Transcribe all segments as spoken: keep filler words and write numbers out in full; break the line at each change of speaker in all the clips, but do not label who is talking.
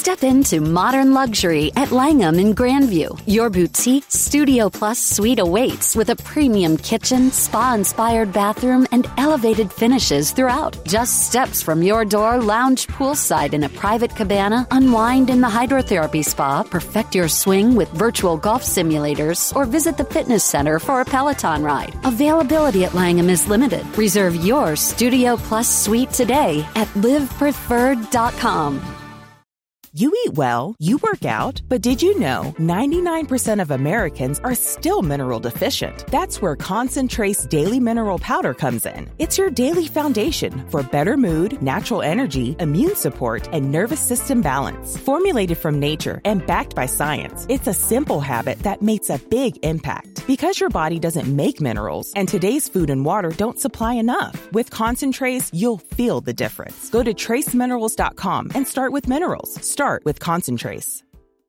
Step into modern luxury at Langham in Grandview. Your boutique Studio Plus suite awaits with a premium kitchen, spa-inspired bathroom, and elevated finishes throughout. Just steps from your door, lounge poolside in a private cabana, unwind in the hydrotherapy spa, perfect your swing with virtual golf simulators, or visit the fitness center for a Peloton ride. Availability at Langham is limited. Reserve your Studio Plus suite today at live preferred dot com.
You eat well, you work out, but did you know ninety-nine percent of Americans are still mineral deficient? That's where Concentrace Daily Mineral Powder comes in. It's your daily foundation for better mood, natural energy, immune support, and nervous system balance. Formulated from nature and backed by science, it's a simple habit that makes a big impact. Because your body doesn't make minerals, and today's food and water don't supply enough. With Concentrace, you'll feel the difference. Go to trace minerals dot com and start with minerals. Start with Concentrace.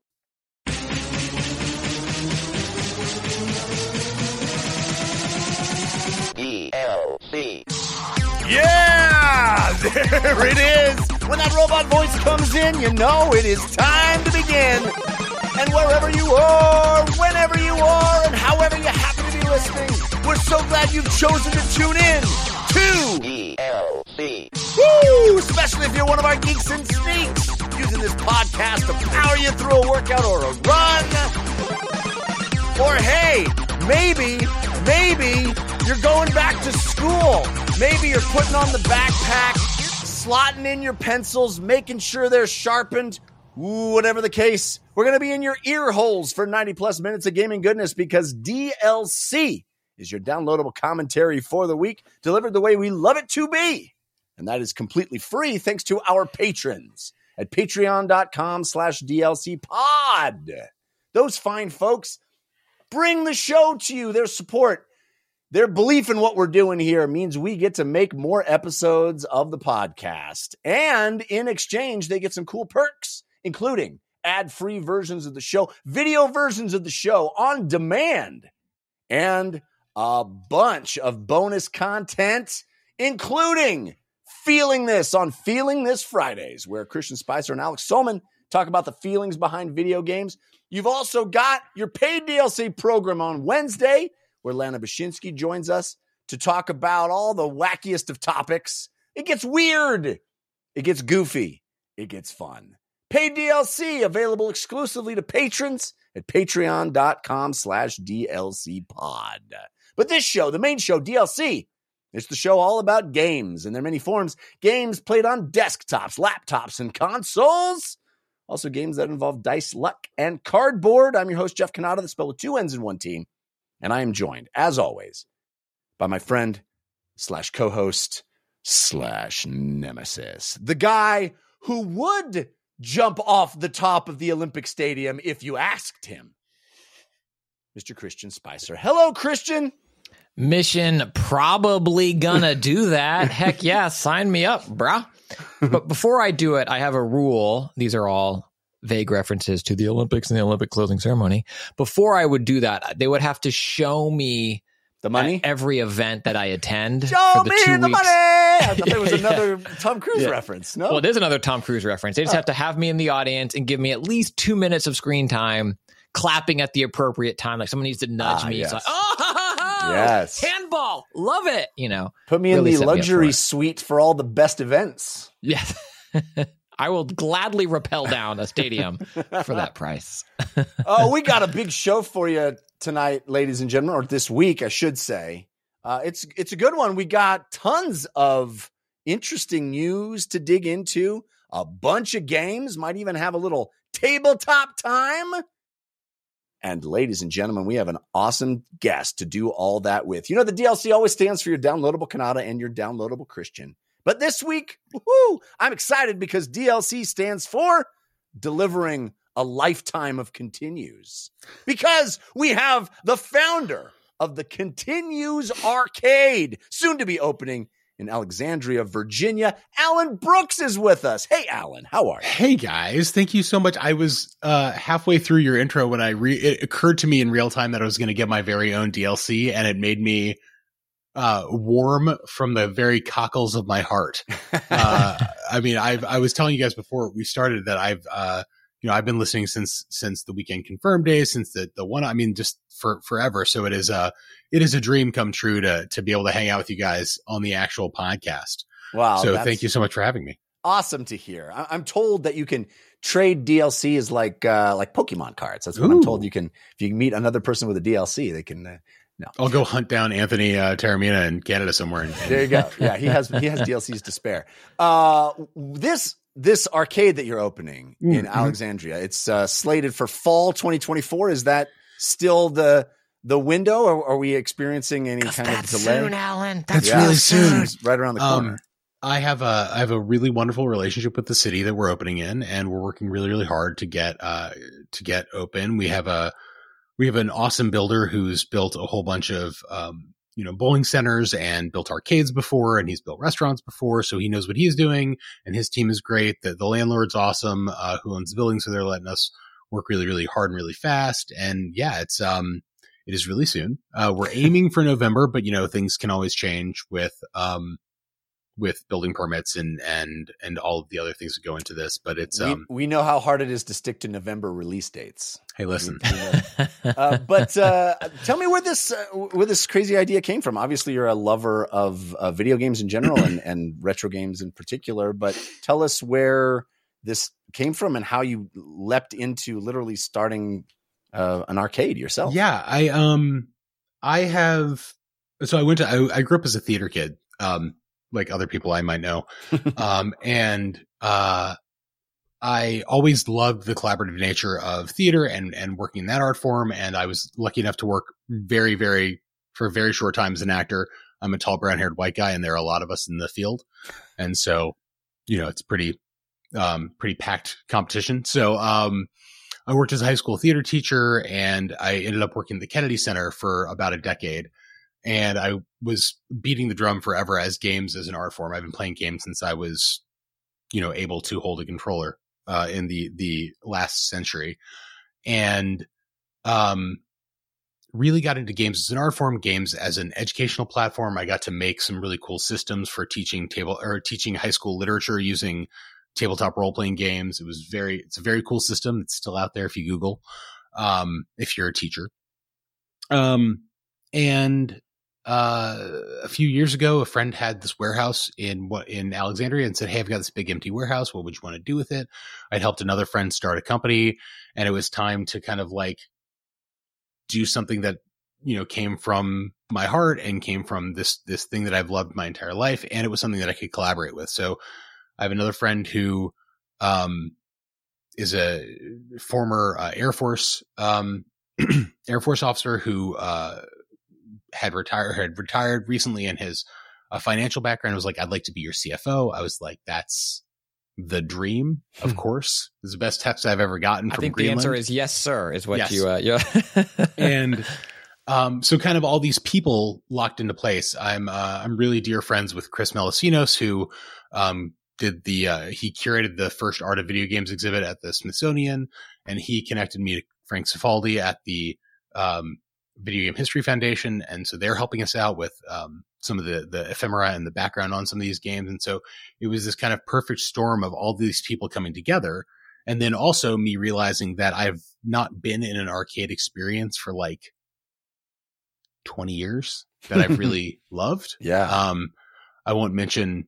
D L C.
Yeah! There it is! When that robot voice comes in, you know it is time to begin. And wherever you are, whenever you are, and however you happen to be listening, we're so glad you've chosen to tune in to
D L C.
Woo! Especially if you're one of our geeks and sneaks, using this podcast to power you through a workout or a run. Or hey, maybe, maybe you're going back to school. Maybe you're putting on the backpack, slotting in your pencils, making sure they're sharpened. Ooh, whatever the case, we're going to be in your ear holes for ninety plus minutes of gaming goodness, because D L C is your downloadable commentary for the week, delivered the way we love it to be. And that is completely free thanks to our patrons at patreon.com slash DLC pod. Those fine folks bring the show to you. Their support, their belief in what we're doing here means we get to make more episodes of the podcast. And in exchange, they get some cool perks, including ad-free versions of the show, video versions of the show on demand, and a bunch of bonus content, including Feeling This on Feeling This Fridays, where Christian Spicer and Alex Solman talk about the feelings behind video games. You've also got your paid D L C program on Wednesday, where Lana Bashinsky joins us to talk about all the wackiest of topics. It gets weird. It gets goofy. It gets fun. Paid D L C available exclusively to patrons at patreon.com slash DLC pod. But this show, the main show, D L C, it's the show all about games in their many forms. Games played on desktops, laptops, and consoles. Also games that involve dice, luck, and cardboard. I'm your host, Jeff Cannata, the spell with two N's in one team. And I am joined, as always, by my friend slash co-host slash nemesis. The guy who would jump off the top of the Olympic Stadium if you asked him. Mister Christian Spicer. Hello, Christian.
Mission probably gonna do that. Heck yeah, sign me up, brah. But before I do it, I have a rule. These are all vague references to the Olympics and the Olympic closing ceremony. Before I would do that, they would have to show me
the money,
every event that I attend.
Show
for the
me
two
the
weeks.
money. I thought there was
Yeah.
another Tom Cruise
Yeah.
reference. No,
Well, it is another Tom Cruise reference. They just
Oh.
have to have me in the audience and give me at least two minutes of screen time, clapping at the appropriate time. Like someone needs to nudge
Ah,
me.
yes.
It's like, oh,
Yes.
handball, love it. You know,
put me in
really
the
set me up for
luxury
it.
suite for all the best events.
Yes. I will gladly rappel down a stadium for that price.
Oh, we got a big show for you tonight, ladies and gentlemen, or this week, I should say. Uh, it's it's a good one. We got tons of interesting news to dig into, a bunch of games, might even have a little tabletop time. And ladies and gentlemen, we have an awesome guest to do all that with. You know, the D L C always stands for your downloadable Cannata and your downloadable Christian. But this week, woohoo, I'm excited because D L C stands for delivering a lifetime of continues. Because we have the founder of the Continues Arcade, soon to be opening in Alexandria, Virginia. Alan Brooks is with us. Hey, Alan, how are you?
Hey guys, thank you so much. I was uh, halfway through your intro when I re- it occurred to me in real time that I was going to get my very own D L C, and it made me uh, warm from the very cockles of my heart. Uh, I mean, I've, I was telling you guys before we started that I've, uh, you know, I've been listening since, since the Weekend Confirmed days, since the, the one, I mean, just for forever. So it is a, it is a dream come true to, to be able to hang out with you guys on the actual podcast.
Wow.
So thank you so much for having me.
Awesome to hear. I- I'm told that you can trade D L Cs like, uh, like Pokemon cards. That's what
Ooh.
I'm told. You can, if you meet another person with a D L C, they can, uh, no.
I'll go hunt down Anthony uh, Taramina in Canada somewhere. And, and
There you go. Yeah. He has, he has D L Cs to spare. Uh, this, This arcade that you're opening
Mm-hmm.
in Alexandria, it's uh, slated for fall twenty twenty-four. Is that still the the window, or are we experiencing any kind of delay?
Soon, Alan.
That's
Yeah,
really soon.
it's right around the corner.
Um, I have a I have a really wonderful relationship with the city that we're opening in, and we're working really really hard to get uh to get open. We have a we have an awesome builder who's built a whole bunch of um you know bowling centers and built arcades before, and he's built restaurants before, so he knows what he's doing, and his team is great. The the landlord's awesome, uh, who owns the building, so they're letting us work really really hard and really fast. And yeah, it's um it is really soon. Uh, we're aiming for November, but you know things can always change with um. with building permits and, and, and all of the other things that go into this, but it's, um,
we, we know how hard it is to stick to November release dates.
hey, listen,
We- we know. uh, but uh, tell me where this uh, where this crazy idea came from. Obviously, you're a lover of uh, video games in general and, and retro games in particular. But tell us where this came from and how you leapt into literally starting uh, an arcade yourself.
yeah, I, um, I have, so I went to, I, I grew up as a theater kid, um, like other people I might know. um, and, uh, I always loved the collaborative nature of theater and, and working in that art form. And I was lucky enough to work very, very, for a very short time as an actor. I'm a tall, brown haired white guy, and there are a lot of us in the field. And so, you know, it's pretty, um, pretty packed competition. So, um, I worked as a high school theater teacher, and I ended up working at the Kennedy Center for about a decade. And I was beating the drum forever as games as an art form. I've been playing games since I was, you know, able to hold a controller, uh, in the, the last century, and, um, really got into games as an art form, games as an educational platform. I got to make some really cool systems for teaching table or teaching high school literature using tabletop role-playing games. It was very, it's a very cool system. It's still out there if you Google, um, if you're a teacher. Um, and, Uh, a few years ago, a friend had this warehouse in what in Alexandria and said, "Hey, I've got this big empty warehouse. What would you want to do with it?" I'd helped another friend start a company, and it was time to kind of like do something that, you know, came from my heart and came from this, this thing that I've loved my entire life. And it was something that I could collaborate with. So I have another friend who, um, is a former uh, Air Force, um, Air Force officer who, uh, had retired, had retired recently, and his uh, financial background was like, "I'd like to be your C F O." I was like, "That's the dream." Of course, this is the best text I've ever gotten
I
from
think
Greenland.
the answer is yes, sir, is what
Yes.
you, uh, yeah.
And, um, so kind of all these people locked into place. I'm, uh, I'm really dear friends with Chris Melisinos, who, um, did the, uh, he curated the first Art of Video Games exhibit at the Smithsonian, and he connected me to Frank Cifaldi at the, um, Video Game History Foundation. And so they're helping us out with, um, some of the, the ephemera and the background on some of these games. And so it was this kind of perfect storm of all these people coming together. And then also me realizing that I've not been in an arcade experience for like twenty years that I've really loved.
Yeah.
Um, I won't mention,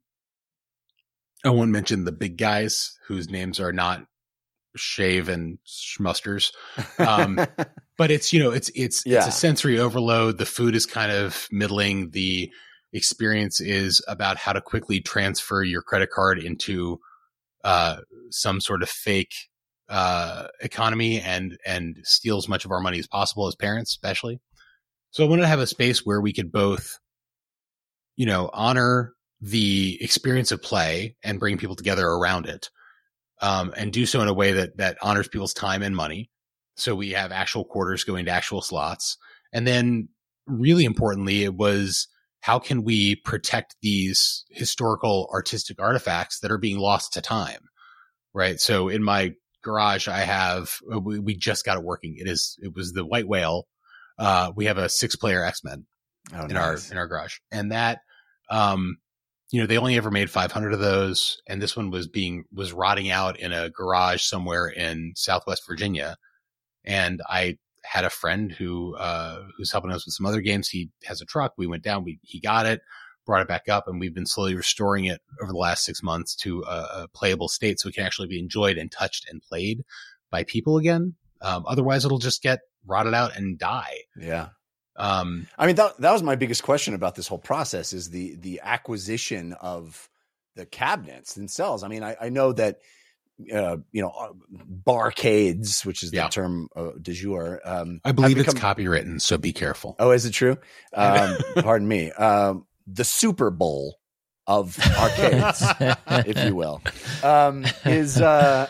I won't mention the big guys whose names are not Shave and Schmusters. Um, but it's, you know, it's, it's,
Yeah.
it's a sensory overload. The food is kind of middling. The experience is about how to quickly transfer your credit card into, uh, some sort of fake, uh, economy and, and steal as much of our money as possible as parents, especially. So I wanted to have a space where we could both, you know, honor the experience of play and bring people together around it. Um, and do so in a way that, that honors people's time and money. So we have actual quarters going to actual slots. And then really importantly, it was, how can we protect these historical artistic artifacts that are being lost to time? Right. So in my garage, I have, we, we just got it working. It is, it was the White Whale. Uh, we have a six player X-Men
Oh,
in
nice.
our, in our garage. And that, um, you know, they only ever made five hundred of those. And this one was being, was rotting out in a garage somewhere in Southwest Virginia. And I had a friend who, uh, who's helping us with some other games. He has a truck. We went down, we, he got it, brought it back up, and we've been slowly restoring it over the last six months to a, a playable state so it can actually be enjoyed and touched and played by people again. Um, otherwise it'll just get rotted out and die.
Yeah.
Um,
I mean, that, that was my biggest question about this whole process is the, the acquisition of the cabinets themselves. I mean, I, I know that, uh, you know, barcades, which is the
Yeah.
term uh, du jour. Um,
I believe
have
it's
become-
copywritten, so be careful.
Oh, is it true? Um, pardon me. Um, the Super Bowl of arcades, if you will, um, is uh,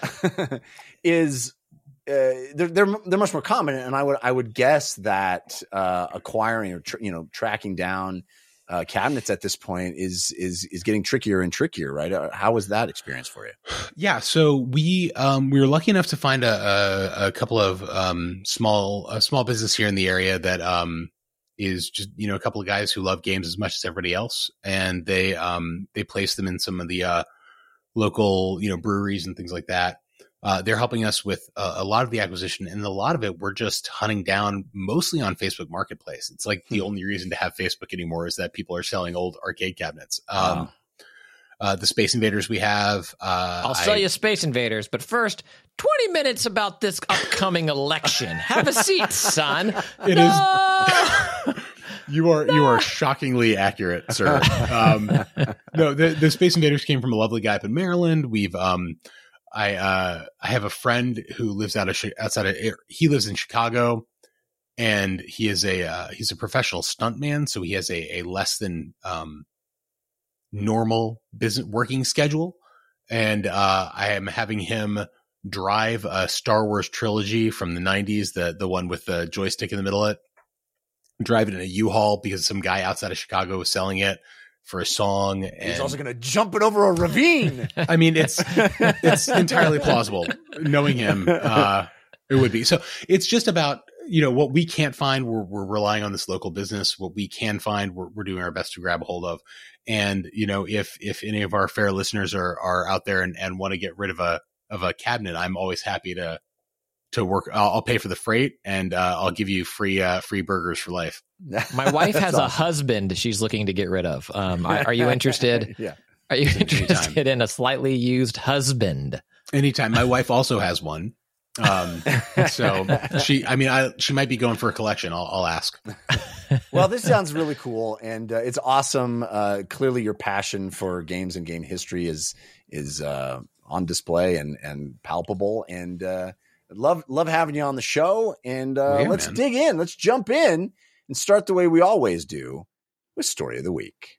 is uh, they're, they're they're much more common, and I would I would guess that uh, acquiring or tr- you know tracking down uh, cabinets at this point is is is getting trickier and trickier, right? Uh, how was that experience for you?
Yeah, so we um, we were lucky enough to find a a, a couple of um, small a small business here in the area that um, is just you know a couple of guys who love games as much as everybody else, and they um, they place them in some of the uh, local you know breweries and things like that. Uh, they're helping us with a, a lot of the acquisition, and a lot of it we're just hunting down mostly on Facebook Marketplace. It's like the only reason to have Facebook anymore is that people are selling old arcade cabinets. Um,
Wow.
uh, the Space Invaders we have. Uh,
I'll sell
I-
you Space Invaders, but first, twenty minutes about this upcoming election. Have a seat, son.
It
no!
is. You are you are shockingly accurate, sir. Um, no, the the Space Invaders came from a lovely guy up in Maryland. We've um, I uh, I have a friend who lives out of Chi- outside of he lives in Chicago, and he is a uh, he's a professional stuntman, so he has a a less than um normal business working schedule, and uh, I am having him drive a Star Wars trilogy from the nineties, the the one with the joystick in the middle of it. Drive it in a U-Haul because some guy outside of Chicago was selling it for a song. And
He's also going to jump it over a ravine.
I mean, it's it's entirely plausible. Knowing him, uh, it would be. So it's just about you know what we can't find. We're we're relying on this local business. What we can find, we're we're doing our best to grab a hold of. And you know, if if any of our fair listeners are are out there and, and want to get rid of a of a cabinet, I'm always happy to. To work, I'll, I'll pay for the freight, and uh, I'll give you free uh, free burgers for life.
My wife has
That's
a
awesome.
husband she's looking to get rid of. Um, are, are you interested?
Yeah.
Are you
Anytime.
interested in a slightly used husband?
Anytime. My wife also has one, um, so she. I mean, I she might be going for a collection. I'll, I'll ask.
Well, this sounds really cool, and uh, it's awesome. Uh, clearly, your passion for games and game history is is uh, on display and and palpable. And uh, love love having you on the show. And uh,
Yeah,
let's
man.
dig in. Let's jump in and start the way we always do with Story of the Week.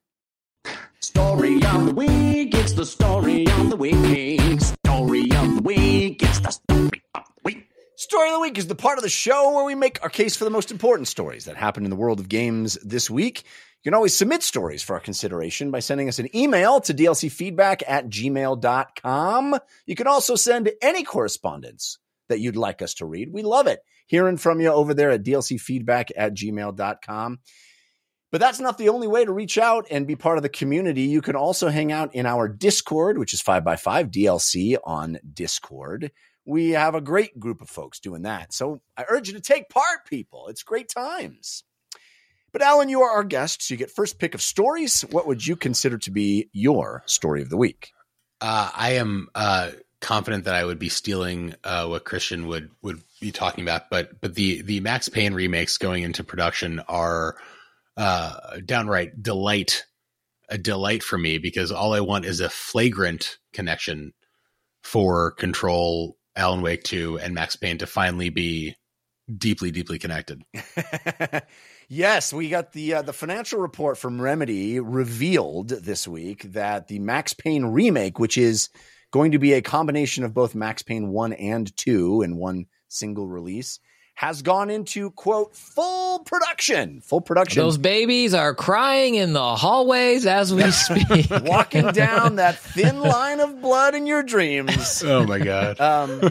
Story of the week, it's the story of the week. Story of the week, it's the story of the week.
Story of the Week is the part of the show where we make our case for the most important stories that happened in the world of games this week. You can always submit stories for our consideration by sending us an email to d l c feedback at gmail dot com. You can also send any correspondence that you'd like us to read. We love it hearing from you over there at d l c feedback at gmail dot com. But that's not the only way to reach out and be part of the community. You can also hang out in our Discord, which is five by five D L C on Discord. We have a great group of folks doing that. So I urge you to take part, people. It's great times. But Alan, you are our guest, so you get first pick of stories. What would you consider to be your story of the week?
Uh, I am uh, confident that I would be stealing uh, what Christian would would be talking about, but but the the Max Payne remakes going into production are uh, downright delight, a delight for me because all I want is a flagrant connection for Control, Alan Wake two, and Max Payne to finally be deeply, deeply connected.
Yes, we got the uh, the financial report from Remedy revealed this week that the Max Payne remake, which is going to be a combination of both Max Payne one and two in one single release, has gone into, quote, full production. Full production.
Those babies are crying in the hallways as we speak.
Walking down that thin line of blood in your dreams.
Oh, my God.
Um,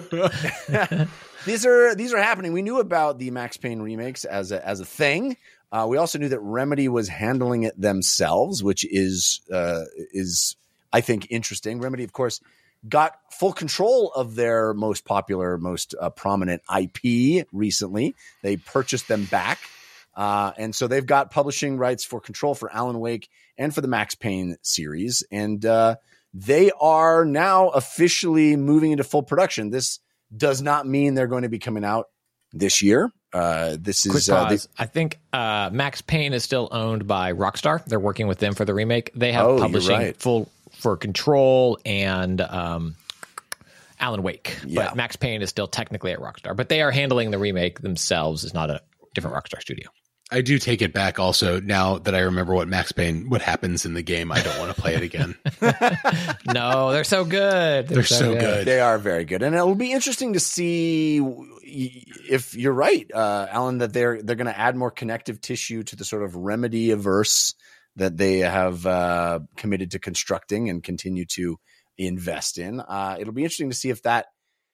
these are these are happening. We knew about the Max Payne remakes as a, as a thing. Uh, we also knew that Remedy was handling it themselves, which is uh, is, I think, interesting. Remedy, of course, got full control of their most popular, most uh, prominent I P recently. They purchased them back. Uh, and so they've got publishing rights for Control, for Alan Wake, and for the Max Payne series. And uh, they are now officially moving into full production. This does not mean they're going to be coming out this year. Uh, this is
Quick
uh,
pause.
they,
I think uh, Max Payne is still owned by Rockstar. They're working with them for the remake. They have
Oh, you're
publishing
right.
full for Control and um, Alan Wake.
Yeah.
But Max Payne is still technically at Rockstar. But they are handling the remake themselves. It's not a different Rockstar studio.
I do take it back also now that I remember what Max Payne, what happens in the game. I don't want to play it again.
No, they're so good.
They're so good.
They are very good, and it'll be interesting to see if you're right, uh, Alan, that they're they're going to add more connective tissue to the sort of Remedy averse that they have uh, committed to constructing and continue to invest in. Uh, it'll be interesting to see if that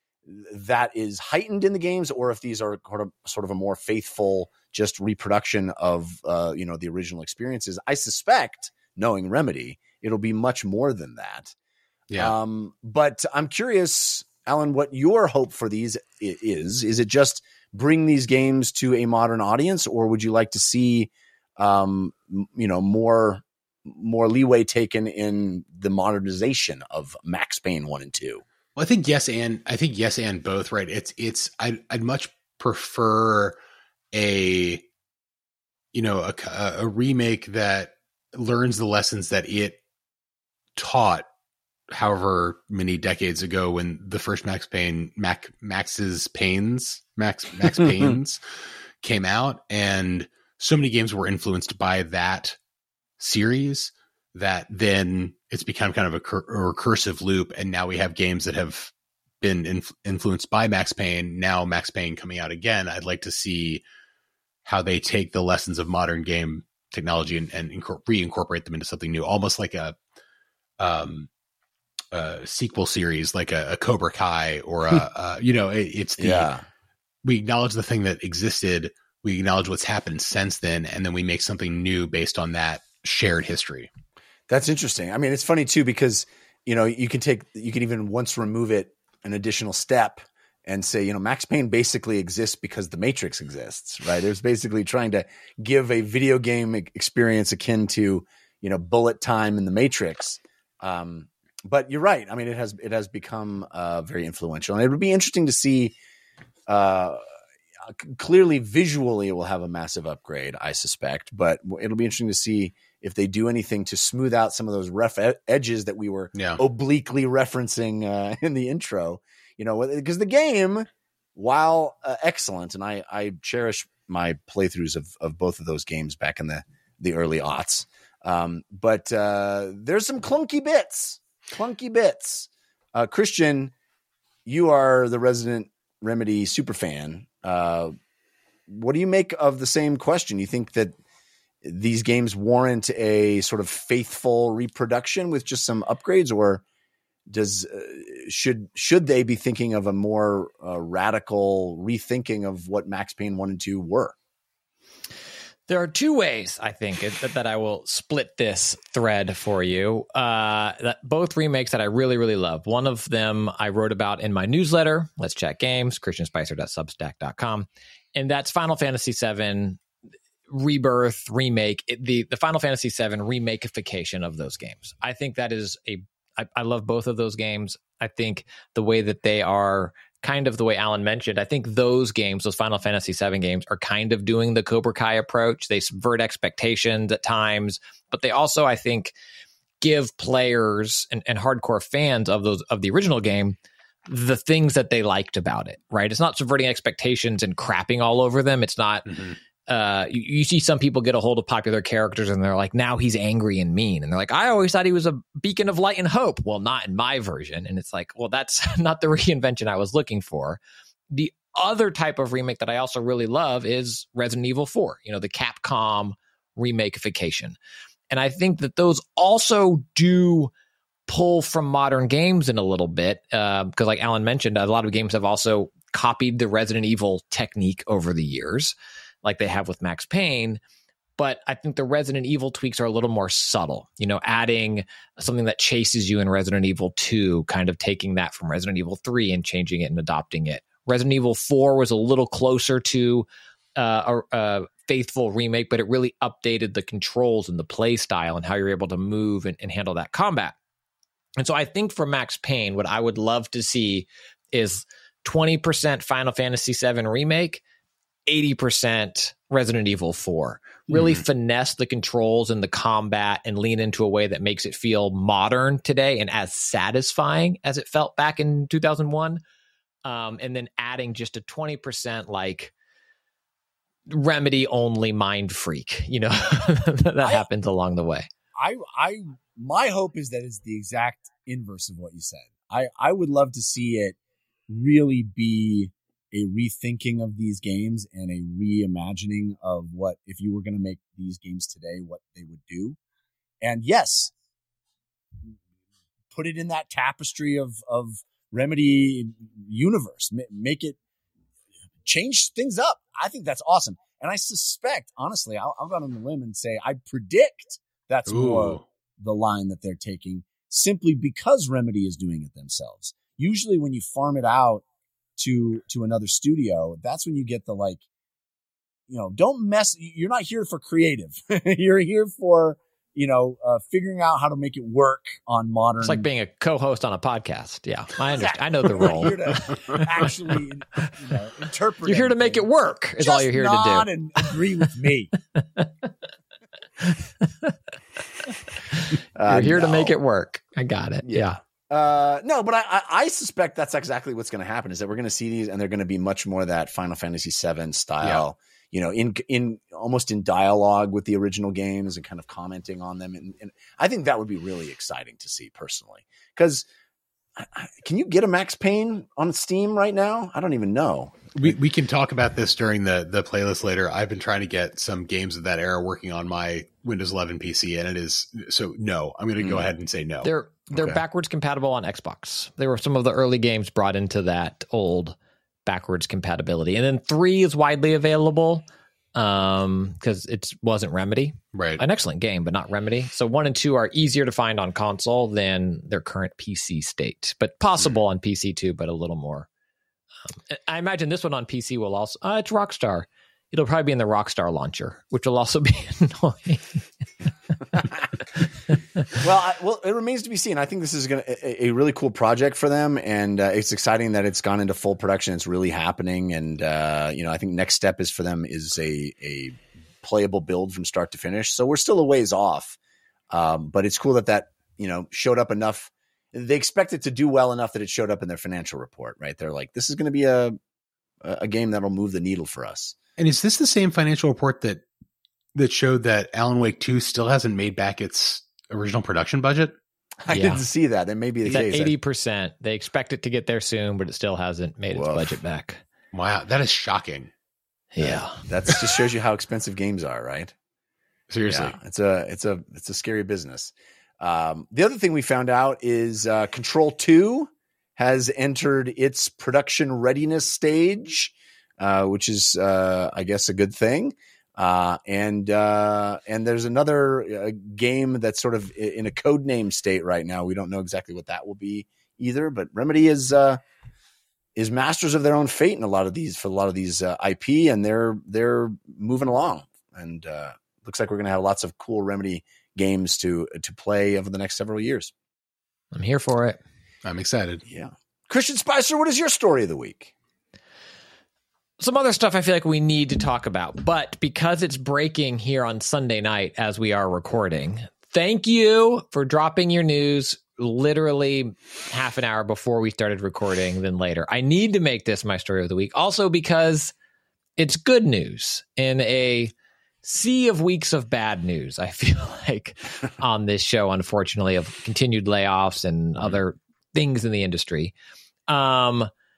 that is heightened in the games, or if these are sort of, sort of a more faithful just reproduction of uh, you know the original experiences. I suspect, knowing Remedy, it'll be much more than that.
Yeah.
Um, but I'm curious, Alan, what your hope for these is. Is it just bring these games to a modern audience, or would you like to see um, you know more more leeway taken in the modernization of Max Payne one and two?
Well, I think yes, and I think yes, and both. Right? It's it's. I'd, I'd much prefer a you know a, a remake that learns the lessons that it taught, however many decades ago, when the first Max Payne, Mac Max's Paynes, Max Max Paynes came out, and so many games were influenced by that series that then it's become kind of a, cur- a recursive loop. And now we have games that have been inf- influenced by Max Payne. Now Max Payne coming out again. I'd like to see how they take the lessons of modern game technology and, and inc- reincorporate them into something new, almost like a, um, a sequel series, like a, a Cobra Kai or a, uh, you know, it, it's the,
Yeah.
we acknowledge the thing that existed. We acknowledge what's happened since then. And then we make something new based on that shared history.
That's interesting. I mean, it's funny too, because, you know, you can take, you can even once remove it an additional step and say, you know, Max Payne basically exists because the Matrix exists, right? There's basically trying to give a video game experience akin to, you know, bullet time in the Matrix. Um, but you're right. I mean, it has, it has become uh, very influential, and it would be interesting to see, uh, clearly visually it will have a massive upgrade, I suspect, but it'll be interesting to see if they do anything to smooth out some of those rough ed- edges that we were
Yeah.
obliquely referencing uh, in the intro, you know, because the game, while uh, excellent, and I, I cherish my playthroughs of, of both of those games back in the, the early aughts. Um, but uh, there's some clunky bits, clunky bits. Uh, Christian, you are the resident Remedy superfan. Uh, what do you make of the same question? You think that these games warrant a sort of faithful reproduction with just some upgrades, or does uh, should should they be thinking of a more uh, radical rethinking of what Max Payne one and two were?
There are two ways, I think, that, that I will split this thread for you. Uh, that both remakes that I really, really love. One of them I wrote about in my newsletter, Let's Chat Games, christian spicer dot substack dot com. And that's Final Fantasy seven Rebirth remake, it, the, the Final Fantasy seven remakification of those games. I think that is a, I, I love both of those games. I think the way that they are, kind of the way Alan mentioned, I think those games, those Final Fantasy seven games, are kind of doing the Cobra Kai approach. They subvert expectations at times, but they also, I think, give players and, and hardcore fans of those of the original game the things that they liked about it, right? It's not subverting expectations and crapping all over them. It's not, mm-hmm. uh, you, you see some people get a hold of popular characters and they're like, now he's angry and mean. And they're like, I always thought he was a beacon of light and hope. Well, not in my version. And it's like, well, that's not the reinvention I was looking for. The other type of remake that I also really love is Resident Evil four, you know, the Capcom remakification. And I think that those also do pull from modern games in a little bit, uh, because like Alan mentioned, a lot of games have also copied the Resident Evil technique over the years, like they have with Max Payne. But I think the Resident Evil tweaks are a little more subtle, you know, adding something that chases you in Resident Evil two, kind of taking that from Resident Evil three and changing it and adopting it. Resident Evil four was a little closer to uh, a, a faithful remake, but it really updated the controls and the play style and how you're able to move and, and handle that combat. And so I think for Max Payne, what I would love to see is twenty percent Final Fantasy seven Remake, eighty percent Resident Evil four. Really mm. finesse the controls and the combat and lean into a way that makes it feel modern today and as satisfying as it felt back in two thousand one. Um, and then adding just a twenty percent like Remedy only Mind Freak, you know, that I, happens along the way.
I, I, my hope is that it's the exact inverse of what you said. I, I would love to see it really be a rethinking of these games and a reimagining of what, if you were going to make these games today, what they would do. And yes, put it in that tapestry of, of Remedy universe, make it, change things up. I think that's awesome. And I suspect, honestly, I'll, I'll go out on a limb and say, I predict that's Ooh. more the line that they're taking simply because Remedy is doing it themselves. Usually when you farm it out to, to another studio, that's when you get the, like, you know, don't mess. You're not here for creative. You're here for, you know, uh, figuring out how to make it work on modern.
It's like being a co-host on a podcast. Yeah, I understand. I know the role.
You're here to actually, you know, interpret.
You're here to make it work. Is
Just
all you're here
nod
to do.
And agree with me.
You're here
uh,
to
no.
make it work. I got it. Yeah.
yeah. Uh, no, but I, I, I suspect that's exactly what's going to happen. Is that we're going to see these, and they're going to be much more that Final Fantasy seven style. Yeah. You know, in in almost in dialogue with the original games and kind of commenting on them. And, and I think that would be really exciting to see personally. Because can you get a Max Payne on Steam right now? I don't even know.
We we can talk about this during the, the playlist later. I've been trying to get some games of that era working on my Windows eleven P C, and it is so no. I'm going to go mm. ahead and say no.
They're they're okay. backwards compatible on Xbox. They were some of the early games brought into that old backwards compatibility, and then three is widely available um because it wasn't Remedy,
right?
An excellent game, but not Remedy. So one and two are easier to find on console than their current P C state, but possible mm. on P C too, but a little more. um, I imagine this one on P C will also uh, it's Rockstar. It'll probably be in the Rockstar launcher, which will also be annoying.
well, I, well, it remains to be seen. I think this is going to a, a really cool project for them, and uh, it's exciting that it's gone into full production. It's really happening, and uh, you know, I think next step is for them is a a playable build from start to finish. So we're still a ways off, um, but it's cool that that you know showed up enough. They expect it to do well enough that it showed up in their financial report. Right? They're like, this is going to be a a game that'll move the needle for us.
And is this the same financial report that that showed that Alan Wake two still hasn't made back its original production budget?
I yeah. didn't see that. That may be the
it's
case.
At eighty percent. They expect it to get there soon, but it still hasn't made its Woof. budget back.
Wow, that is shocking.
Yeah.
That just shows you how expensive games are, right?
Seriously.
Yeah, it's a it's a it's a scary business. Um, the other thing we found out is uh, Control two has entered its production readiness stage. Uh, which is, uh, I guess, a good thing. Uh, and uh, and there's another uh, game that's sort of in a code name state right now. We don't know exactly what that will be either. But Remedy is uh, is masters of their own fate in a lot of these for a lot of these uh, I P, and they're they're moving along. And uh, looks like we're going to have lots of cool Remedy games to to play over the next several years.
I'm here for it.
I'm excited.
Yeah, Christian Spicer, what is your story of the week?
Some other stuff I feel like we need to talk about, but because it's breaking here on Sunday night as we are recording, thank you for dropping your news literally half an hour before we started recording than later. I need to make this my story of the week. Also because it's good news in a sea of weeks of bad news, I feel like, on this show, unfortunately, of continued layoffs and other things in the industry. Um,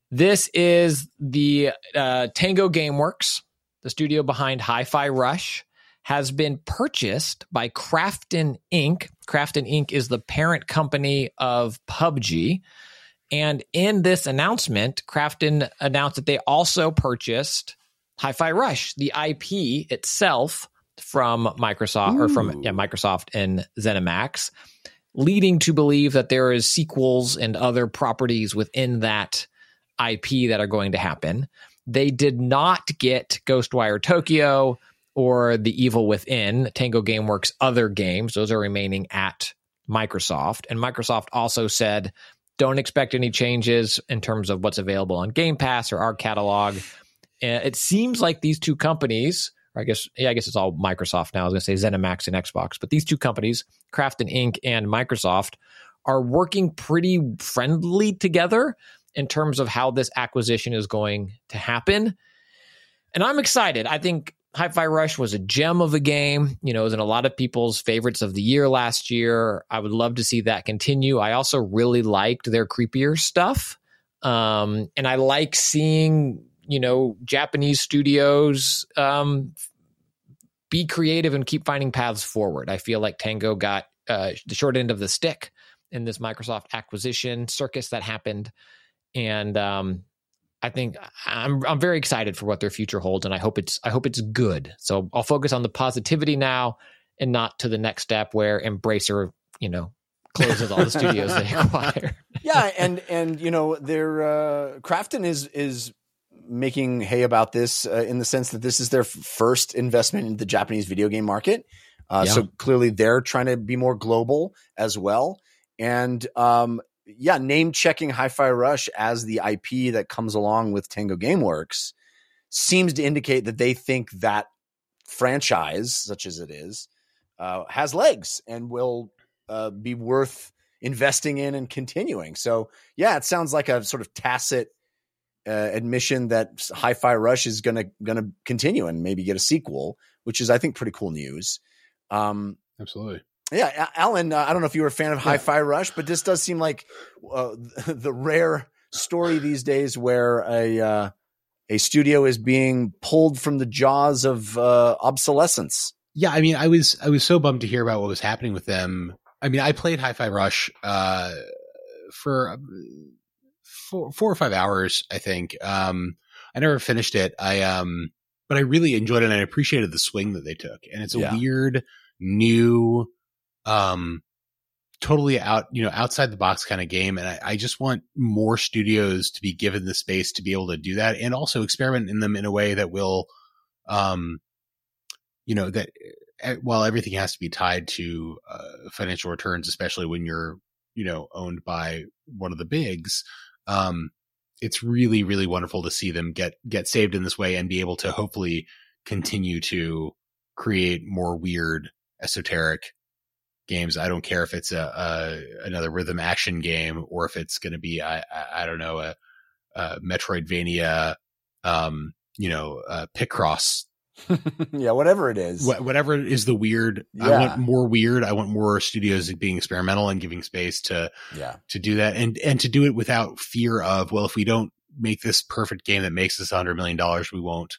This is the uh, Tango Gameworks, the studio behind Hi-Fi Rush, has been purchased by Krafton Incorporated. Krafton Incorporated is the parent company of P U B G. And in this announcement, Krafton announced that they also purchased Hi-Fi Rush, the I P itself from Microsoft Ooh. or from yeah, Microsoft and ZeniMax, leading to believe that there is sequels and other properties within that I P that are going to happen. They did not get Ghostwire Tokyo or The Evil Within, Tango Gameworks' other games. Those are remaining at Microsoft. And Microsoft also said, don't expect any changes in terms of what's available on Game Pass or our catalog. Uh, it seems like these two companies, or I guess, yeah, I guess it's all Microsoft now. I was going to say ZeniMax and Xbox, but these two companies, Krafton Incorporated and Microsoft, are working pretty friendly together in terms of how this acquisition is going to happen. And I'm excited. I think Hi-Fi Rush was a gem of a game. You know, it was in a lot of people's favorites of the year last year. I would love to see that continue. I also really liked their creepier stuff. Um, and I like seeing, you know, Japanese studios um, be creative and keep finding paths forward. I feel like Tango got uh, the short end of the stick in this Microsoft acquisition circus that happened. And um, I think I'm I'm very excited for what their future holds, and I hope it's I hope it's good. So I'll focus on the positivity now, and not to the next step where Embracer, you know, closes all the studios they acquire.
Yeah, and and you know, their uh, Krafton is is making hay about this uh, in the sense that this is their f- first investment in the Japanese video game market. Uh,
yeah.
So clearly, they're trying to be more global as well, and um. Yeah, name checking Hi-Fi Rush as the I P that comes along with Tango Gameworks seems to indicate that they think that franchise, such as it is, uh, has legs and will uh, be worth investing in and continuing. So, yeah, it sounds like a sort of tacit uh, admission that Hi-Fi Rush is going to going to continue and maybe get a sequel, which is, I think, pretty cool news. Um,
Absolutely.
Yeah, Alan, uh, I don't know if you were a fan of yeah. Hi-Fi Rush, but this does seem like uh, the rare story these days where a uh, a studio is being pulled from the jaws of uh, obsolescence.
Yeah, I mean, I was I was so bummed to hear about what was happening with them. I mean, I played Hi-Fi Rush uh, for four, four or five hours, I think. Um, I never finished it. I um, but I really enjoyed it, and I appreciated the swing that they took. And it's a yeah. weird, new, um, totally out, you know, outside the box kind of game. And I, I just want more studios to be given the space to be able to do that, and also experiment in them in a way that will, um, you know, that while everything has to be tied to uh, financial returns, especially when you're, you know, owned by one of the bigs, um, it's really, really wonderful to see them get, get saved in this way and be able to hopefully continue to create more weird, esoteric games. I don't care if it's a, a another rhythm action game or if it's going to be, I, I, I don't know, a, a Metroidvania, um, you know, uh, Picross.
Yeah, whatever it is.
Wh- whatever is the weird.
Yeah.
I want more weird. I want more studios being experimental and giving space to,
yeah.
to do that, and, and to do it without fear of, well, if we don't make this perfect game that makes us a hundred million dollars, we won't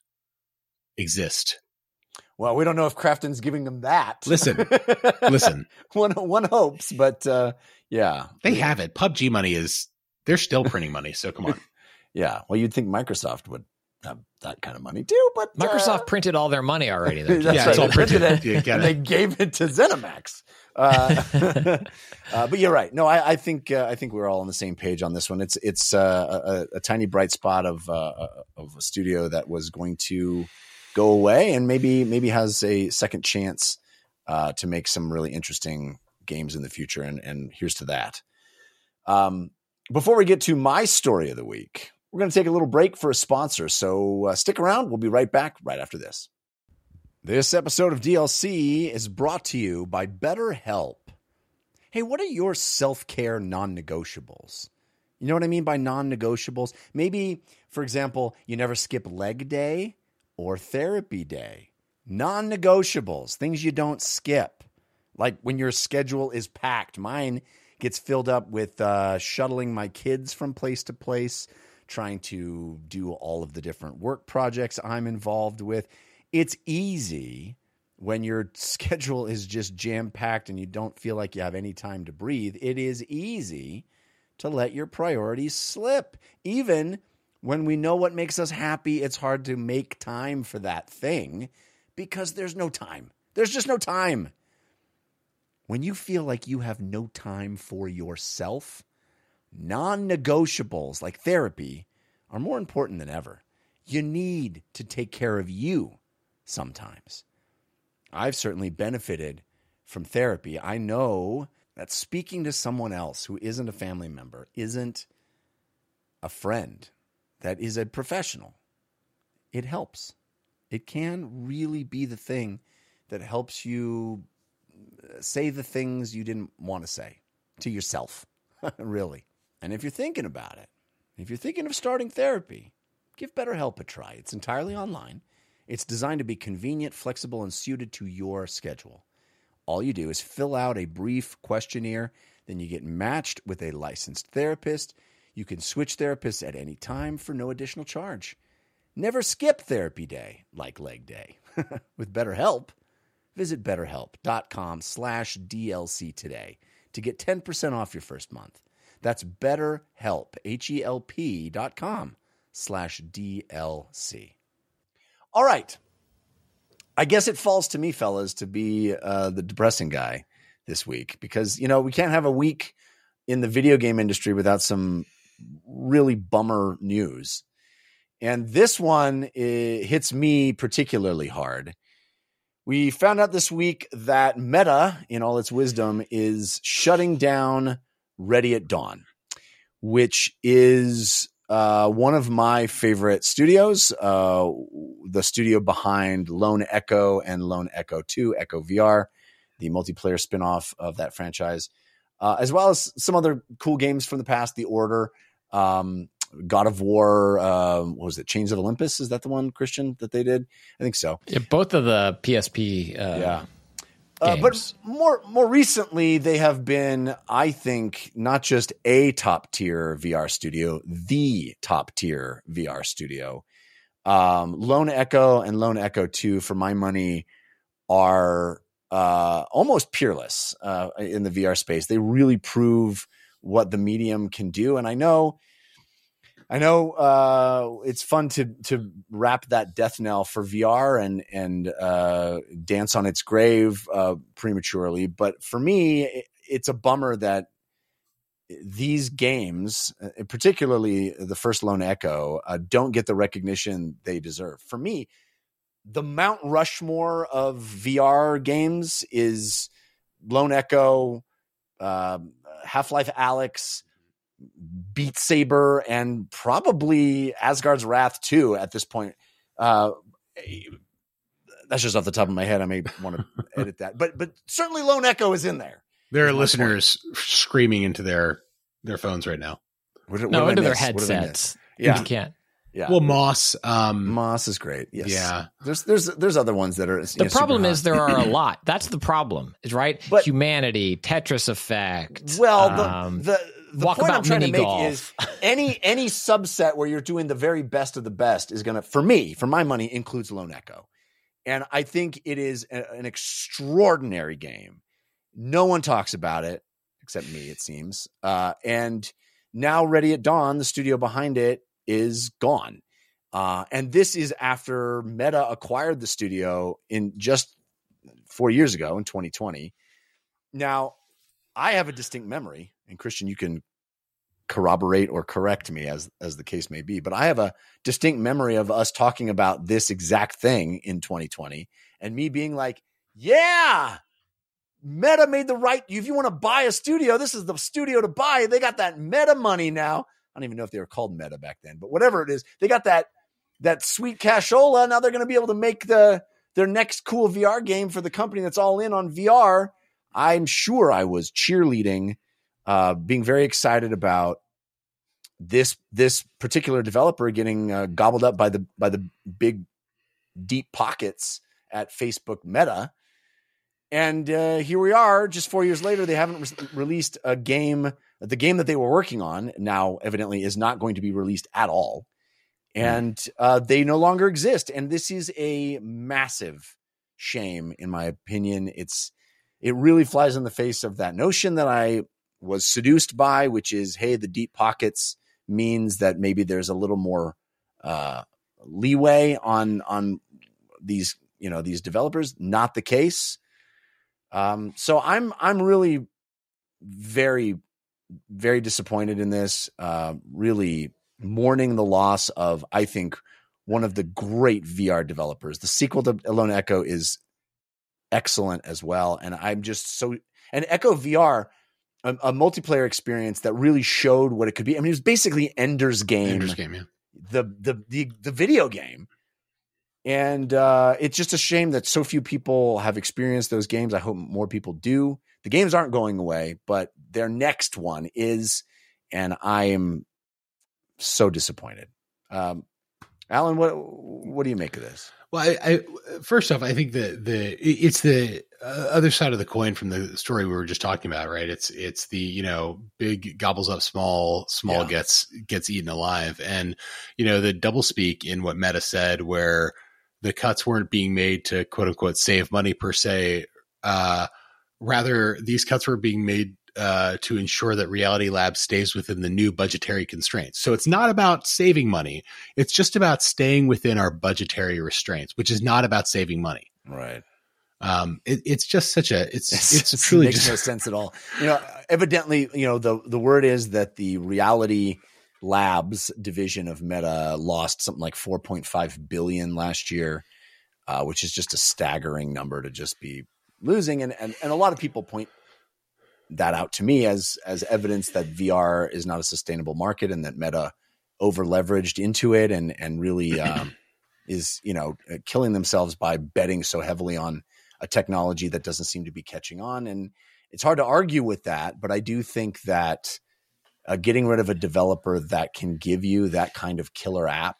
exist.
Well, we don't know if Krafton's giving them that.
Listen, listen.
One one hopes, but uh, yeah,
they have it. P U B G money is they're still printing money, so come on.
Yeah, well, you'd think Microsoft would have that kind of money too, but
Microsoft
uh,
printed all their money already. Though,
that's
yeah,
right.
it's all
They printed
printed.
it,
You
and
gotta-
they gave it to ZeniMax. Uh, uh, but you're right. No, I, I think uh, I think we're all on the same page on this one. It's it's uh, a, a tiny bright spot of uh, of a studio that was going to go away and maybe maybe has a second chance uh, to make some really interesting games in the future. And, and here's to that. Um, before we get to my story of the week, we're going to take a little break for a sponsor. So uh, stick around. We'll be right back right after this. This episode of D L C is brought to you by BetterHelp. Hey, what are your self-care non-negotiables? You know what I mean by non-negotiables? Maybe, for example, you never skip leg day or therapy day. Non-negotiables, things you don't skip. Like when your schedule is packed. Mine gets filled up with uh, shuttling my kids from place to place, trying to do all of the different work projects I'm involved with. It's easy when your schedule is just jam-packed and you don't feel like you have any time to breathe. It is easy to let your priorities slip. Even when we know what makes us happy, it's hard to make time for that thing because there's no time. There's just no time. When you feel like you have no time for yourself, non-negotiables like therapy are more important than ever. You need to take care of you sometimes. I've certainly benefited from therapy. I know that speaking to someone else who isn't a family member, isn't a friend, that is a professional, it helps. It can really be the thing that helps you say the things you didn't want to say to yourself, really. And if you're thinking about it, if you're thinking of starting therapy, give BetterHelp a try. It's entirely online. It's designed to be convenient, flexible, and suited to your schedule. All you do is fill out a brief questionnaire, then you get matched with a licensed therapist. You can switch therapists at any time for no additional charge. Never skip therapy day like leg day. With BetterHelp, visit betterhelp.com slash DLC today to get ten percent off your first month. That's BetterHelp, H-E-L-P dot com slash D-L-C. All right. I guess it falls to me, fellas, to be uh, the depressing guy this week because, you know, we can't have a week in the video game industry without some really bummer news. And this one it hits me particularly hard. We found out this week that Meta, in all its wisdom, is shutting down Ready at Dawn, which is uh, one of my favorite studios, uh, the studio behind Lone Echo and Lone Echo two, Echo V R, the multiplayer spinoff of that franchise, uh, as well as some other cool games from the past, The Order, um, God of War, uh, what was it, Chains of Olympus? Is that the one, Christian, that they did? I think so.
Yeah, both of the P S P uh,
yeah. Uh, but more more recently, they have been, I think, not just a top-tier V R studio, the top-tier V R studio. Um, Lone Echo and Lone Echo two, for my money, are uh, almost peerless uh, in the V R space. They really prove what the medium can do. And I know I know uh, it's fun to to rap that death knell for V R and and uh, dance on its grave uh, prematurely, but for me, it, it's a bummer that these games, particularly the first Lone Echo, uh, don't get the recognition they deserve. For me, the Mount Rushmore of V R games is Lone Echo, uh, Half-Life Alyx, Beat Saber, and probably Asgard's Wrath too at this point. Uh, that's just off the top of my head. I may want to edit that, but but certainly Lone Echo is in there.
There are listeners point. screaming into their their phones right now.
What, what
no, into their
miss?
headsets.
Yeah,
you can't.
Yeah.
Well, Moss, um,
Moss is great. Yes.
Yeah.
There's there's there's other ones that are.
The
know,
problem is there are a lot. That's the problem, is right? But, Humanity, Tetris Effect.
Well,
um,
the the, the point I'm trying to make golf. is any any subset where you're doing the very best of the best is going to, for me, for my money, includes Lone Echo, and I think it is a, an extraordinary game. No one talks about it except me, it seems. Uh, and now, Ready at Dawn, the studio behind it, is gone. Uh, and this is after Meta acquired the studio in just four years ago in twenty twenty. Now, I have a distinct memory, and Christian, you can corroborate or correct me as, as the case may be, but I have a distinct memory of us talking about this exact thing in twenty twenty and me being like, yeah, Meta made the right. If you want to buy a studio, this is the studio to buy. They got that Meta money now. I don't even know if they were called Meta back then, but whatever it is, they got that that sweet cashola. Now they're going to be able to make the their next cool V R game for the company that's all in on V R. I'm sure I was cheerleading, uh, being very excited about this this particular developer getting uh, gobbled up by the by the big deep pockets at Facebook Meta. And uh, here we are, just four years later, they haven't re- released a game. The game that they were working on now evidently is not going to be released at all. And uh, they no longer exist. And this is a massive shame, in my opinion. It's it really flies in the face of that notion that I was seduced by, which is, hey, the deep pockets means that maybe there's a little more uh, leeway on on these, you know, these developers. Not the case. Um, so I'm I'm really very, very disappointed in this. Uh, really mourning the loss of, I think, one of the great V R developers. The sequel to Alone Echo is excellent as well. And I'm just so, and Echo V R, a, a multiplayer experience that really showed what it could be. I mean, it was basically Ender's Game,
Ender's Game, yeah.
the, the, the, the video game. And uh, it's just a shame that so few people have experienced those games. I hope more people do. The games aren't going away, but their next one is, and I am so disappointed. Um, Alan, what what do you make of this?
Well, I, I first off, I think the the it's the uh, other side of the coin from the story we were just talking about, right? It's it's the, you know, big gobbles up small, small
Yeah.
gets gets eaten alive, and you know the double speak in what Meta said, where the cuts weren't being made to quote unquote save money per se. Uh, rather, these cuts were being made uh, to ensure that Reality Labs stays within the new budgetary constraints. So it's not about saving money. It's just about staying within our budgetary restraints, which is not about saving money.
Right.
Um, it, it's just such a, it's,
It's,
it's,
it's
truly
makes
just
no sense at all. You know, evidently, you know, the, the word is that the Reality Labs division of Meta lost something like four point five billion last year, uh, which is just a staggering number to just be losing. And, and, and a lot of people point that out to me as, as evidence that V R is not a sustainable market and that Meta over leveraged into it and, and really, um, is, you know, killing themselves by betting so heavily on a technology that doesn't seem to be catching on. And it's hard to argue with that, but I do think that uh, getting rid of a developer that can give you that kind of killer app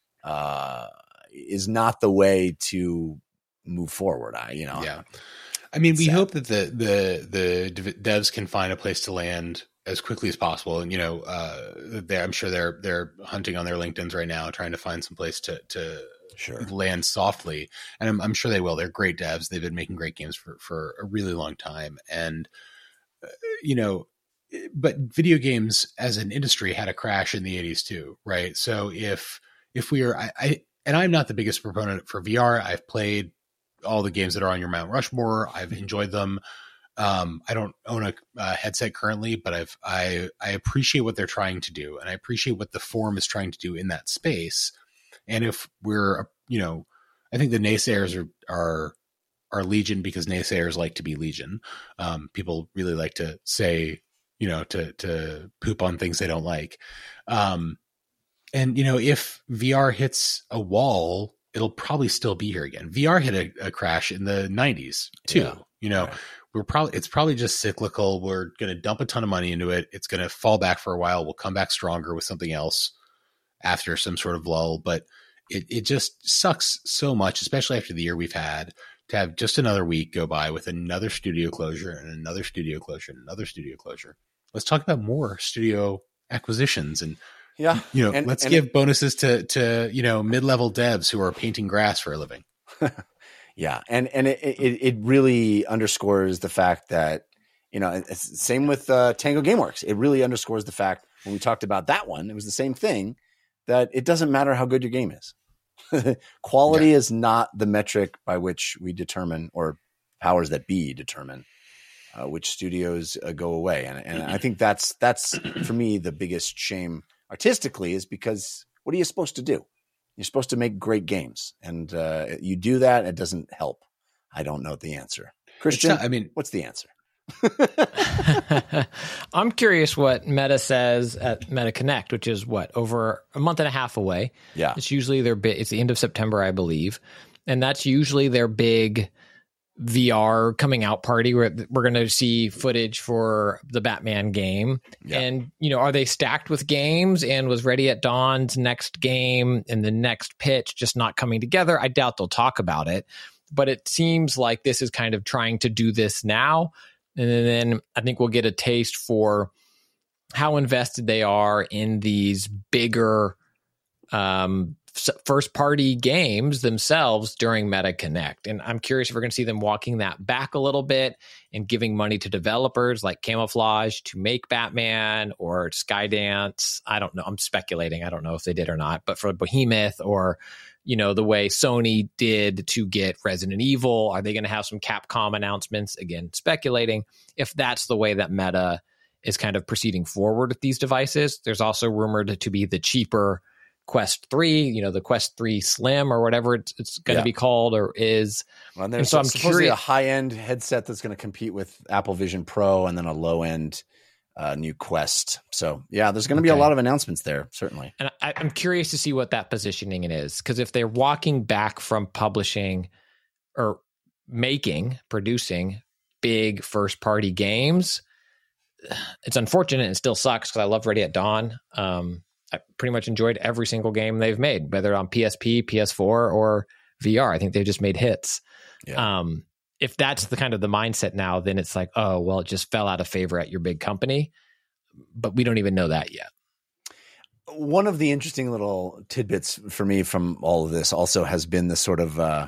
uh, is not the way to move forward. I, you know,
yeah. I mean, we
sad.
hope that the, the, the dev- devs can find a place to land as quickly as possible. And, you know, uh, they're, I'm sure they're, they're hunting on their LinkedIn's right now, trying to find some place to, to
Sure.
land softly. And I'm, I'm sure they will. They're great devs. They've been making great games for, for a really long time. And, uh, you know, but video games as an industry had a crash in the eighties too. Right. So if, if we are, I, I and I'm not the biggest proponent for V R. I've played all the games that are on your Mount Rushmore. I've enjoyed them. Um, I don't own a, a headset currently, but I've, I, I appreciate what they're trying to do. And I appreciate what the forum is trying to do in that space. And if we're, you know, I think the naysayers are, are, are legion because naysayers like to be legion. Um, people really like to say, you know, to, to poop on things they don't like. Um, and, you know, if V R hits a wall, it'll probably still be here again. V R hit a, a crash in the nineties too.
Yeah.
You know,
Right.
we're probably, it's probably just cyclical. We're going to dump a ton of money into it. It's going to fall back for a while. We'll come back stronger with something else after some sort of lull. But it, it just sucks so much, especially after the year we've had, to have just another week go by with another studio closure and another studio closure and another studio closure. Let's talk about more studio acquisitions and,
Yeah.
you know,
And-
let's
and
give
it-
bonuses to, to, you know, mid-level devs who are painting grass for a living.
Yeah. And, and it, it, it really underscores the fact that, you know, it's same with uh, Tango Gameworks. It really underscores the fact when we talked about that one, it was the same thing, that it doesn't matter how good your game is. Quality
Yeah.
is not the metric by which we determine, or powers that be determine, uh, which studios uh, go away. And, and I think that's, that's for me, the biggest shame artistically, is because what are you supposed to do? You're supposed to make great games, and uh, you do that. It doesn't help. I don't know the answer. Christian,
not- I mean-
what's the answer?
I'm curious what Meta says at Meta Connect, which is what, over a month and a half away.
Yeah.
It's usually their big, it's the end of September, I believe. And that's usually their big V R coming out party where we're going to see footage for the Batman game.
Yeah.
And, you know, are they stacked with games? And was Ready at Dawn's next game and the next pitch just not coming together? I doubt they'll talk about it. but it seems like this is kind of trying to do this now. And then I think we'll get a taste for how invested they are in these bigger um, first party games themselves during Meta Connect. And I'm curious if we're going to see them walking that back a little bit and giving money to developers like Camouflage to make Batman or Skydance. I don't know. I'm speculating. I don't know if they did or not, but for Behemoth or, you know, the way Sony did to get Resident Evil, are they going to have some Capcom announcements? Again, speculating if that's the way that Meta is kind of proceeding forward with these devices. There's also rumored to be the cheaper Quest three, you know, the Quest three Slim or whatever it's, it's going to
Yeah.
be called or is.
Well, and
And
there's
so I'm
supposedly
curious-
a high-end headset that's going to compete with Apple Vision Pro, and then a low-end uh, new Quest. So, yeah, there's going to be a
Okay.
lot of announcements there, certainly.
And I, I'm curious to see what that positioning it is, because if they're walking back from publishing or making, producing big first party games, it's unfortunate and still sucks because I love Ready at Dawn. Um, I pretty much enjoyed every single game they've made, whether on P S P, P S four, or V R. I think they've just made hits.
Yeah.
Um, if that's the kind of the mindset now, then it's like, oh, well, it just fell out of favor at your big company. But we don't even know that yet.
One of the interesting little tidbits for me from all of this also has been the sort of uh,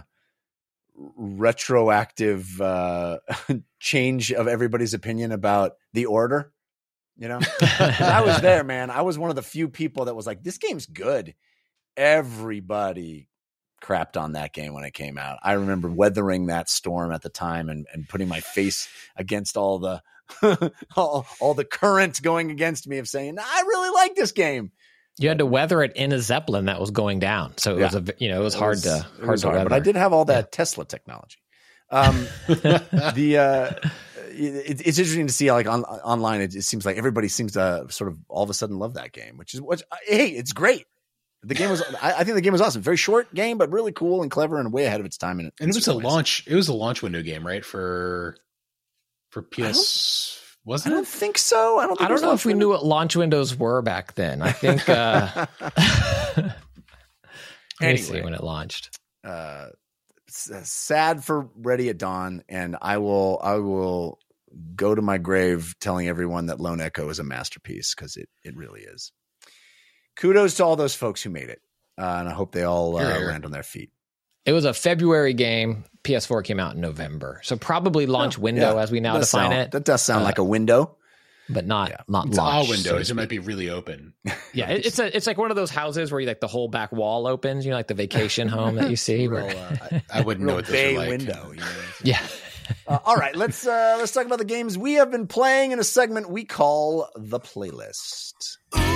retroactive uh, change of everybody's opinion about The Order. You know, 'Cause I was there, man. I was one of the few people that was like, this game's good. Everybody crapped on that game when it came out. I remember weathering that storm at the time and, and putting my face against all the all, all the current going against me of saying, I really like this game.
You had to weather it in a Zeppelin that was going down, so it
Yeah.
was a you know it was
It
hard
was-
to
it
hard
was
to
hard,
weather.
but I did have all that Tesla technology. Um, the uh, it, it's interesting to see how, like on online, it, it seems like everybody seems to sort of all of a sudden love that game, which is what. Hey, it's great. The game was. I, I think the game was awesome. Very short game, but really cool and clever and way ahead of its time. In,
And it was a
certain ways.
launch. It was a launch window game, right? For for P S,
I
wasn't
don't
it?
think so. I don't. Think
I
it was
don't know
launch
if we
window.
knew what launch windows were back then. I think. Uh, let me
Anyway.
see when it launched.
uh, s- sad for Ready at Dawn, and I will I will go to my grave telling everyone that Lone Echo is a masterpiece because it it really is. Kudos to all those folks who made it, uh, and I hope they all uh,
Here, here.
land on their feet.
It was a February game. P S four came out in November, so probably launch window
Yeah,
as we now
does
define
sound-
it,
That does sound
Uh,
like a window.
but not
Yeah.
not
It's
launch.
all
so to
windows. It
speak.
might be really open.
Yeah, it, it's a it's like one of those houses where you like the whole back wall opens. You know, like the vacation home that you see.
Real,
Where,
uh,
I, I wouldn't know
real
what those
bay
are like.
window. You know?
yeah,
Uh, all right, let's uh, let's talk about the games we have been playing in a segment we call the playlist.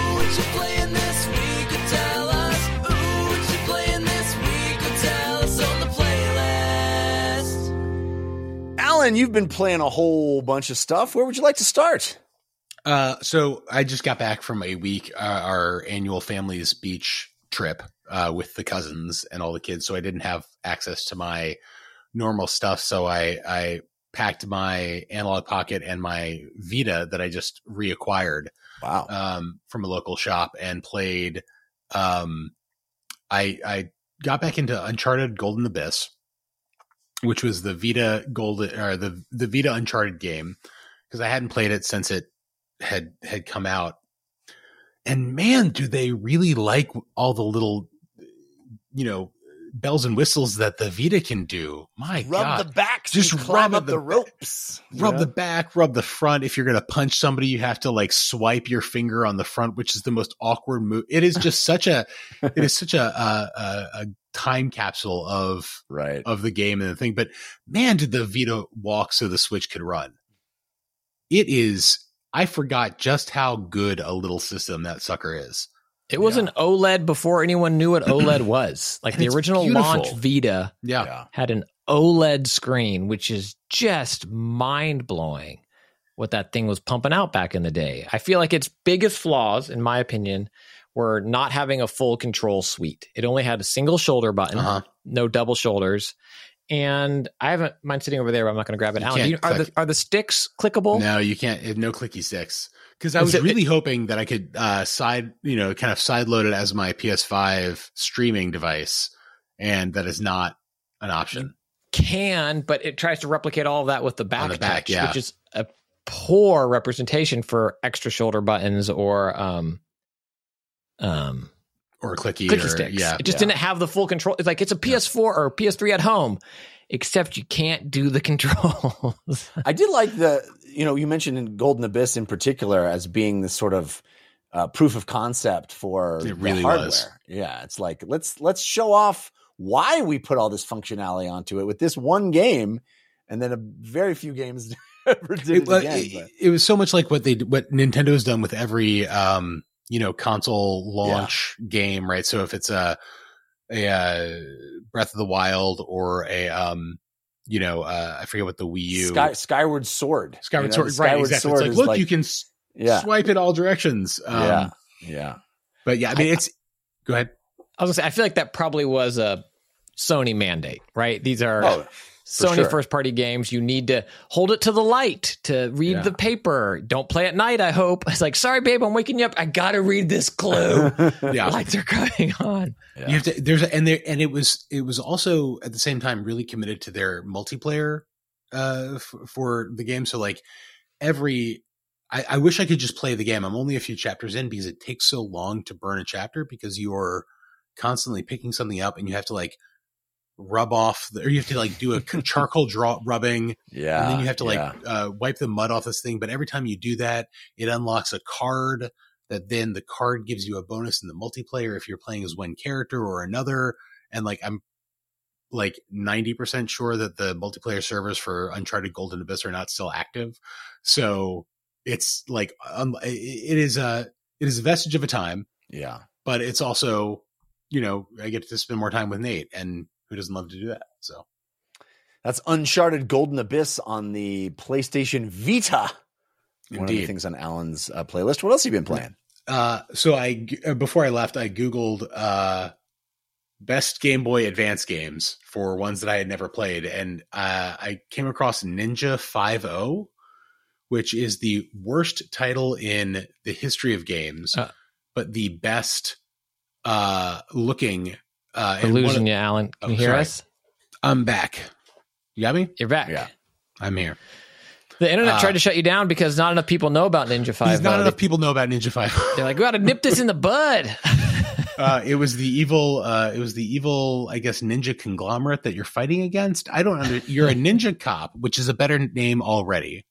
Alan, you've been playing a whole bunch of stuff. Where would you like to start?
Uh, so I just got back from a week, uh, our annual family's beach trip uh, with the cousins and all the kids. So I didn't have access to my normal stuff. So I, I packed my Analog Pocket and my Vita that I just reacquired
Wow.
um, from a local shop and played. Um, I I got back into Uncharted Golden Abyss, which was the Vita Golden or the the Vita Uncharted game, because I hadn't played it since it had had come out. And man, do they really like all the little, you know, bells and whistles that the Vita can do. My
Rub
God.
the backs,
Just
just climb
rub
up
the
the,
ba-
ropes. you
Rub
know?
the back, rub the front. If you're going to punch somebody, you have to like swipe your finger on the front, which is the most awkward move. It is just such a, it is such a, a, a, a time capsule of,
right.
of the game and the thing. But man, did the Vita walk so the Switch could run. It is, I forgot just how good a little system that sucker is.
it was
Yeah.
an OLED before anyone knew what OLED was. Like
And
the
it's
original
beautiful.
launch Vita
Yeah.
Yeah.
had an OLED screen, which is just mind blowing. What that thing was pumping out back in the day. I feel like its biggest flaws, in my opinion, were not having a full control suite. It only had a single shoulder button,
Uh-huh.
no double shoulders. And I haven't mine sitting over there, but I'm not going to grab it.
You
Alan, do you,
can't
are the
click.
are the sticks clickable?
No, you can't. it- No clicky sticks. Because I
Is
was
it-
really hoping that I could uh, side, you know, kind of side load it as my P S five streaming device, and that is not an option.
can, but it tries to replicate all of that with the back,
On the back,
touch,
yeah.
which is a poor representation for extra shoulder buttons or um um
or clicky,
clicky
or,
sticks.
Yeah,
it just
yeah.
didn't have the full control. It's like it's a P S four or P S three at home, except you can't do the controls.
I did like the, you know, you mentioned in Golden Abyss in particular as being this sort of uh, proof of concept for
It really
the hardware.
was.
Yeah, it's like let's let's show off why we put all this functionality onto it with this one game, and then a very few games ever did it,
it, well,
again.
it,
but-
it was so much like what they what Nintendo's done with every um you know console launch game, right? So if it's a a uh, Breath of the Wild or a um you know uh, I forget what the Wii U
Sky, Skyward Sword,
Skyward
you know,
Sword, right?
Skyward
Exactly.
Sword
It's like,
is
look,
like-
you can s-
yeah,
swipe in all directions. Um,
yeah, yeah.
But yeah, I mean, it's go ahead.
I was gonna say, I feel like that probably was a Sony mandate, right? These are
Oh,
Sony
sure.
first party games. You need to hold it to the light to read
Yeah.
the paper. Don't play at night, I hope. It's like, sorry, babe, I'm waking you up. I gotta read this clue.
Yeah.
Lights are coming on.
Yeah.
You have to there's a, and there and it was it was also at the same time really committed to their multiplayer uh f- for the game. So like every I, I wish I could just play the game. I'm only a few chapters in because it takes so long to burn a chapter because you're constantly picking something up and you have to like rub off the, or you have to like do a charcoal draw rubbing
Yeah,
and then you have to like
yeah.
uh, wipe the mud off this thing. But every time you do that, it unlocks a card that then the card gives you a bonus in the multiplayer if you're playing as one character or another. And like, I'm like ninety percent sure that the multiplayer servers for Uncharted Golden Abyss are not still active. So it's like, um, it is a, it is a vestige of a time,
yeah.
but it's also, you know, I get to spend more time with Nate, and who doesn't love to do that? So
That's Uncharted Golden Abyss on the PlayStation Vita. One of the
Indeed.
things on Alan's uh, playlist. What else have you been playing?
Uh, so I, uh, before I left, I Googled, uh, best Game Boy Advance games for ones that I had never played. And, uh, I came across Ninja five oh, which is the worst title in the history of games,
Uh.
but the best, uh, looking, uh,
We're
and one
losing
of-
you, Alan. Can
Oh,
you hear
sorry.
us?
I'm back. You got me?
You're back.
Yeah.
I'm here.
The internet
Uh,
tried to shut you down because not enough people know about Ninja
There's
five.
not
uh,
enough people know about Ninja five oh.
They're like, we got to nip this in the bud.
Uh, it was the evil, uh, it was the evil, I guess, ninja conglomerate that you're fighting against. I don't under, you're a ninja cop, which is a better name already.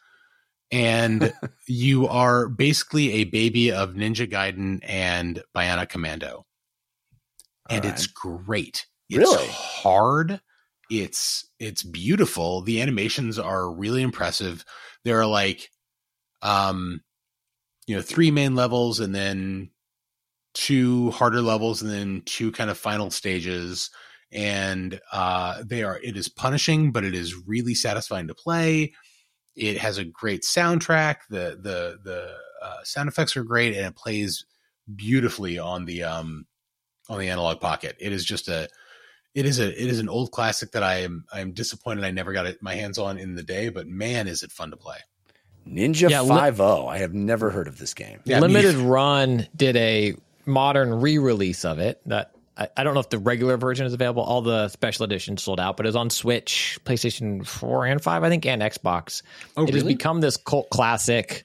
And you are basically a baby of Ninja Gaiden and Bionic Commando. And
All
it's great. It's
Really?
hard. It's, it's beautiful. The animations are really impressive. There are like, um, you know, three main levels and then two harder levels and then two kind of final stages. And uh, they are, it is punishing, but it is really satisfying to play. It has a great soundtrack. The, the, the uh, sound effects are great and it plays beautifully on the, um, on the Analog Pocket. It is just a, it is a, it is an old classic that I am, I'm disappointed I never got it, my hands on in the day, but man, is it fun to play.
Ninja
Yeah, li-
five oh. I have never heard of this game.
Yeah,
Limited
me-
Run did a modern re-release of it. That I, I don't know if the regular version is available. All the special editions sold out, but it's on Switch, PlayStation four and five, I think, and Xbox.
Oh,
it has
really?
become this cult classic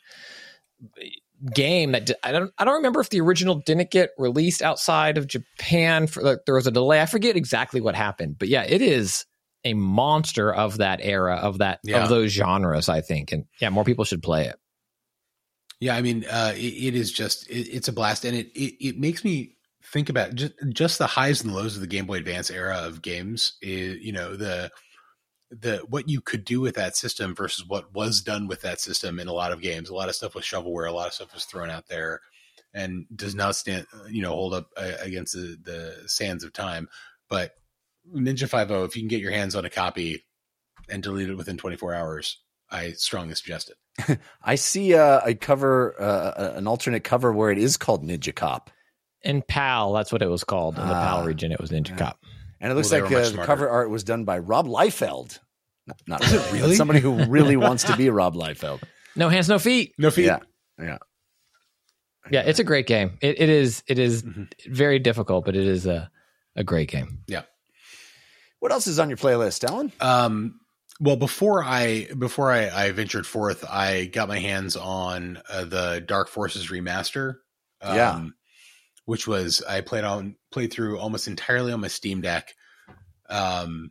game that di- I don't I don't remember if the original didn't get released outside of Japan. For like, there was a delay. I forget exactly what happened, but yeah, it is a monster of that era of that
Yeah.
of those genres. I think, and yeah, more people should play it.
Yeah, I mean, uh, it, it is just it, it's a blast, and it, it it makes me think about just just the highs and lows of the Game Boy Advance era of games. Is, you know, the the what you could do with that system versus what was done with that system in a lot of games. A lot of stuff was shovelware, a lot of stuff was thrown out there, and does not stand you know hold up uh, against the, the sands of time. But Ninja five oh, if you can get your hands on a copy and delete it within twenty-four hours, I strongly suggest it.
I see uh, a cover, uh, an alternate cover where it is called Ninja Cop.
In PAL, that's what it was called. In the
Ah.
PAL region, it was Ninja
Yeah.
Cop.
And it looks
Well, they
like
were
uh,
much
the
smarter.
cover art was done by Rob Liefeld. Not, not really, but
really?
somebody who really wants to be Rob Liefeld.
No hands, no feet.
No feet.
Yeah. Yeah.
Yeah, it's a great game. It, it is. It is
Mhm.
very difficult, but it is a a great game.
Yeah.
What else is on your playlist, Alan?
Um, well, before I before I, I ventured forth, I got my hands on uh, the Dark Forces remaster. Um,
Yeah.
which was I played on played through almost entirely on my Steam Deck. Um,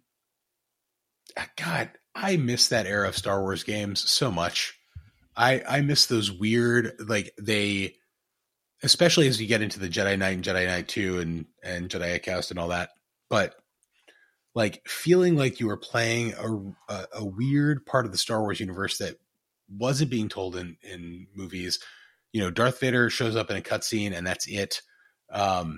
God, I miss that era of Star Wars games so much. I I miss those weird, like they, especially as you get into the Jedi Knight and Jedi Knight two and and Jedi Outcast and all that. But like feeling like you were playing a, a a weird part of the Star Wars universe that wasn't being told in in movies. You know, Darth Vader shows up in a cutscene and that's it. Um,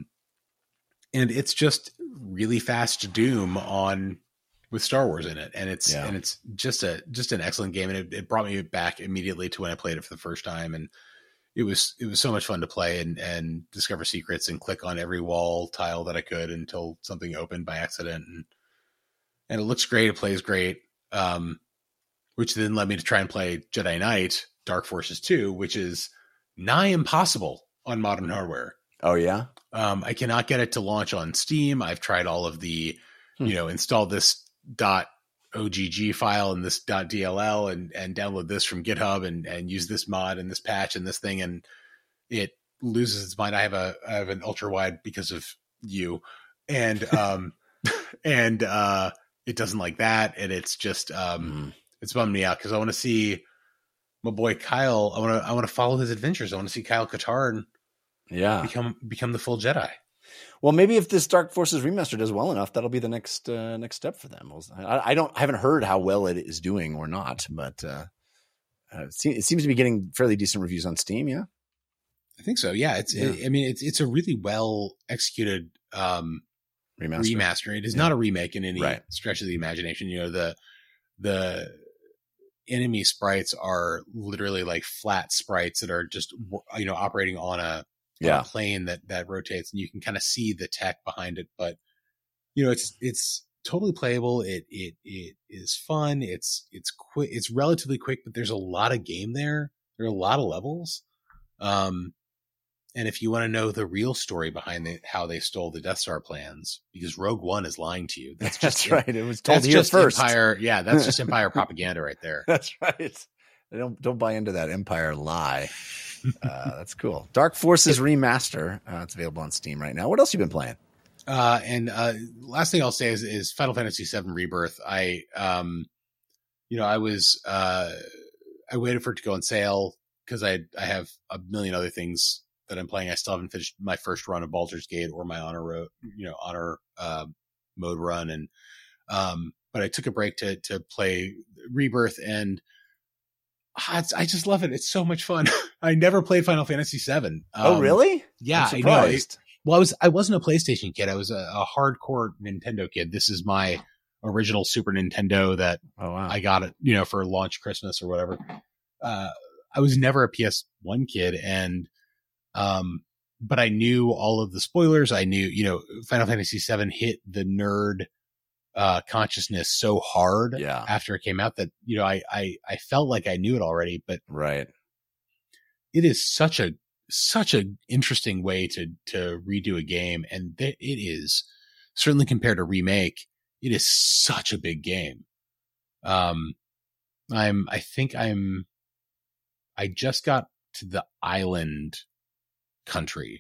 and it's just really fast Doom on with Star Wars in it. And it's,
Yeah.
and it's just a, just an excellent game. And it, it brought me back immediately to when I played it for the first time. And it was, it was so much fun to play and, and discover secrets and click on every wall tile that I could until something opened by accident. And, and it looks great. It plays great. Um, which then led me to try and play Jedi Knight Dark Forces two, which is nigh impossible on modern hardware.
Oh, yeah?
Um, I cannot get it to launch on Steam. I've tried all of the,
Hmm.
you know, install this dot O G G file and this dot D L L and, and download this from GitHub and, and use this mod and this patch and this thing. And it loses its mind. I have a, I have an ultra wide because of you. And, um, and, uh, it doesn't like that. And it's just, um,
Mm.
it's bummed me out because I want to see my boy Kyle. I want to, I want to follow his adventures. I want to see Kyle Katarn
Yeah.
become become the full Jedi.
Well, maybe if this Dark Forces remaster does well enough, that'll be the next uh, next step for them. We'll- I, I don't, I haven't heard how well it is doing or not, but uh, uh, it, seems, it seems to be getting fairly decent reviews on Steam. Yeah,
I think so. Yeah, it's.
Yeah.
I mean, it's it's a really well executed um,
remaster.
remaster. It is
Yeah.
not a remake in any
Right.
stretch of the imagination. You know, the the enemy sprites are literally like flat sprites that are just you know operating on a
Yeah.
a plane that that rotates, and you can kind of see the tech behind it. But you know, it's it's totally playable. It it it is fun. It's it's quick. It's relatively quick, but there's a lot of game there. There are a lot of levels. Um, and if you want to know the real story behind the, how they stole the Death Star plans, because Rogue One is lying to you. That's just
That's right. It was told
That's
here
just
first.
Empire. Yeah, that's just Empire propaganda right there.
That's right. Don't don't buy into that Empire lie. Uh, that's cool. Dark Forces remaster. Uh, it's available on Steam right now. What else you been playing?
Uh, and uh, last thing I'll say is, is Final Fantasy seven Rebirth. I, um, you know, I was, uh, I waited for it to go on sale because I, I have a million other things that I'm playing. I still haven't finished my first run of Baldur's Gate or my honor road, you know, honor uh, mode run, and um, but I took a break to to play Rebirth, and ah, it's, I just love it. It's so much fun. I never played Final Fantasy seven. Um,
oh, really?
Yeah,
I'm
I know. It-
surprised.
Well, I was I wasn't a PlayStation kid. I was a, a hardcore Nintendo kid. This is my original Super Nintendo that
Oh, wow.
I got it, you know, for launch Christmas or whatever. Uh, I was never a P S one kid, and um, but I knew all of the spoilers. I knew, you know, Final Fantasy seven hit the nerd uh, consciousness so hard
Yeah.
after it came out that you know I I I felt like I knew it already, but
Right.
it is such a such an interesting way to to redo a game, and th- it is certainly compared to remake. It is such a big game. Um, I'm I think I'm I just got to the island country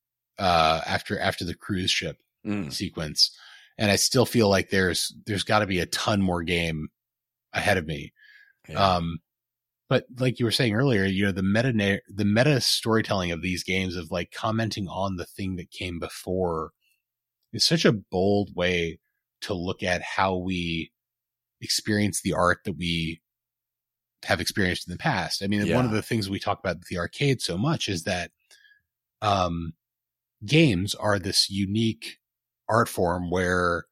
uh, after after the cruise ship
Mm.
sequence, and I still feel like there's there's got to be a ton more game ahead of me.
Yeah.
Um, but like you were saying earlier, you know, the meta, na- the meta storytelling of these games of like commenting on the thing that came before is such a bold way to look at how we experience the art that we have experienced in the past. I mean,
Yeah.
one of the things we talk about with the arcade so much is that, um, games are this unique art form where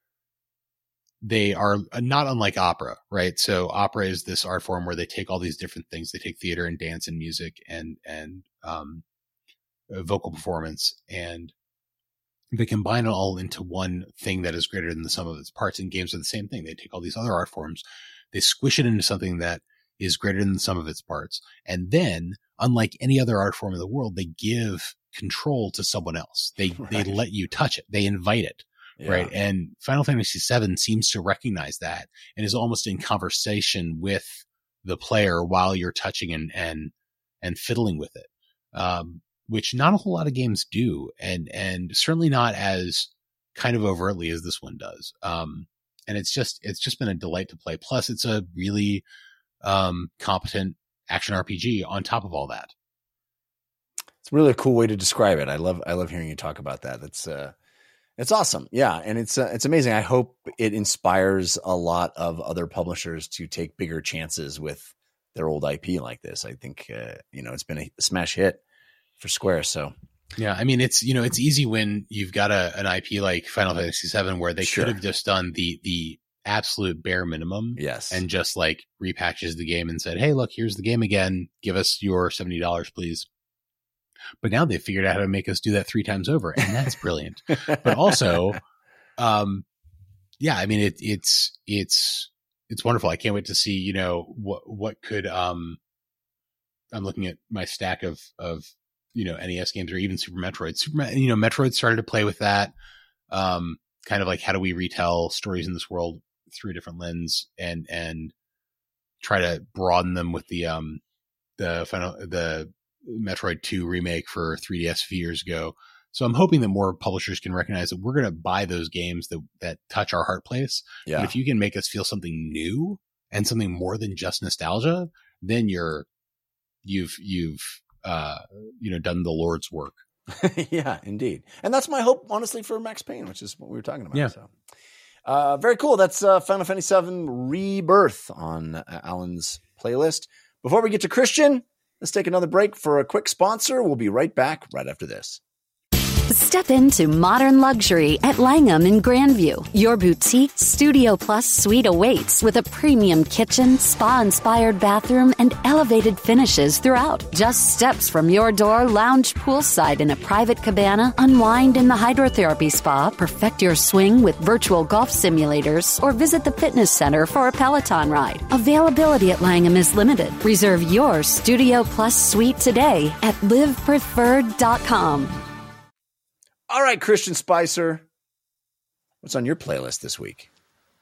they are not unlike opera, right? So opera is this art form where they take all these different things. They take theater and dance and music and, and, um, uh, vocal performance, and they combine it all into one thing that is greater than the sum of its parts. And games are the same thing. They take all these other art forms, they squish it into something that is greater than the sum of its parts. And then, unlike any other art form in the world, they give control to someone else. They,
Right.
they let you touch it. They invite it.
Yeah.
right? And Final Fantasy seven seems to recognize that and is almost in conversation with the player while you're touching and and and fiddling with it, um, which not a whole lot of games do, and and certainly not as kind of overtly as this one does. Um, and it's just it's just been a delight to play. Plus, it's a really um, competent action R P G on top of all that.
It's really a cool way to describe it. I love I love hearing you talk about that. That's uh, it's awesome. Yeah, and it's uh, it's amazing. I hope it inspires a lot of other publishers to take bigger chances with their old I P like this. I think uh, you know it's been a smash hit for Square. So
yeah, I mean it's you know it's easy when you've got a an I P like Final Fantasy seven where they
Sure.
could have just done the the absolute bare minimum.
Yes.
And just like repackaged the game and said, hey, look, here's the game again. Give us your seventy dollars, please. But now they figured out how to make us do that three times over. And that's brilliant. But also, um, yeah, I mean, it, it's, it's, it's wonderful. I can't wait to see, you know, what, what could, um, I'm looking at my stack of, of, you know, N E S games or even Super Metroid. Super, you know, Metroid started to play with that. Um, kind of like, how do we retell stories in this world through a different lens and, and try to broaden them with the, um, the final, the Metroid two remake for three D S a few years ago. So I'm hoping that more publishers can recognize that we're going to buy those games that, that touch our heart place.
Yeah.
But if you can make us feel something new and something more than just nostalgia, then you're, you've, you've, uh, you know, done the Lord's work.
Yeah, indeed. And that's my hope, honestly, for Max Payne, which is what we were talking about.
Yeah.
So, uh, very cool. That's uh, Final Fantasy seven Rebirth on uh, Alan's playlist. Before we get to Christian, let's take another break for a quick sponsor. We'll be right back right after this.
Step into modern luxury at Langham in Grandview. Your boutique Studio Plus suite awaits with a premium kitchen, spa-inspired bathroom, and elevated finishes throughout. Just steps from your door, lounge poolside in a private cabana, unwind in the hydrotherapy spa, perfect your swing with virtual golf simulators, or visit the fitness center for a Peloton ride. Availability at Langham is limited. Reserve your Studio Plus suite today at live preferred dot com.
All right, Christian Spicer, what's on your playlist this week?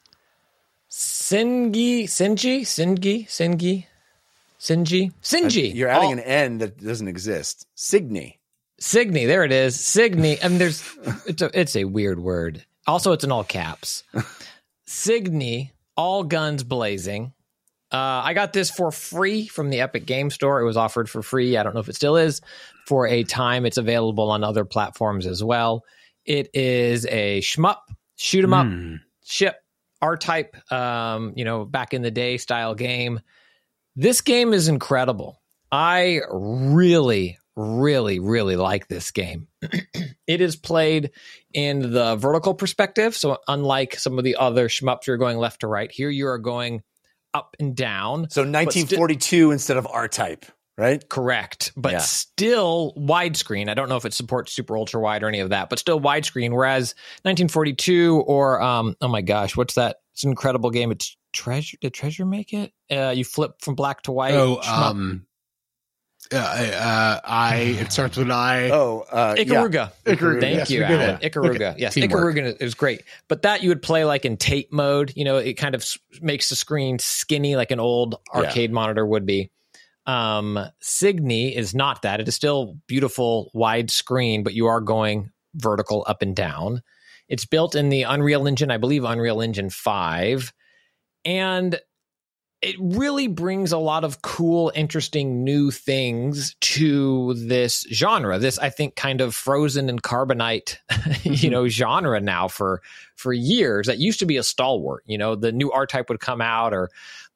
Singi, Sinji, Singi, Singi, Sinji, Sinji.
You're adding
Oh,
an N that doesn't exist. Signy.
Signy. There it is. Signy. I mean, there's it's a it's a weird word. Also, it's in all caps. Signy. All guns blazing. Uh, I got this for free from the Epic Game Store. It was offered for free. I don't know if it still is for a time. It's available on other platforms as well. It is a shmup, shoot 'em up,
Mm.
ship, R-Type, um, you know, back in the day style game. This game is incredible. I really, really, really like this game. It is played in the vertical perspective. So unlike some of the other shmups, you're going left to right. Here you are going up and down.
So nineteen forty-two instead of R-Type, right?
Correct. But
Yeah.
still widescreen. I don't know if it supports super ultra wide or any of that, but still widescreen. Whereas nineteen forty-two or, um, oh my gosh, what's that? It's an incredible game. It's Treasure. Did Treasure make it? Uh, you flip from black to white.
Oh,
Shmup.
um, uh, uh, I, it starts with an I.
Oh, uh, yeah.
Ikaruga.
Ikaruga,
Thank
yes,
you,
we did
Alan.
it.
Ikaruga.
Okay.
Yes,
Teamwork.
Ikaruga is great. But that you would play like in tape mode. You know, it kind of s- makes the screen skinny like an old arcade monitor would be. Um, Signy is not that. It is still beautiful wide screen, but you are going vertical up and down. It's built in the Unreal Engine, I believe Unreal Engine five. And it really brings a lot of cool, interesting new things to this genre. This, I think, kind of Frozen and Carbonite, you know, genre now for for years. That used to be a stalwart. You know, the new R-Type would come out, or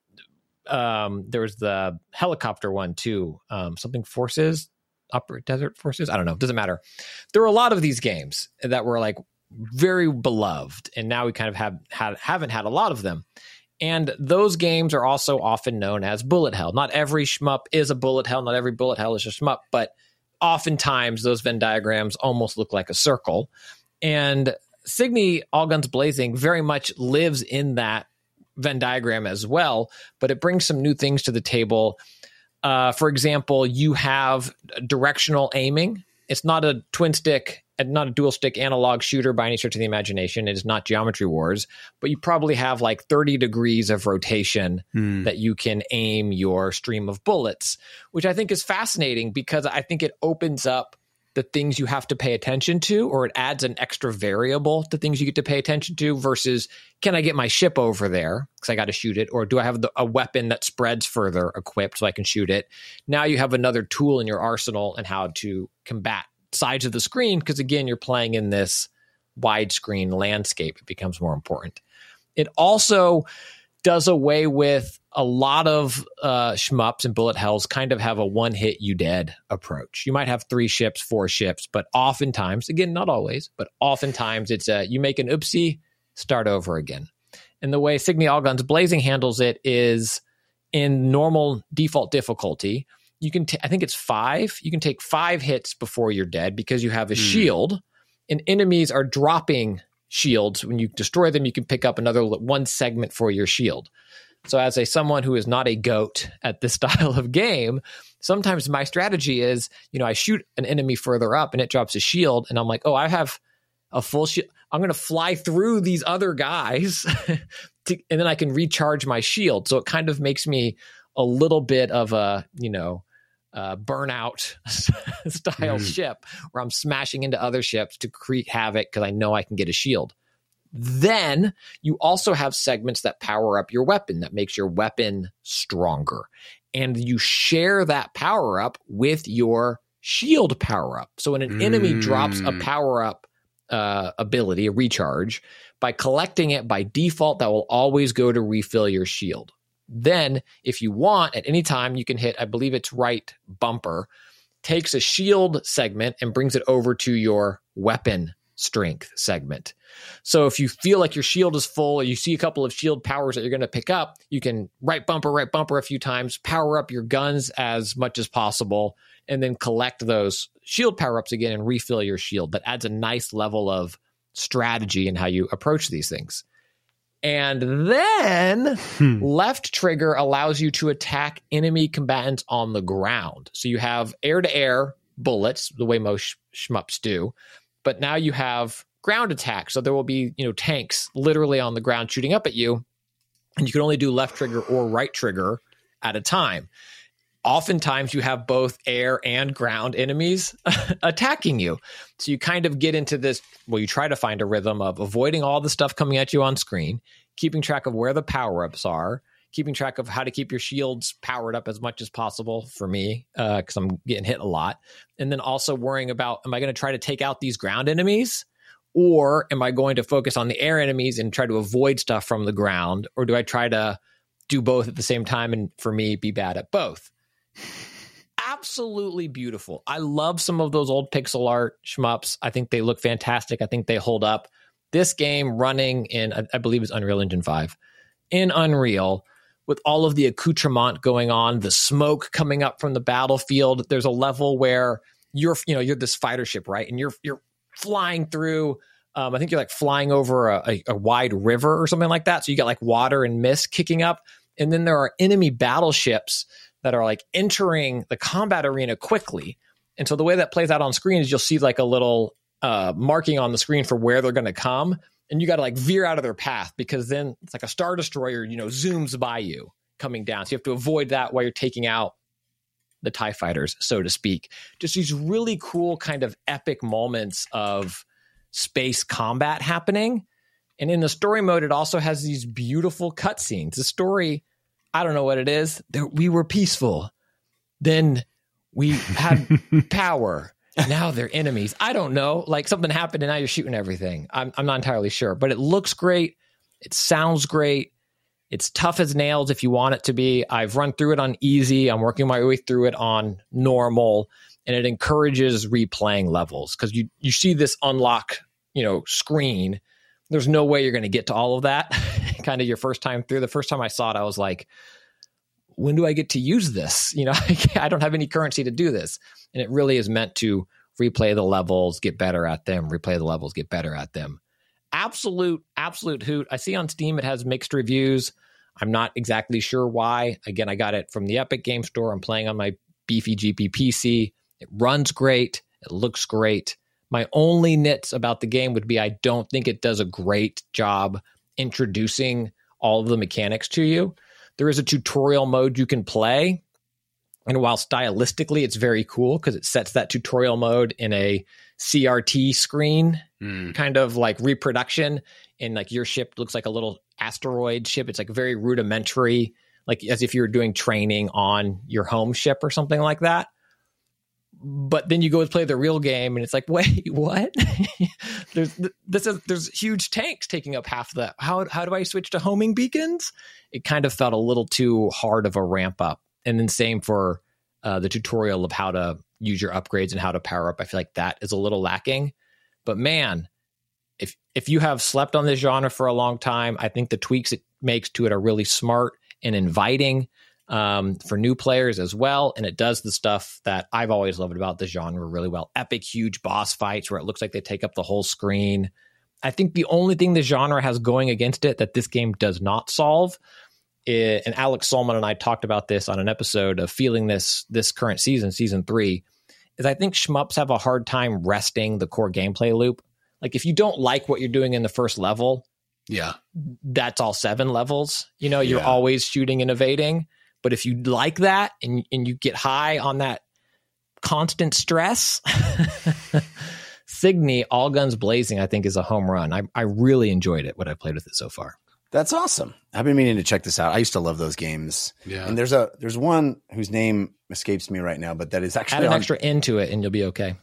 um, there was the helicopter one too. Um, something Forces, Upper Desert Forces. I don't know. Doesn't matter. There were a lot of these games that were like very beloved, and now we kind of have had haven't had a lot of them. And those games are also often known as bullet hell. Not every shmup is a bullet hell. Not every bullet hell is a shmup, but oftentimes those Venn diagrams almost look like a circle. And Signy, All Guns Blazing, very much lives in that Venn diagram as well, but it brings some new things to the table. Uh, for example, you have directional aiming. It's not a twin stick not a dual stick analog shooter by any stretch of the imagination. It is not Geometry Wars, but you probably have like thirty degrees of rotation
Hmm.
that you can aim your stream of bullets, which I think is fascinating because I think it opens up the things you have to pay attention to, or it adds an extra variable to things you get to pay attention to versus, can I get my ship over there because I got to shoot it, or do I have the, a weapon that spreads further equipped so I can shoot it? Now you have another tool in your arsenal and how to combat sides of the screen, because again, you're playing in this widescreen landscape. It becomes more important. It also does away with a lot of uh, shmups and bullet hells kind of have a one hit you dead approach. You might have three ships, four ships, but oftentimes, again, not always, but oftentimes it's a, you make an oopsie, start over again. And the way Cygni Allguns Blazing handles it is in normal default difficulty, you can, t- I think it's five, you can take five hits before you're dead because you have a mm. shield, and enemies are dropping shields. When you destroy them, you can pick up another one segment for your shield. So as a someone who is not a goat at this style of game, sometimes my strategy is, you know, I shoot an enemy further up and it drops a shield, and I'm like, oh, I have a full shield. I'm going to fly through these other guys to, and then I can recharge my shield. So it kind of makes me a little bit of a, you know, uh, burnout style mm. ship where I'm smashing into other ships to create havoc because I know I can get a shield. Then you also have segments that power up your weapon, that makes your weapon stronger. And you share that power up with your shield power up. So when an mm. enemy drops a power up uh, ability, a recharge, by collecting it by default, that will always go to refill your shield. Then if you want, at any time, you can hit, I believe it's right bumper, takes a shield segment and brings it over to your weapon strength segment. So if you feel like your shield is full, or you see a couple of shield powers that you're going to pick up, you can right bumper, right bumper a few times, power up your guns as much as possible, and then collect those shield power-ups again and refill your shield. That adds a nice level of strategy in how you approach these things. And then hmm. left trigger allows you to attack enemy combatants on the ground. So you have air-to-air bullets, the way most shmups do, but now you have ground attack. So there will be, you know, tanks literally on the ground shooting up at you, and you can only do left trigger or right trigger at a time. Oftentimes you have both air and ground enemies attacking you. So you kind of get into this, well, you try to find a rhythm of avoiding all the stuff coming at you on screen, keeping track of where the power-ups are, keeping track of how to keep your shields powered up as much as possible for me, because uh, I'm getting hit a lot. And then also worrying about, am I going to try to take out these ground enemies? Or am I going to focus on the air enemies and try to avoid stuff from the ground? Or do I try to do both at the same time and, for me, be bad at both? Absolutely beautiful. I love some of those old pixel art shmups. I think they look fantastic. I think they hold up. This game running in, I, I believe it's Unreal Engine five, in Unreal, with all of the accoutrement going on, the smoke coming up from the battlefield. There's a level where you're, you know, you're this fighter ship, right? And you're you're flying through. Um, I think you're like flying over a, a, a wide river or something like that. So you got like water and mist kicking up, and then there are enemy battleships that are like entering the combat arena quickly. And so the way that plays out on screen is you'll see like a little uh, marking on the screen for where they're going to come. And you got to like veer out of their path, because then it's like a Star Destroyer, you know, zooms by you coming down. So you have to avoid that while you're taking out the TIE fighters, so to speak. Just these really cool kind of epic moments of space combat happening. And in the story mode, it also has these beautiful cutscenes. The story, I don't know what it is. We were peaceful. Then we had power. Now they're enemies. I don't know. Like something happened and now you're shooting everything. I'm, I'm not entirely sure. But it looks great. It sounds great. It's tough as nails if you want it to be. I've run through it on easy. I'm working my way through it on normal. And it encourages replaying levels, because you, you see this unlock, you know, screen. There's no way you're going to get to all of that kind of your first time through. The first time I saw it, I was like, when do I get to use this? You know, I don't have any currency to do this. And it really is meant to replay the levels, get better at them, replay the levels, get better at them. Absolute, absolute hoot. I see on Steam it has mixed reviews. I'm not exactly sure why. Again, I got it from the Epic Game Store. I'm playing on my beefy G P P C. It runs great. It looks great. My only nits about the game would be I don't think it does a great job introducing all of the mechanics to you. There is a tutorial mode you can play. And while stylistically it's very cool because it sets that tutorial mode in a C R T screen, mm. kind of like reproduction, and like your ship looks like a little asteroid ship. It's like very rudimentary, like as if you were doing training on your home ship or something like that. But then you go and play the real game and it's like, wait, what? there's this is there's huge tanks taking up half of that. How how do I switch to homing beacons? It kind of felt a little too hard of a ramp up. And then same for uh, the tutorial of how to use your upgrades and how to power up. I feel like that is a little lacking. But man, if if you have slept on this genre for a long time, I think the tweaks it makes to it are really smart and inviting um, for new players as well. And it does the stuff that I've always loved about the genre really well. Epic, huge boss fights where it looks like they take up the whole screen. I think the only thing the genre has going against it that this game does not solve, It, and Alex Solman and I talked about this on an episode of Feeling This this current season, season three, is I think shmups have a hard time resting the core gameplay loop. Like if you don't like what you're doing in the first level,
yeah,
that's all seven levels. You know, you're
Yeah.
always shooting and evading. But if you like that and, and you get high on that constant stress, Signy, All Guns Blazing, I think is a home run. I, I really enjoyed it, what I played with it so far.
That's awesome. I've been meaning to check this out. I used to love those games.
Yeah.
And there's a there's one whose name escapes me right now, but that is actually
Add an
on,
extra into it and you'll be okay.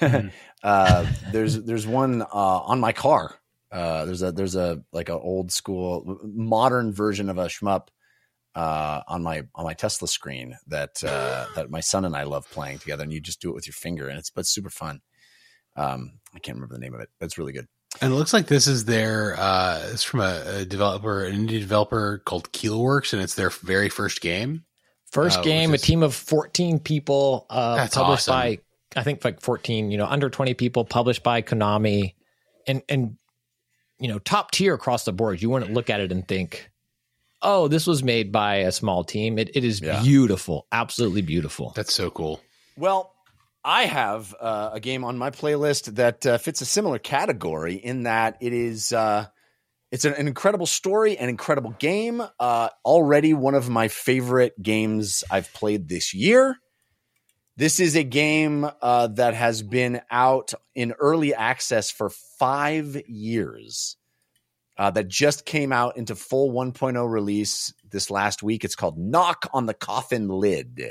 uh, there's there's one uh, on my car. Uh, there's a there's a like an old school modern version of a shmup uh, on my on my Tesla screen that uh, that my son and I love playing together. And you just do it with your finger, and it's but super fun. Um, I can't remember the name of it, but it's really good.
And it looks like this is their, uh, it's from a, a developer, an indie developer called Keelworks, and it's their very first game.
First
uh,
game,
is,
a team of fourteen people, uh,
That's
published
awesome.
by, I think like fourteen, you know, under twenty people, published by Konami, and, and, you know, top tier across the board. You wouldn't look at it and think, oh, this was made by a small team. It, it is
Yeah.
beautiful. Absolutely beautiful.
That's so cool.
Well, I have uh, a game on my playlist that uh, fits a similar category in that it is uh, it's an, an incredible story, an incredible game. Uh, already one of my favorite games I've played this year. This is a game uh, that has been out in early access for five years. Uh, that just came out into full one point oh release this last week. It's called Knock on the Coffin Lid.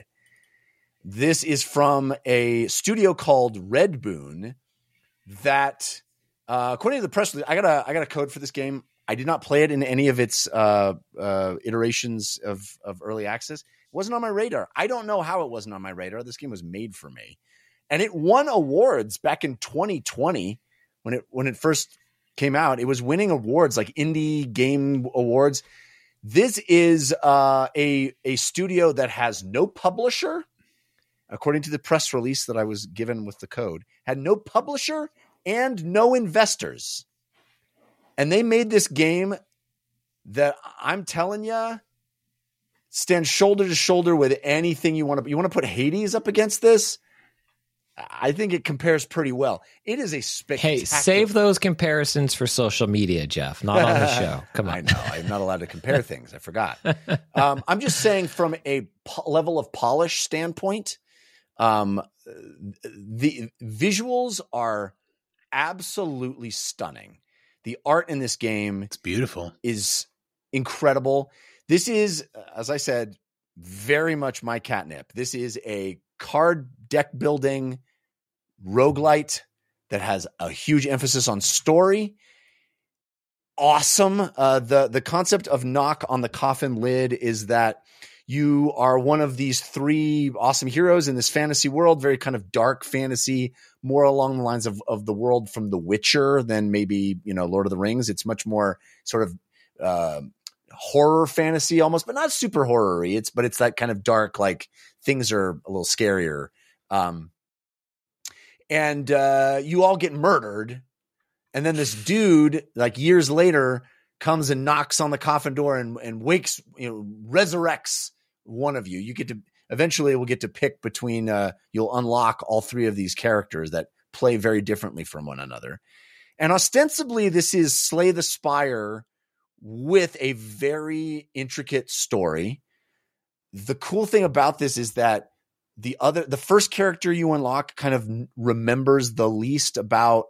This is from a studio called Red Boon that, uh, according to the press release, I got a I got a code for this game. I did not play it in any of its uh, uh, iterations of, of early access. It wasn't on my radar. I don't know how it wasn't on my radar. This game was made for me. And it won awards back in twenty twenty when it when it first came out. It was winning awards like indie game awards. This is uh, a a studio that has no publisher. According to the press release that I was given with the code, had no publisher and no investors. And they made this game that I'm telling you stands shoulder to shoulder with anything you want to. You want to put Hades up against this? I think it compares pretty well. It is a spectacular.
Hey, save those comparisons for social media, Jeff, not on the show. Come on.
I know. I'm not allowed to compare things. I forgot. Um, I'm just saying from a po- level of polish standpoint, Um, the visuals are absolutely stunning. The art in this game
It's beautiful.
is incredible. This is, as I said, very much my catnip. This is a card deck building roguelite that has a huge emphasis on story. Awesome. Uh, the, the concept of Knock on the Coffin Lid is that you are one of these three awesome heroes in this fantasy world, very kind of dark fantasy, more along the lines of, of the world from The Witcher than maybe, you know, Lord of the Rings. It's much more sort of uh, horror fantasy almost, but not super horror-y. It's, but it's that kind of dark, like things are a little scarier. Um, and uh, you all get murdered. And then this dude, like years later, comes and knocks on the coffin door and, and wakes, you know, resurrects one of you. You get to eventually we'll get to pick between, uh, you'll unlock all three of these characters that play very differently from one another. And ostensibly, this is Slay the Spire with a very intricate story. The cool thing about this is that the other, the first character you unlock kind of remembers the least about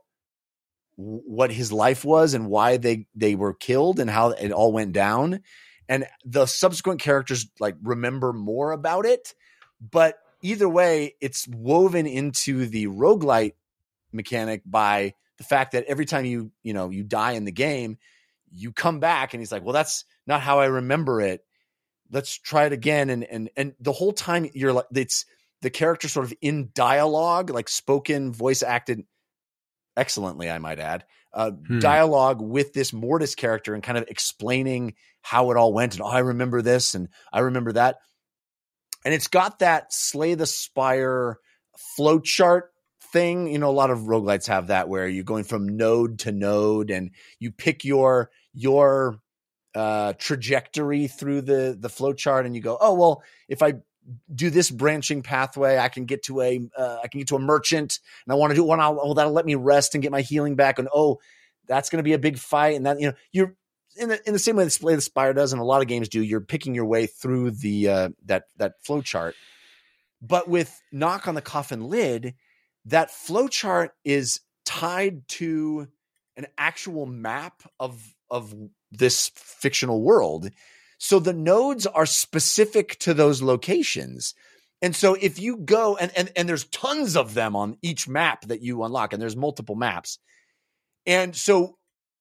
what his life was and why they, they were killed and how it all went down. And the subsequent characters like remember more about it, but either way, it's woven into the roguelite mechanic by the fact that every time you, you know, you die in the game, you come back and he's like, well, that's not how I remember it. Let's try it again. And, and, and the whole time you're like, it's the character sort of in dialogue, like spoken, voice acted excellently, I might add, uh, hmm. dialogue with this Mortis character and kind of explaining how it all went. And oh, I remember this and I remember that. And it's got that Slay the Spire flowchart thing. You know, a lot of roguelites have that where you're going from node to node and you pick your, your uh, trajectory through the, the flowchart and you go, oh, well, if I do this branching pathway, I can get to a, uh, I can get to a merchant and I want to do one. I'll, oh, that'll let me rest and get my healing back. And oh, that's going to be a big fight. And that, you know, you're in the, in the same way that Slay the Spire does, and a lot of games do, you're picking your way through the, uh, that, that flow chart. But with Knock on the Coffin Lid, that flow chart is tied to an actual map of, of this fictional world. So the nodes are specific to those locations. And so if you go and, and, and there's tons of them on each map that you unlock, and there's multiple maps. And so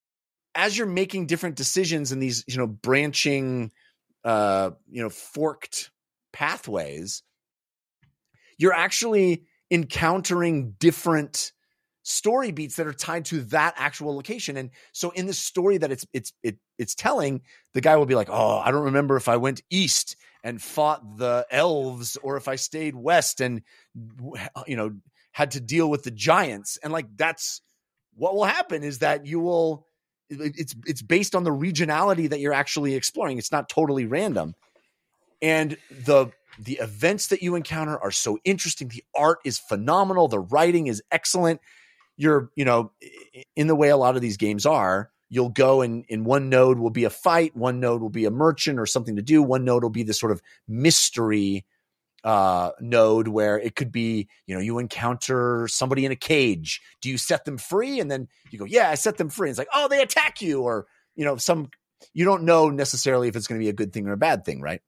as you're making different decisions in these, you know, branching, uh, you know, forked pathways, you're actually encountering different story beats that are tied to that actual location. And so in the story that it's, it's, it, it's telling, the guy will be like, oh, I don't remember if I went east and fought the elves or if I stayed west and, you know, had to deal with the giants. And like, that's what will happen is that you will, it's, it's based on the regionality that you're actually exploring. It's not totally random. And the, the events that you encounter are so interesting. The art is phenomenal. The writing is excellent. You're, you know, in the way a lot of these games are, you'll go and in one node will be a fight. One node will be a merchant or something to do. One node will be this sort of mystery uh, node where it could be, you know, you encounter somebody in a cage. Do you set them free? And then you go, yeah, I set them free. It's like, oh, they attack you. Or, you know, some, you don't know necessarily if it's going to be a good thing or a bad thing. Right.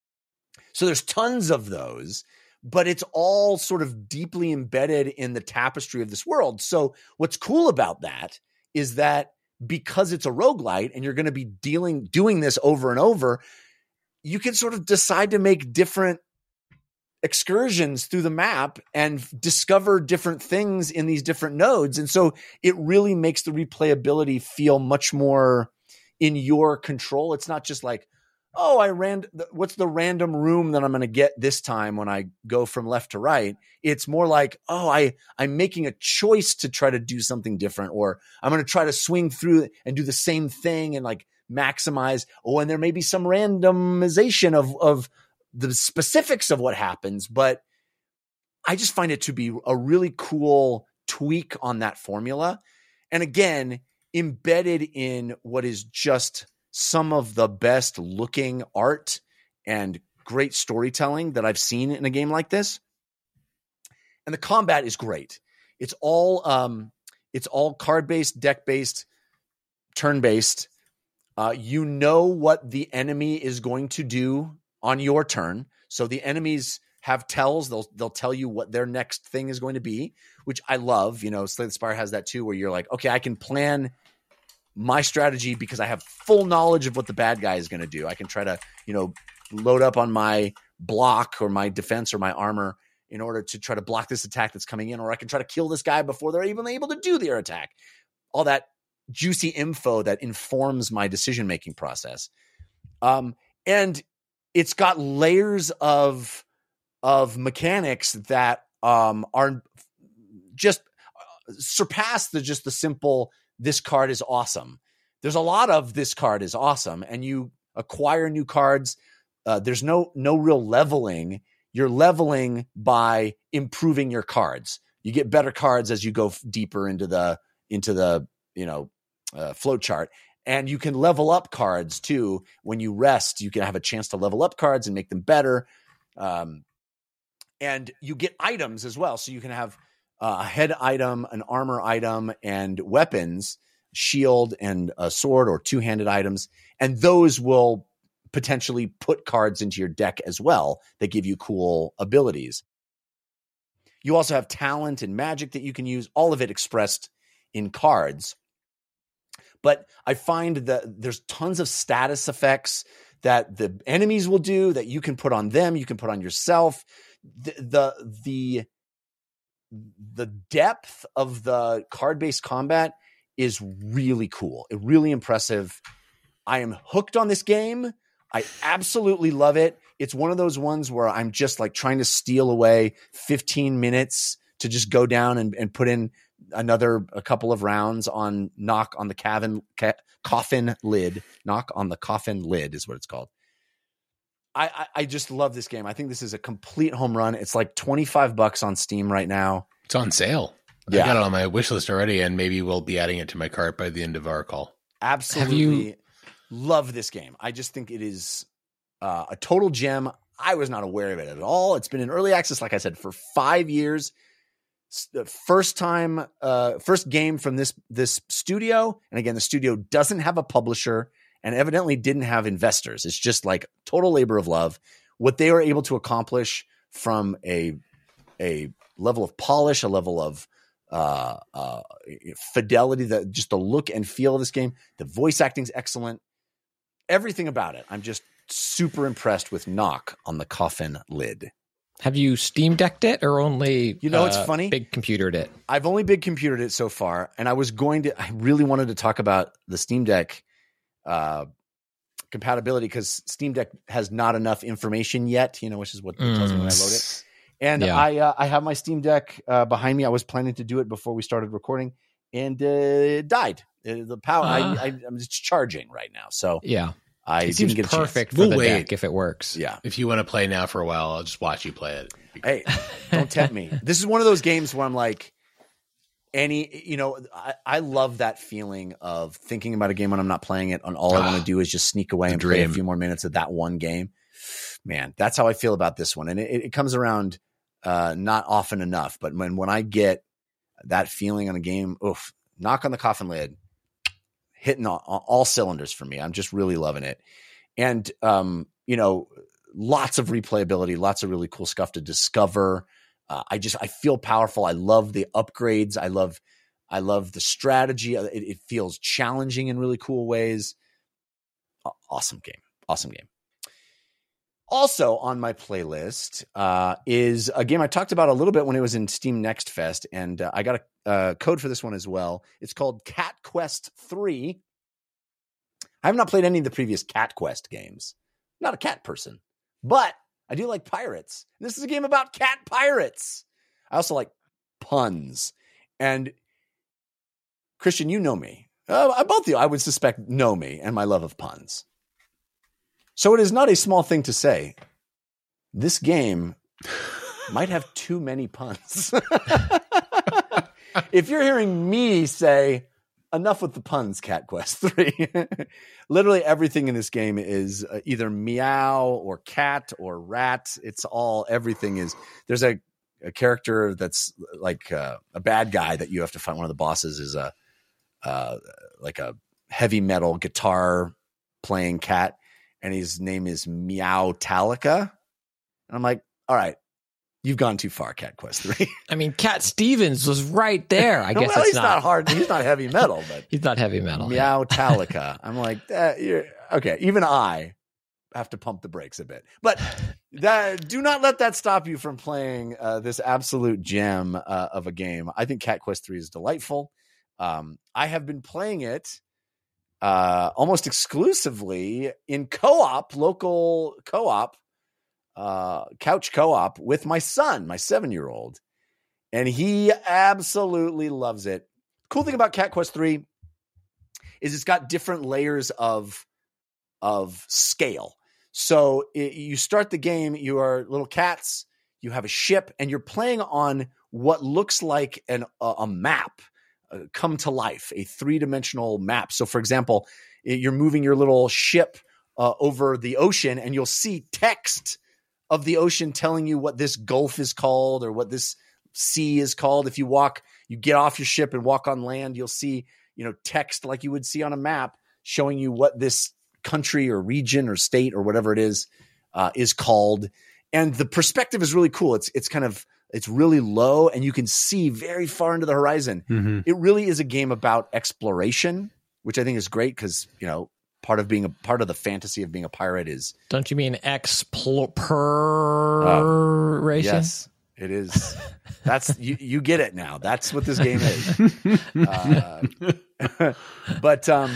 So there's tons of those, but it's all sort of deeply embedded in the tapestry of this world. So what's cool about that is that because it's a roguelite and you're going to be dealing, doing this over and over, you can sort of decide to make different excursions through the map and discover different things in these different nodes. And so it really makes the replayability feel much more in your control. It's not just like, oh, I ran, what's the random room that I'm going to get this time when I go from left to right? It's more like, oh, I, I'm making a choice to try to do something different, or I'm going to try to swing through and do the same thing and like maximize. Oh, and there may be some randomization of, of the specifics of what happens, but I just find it to be a really cool tweak on that formula. And again, embedded in what is just some of the best looking art and great storytelling that I've seen in a game like this. And the combat is great. It's all, um, it's all card-based, deck-based, turn-based. Uh, you know what the enemy is going to do on your turn. So the enemies have tells. They'll, they'll tell you what their next thing is going to be, which I love. You know, Slay the Spire has that too, where you're like, okay, I can plan my strategy because I have full knowledge of what the bad guy is going to do. I can try to, you know, load up on my block or my defense or my armor in order to try to block this attack that's coming in, or I can try to kill this guy before they're even able to do their attack. All that juicy info that informs my decision-making process. Um, and it's got layers of, of mechanics that um, are just uh, surpass the, just the simple, this card is awesome. There's a lot of this card is awesome, and you acquire new cards. Uh, there's no, no real leveling. You're leveling by improving your cards. you get better cards as you go f- deeper into the into the you know uh, flow chart. And you can level up cards too. When you rest, you can have a chance to level up cards and make them better. Um, and you get items as well. So you can have a head item, an armor item, and weapons, shield and a sword or two-handed items. And those will potentially put cards into your deck as well that give you cool abilities. You also have talent and magic that you can use, all of it expressed in cards. But I find that there's tons of status effects that the enemies will do that you can put on them, you can put on yourself. The the the, the depth of the card-based combat is really cool. It really impressive. I am hooked on this game. I absolutely love it. It's one of those ones where I'm just like trying to steal away fifteen minutes to just go down and, and put in another a couple of rounds on knock on the cabin, ca- coffin lid. Knock on the coffin lid is what it's called. I, I I just love this game. I think this is a complete home run. It's like twenty-five bucks on Steam right now.
It's on sale.
Yeah.
I got it on my wish list already, and maybe we'll be adding it to my cart by the end of our call.
Absolutely
you-
love this game. I just think it is uh, a total gem. I was not aware of it at all. It's been in early access, like I said, for five years. The first time, uh, first game from this this studio, and again, the studio doesn't have a publisher and evidently didn't have investors. It's just like total labor of love. What they were able to accomplish from a a level of polish, a level of uh, uh, fidelity, that just the look and feel of this game, the voice acting is excellent. Everything about it, I'm just super impressed with Knock on the Coffin Lid.
Have you Steam Decked it or only
You know,
uh,
it's funny.
big computered it?
I've only big computered it so far, and I was going to, I really wanted to talk about the Steam Deck uh, compatibility because Steam Deck has not enough information yet, you know, which is what it tells me when I load it. And
Yeah.
I uh, I have my Steam Deck uh, behind me. I was planning to do it before we started recording, and uh, it died. Uh, the power,
Uh.
I, I, I'm just charging right now, so
Yeah.
I
It seems
didn't get a
perfect
chance.
for
We'll
the
wait.
deck if it works.
Yeah.
If you want to play now for a while, I'll just watch you play it.
Hey, don't tempt me. This is one of those games where I'm like, any, you know, I, I love that feeling of thinking about a game when I'm not playing it, and all I want to do is just sneak away
the
and play a
dream.
few more minutes of that one game. Man, that's how I feel about this one. And it, it comes around uh, not often enough, but when, when I get that feeling on a game, oof, Knock on the Coffin Lid, hitting all, all cylinders for me. I'm just really loving it. And, um, you know, lots of replayability, lots of really cool stuff to discover. Uh, I just, I feel powerful. I love the upgrades. I love, I love the strategy. It, it feels challenging in really cool ways. Aw- Awesome game. Awesome game. Also on my playlist uh, is a game I talked about a little bit when it was in Steam Next Fest, and uh, I got a uh, code for this one as well. It's called Cat Quest three. I have not played any of the previous Cat Quest games. I'm not a cat person, but I do like pirates. This is a game about cat pirates. I also like puns. And Christian, you know me. Uh, both of you, I would suspect, know me and my love of puns. So it is not a small thing to say, this game might have too many puns. If you're hearing me say, enough with the puns, Cat Quest three. Literally everything in this game is uh, either meow or cat or rat. It's all, everything is, there's a, a character that's like uh, a bad guy that you have to find. One of the bosses is a, uh, like a heavy metal guitar playing cat. And his name is Meowtalica. And I'm like, all right, you've gone too far, Cat Quest three.
I mean, Cat Stevens was right there. I guess
well,
it's
he's not.
not.
hard. He's not heavy metal, but
He's not heavy metal.
Meowtalica. I'm like, that, you're, okay, even I have to pump the brakes a bit. But that, do not let that stop you from playing uh, this absolute gem uh, of a game. I think Cat Quest three is delightful. Um, I have been playing it uh, almost exclusively in co-op, local co-op, uh, couch co-op with my son, my seven-year-old. And he absolutely loves it. Cool thing about Cat Quest three is it's got different layers of, of scale. So it, you start the game, you are little cats, you have a ship, and you're playing on what looks like an a, a map uh, come to life, a three-dimensional map. So, for example, you're moving your little ship uh, over the ocean, and you'll see text of the ocean telling you what this gulf is called or what this sea is called. If you walk, you get off your ship and walk on land, you'll see, you know, text like you would see on a map showing you what this country or region or state or whatever it is uh, is called. And the perspective is really cool. It's it's kind of it's really low, and you can see very far into the horizon.
Mm-hmm.
It really is a game about exploration, which I think is great because, you know, part of being a part of the fantasy of being a pirate is.
Don't you mean exploration?
Uh, yes, it is. That's you. You get it now. That's what this game is. uh, but um,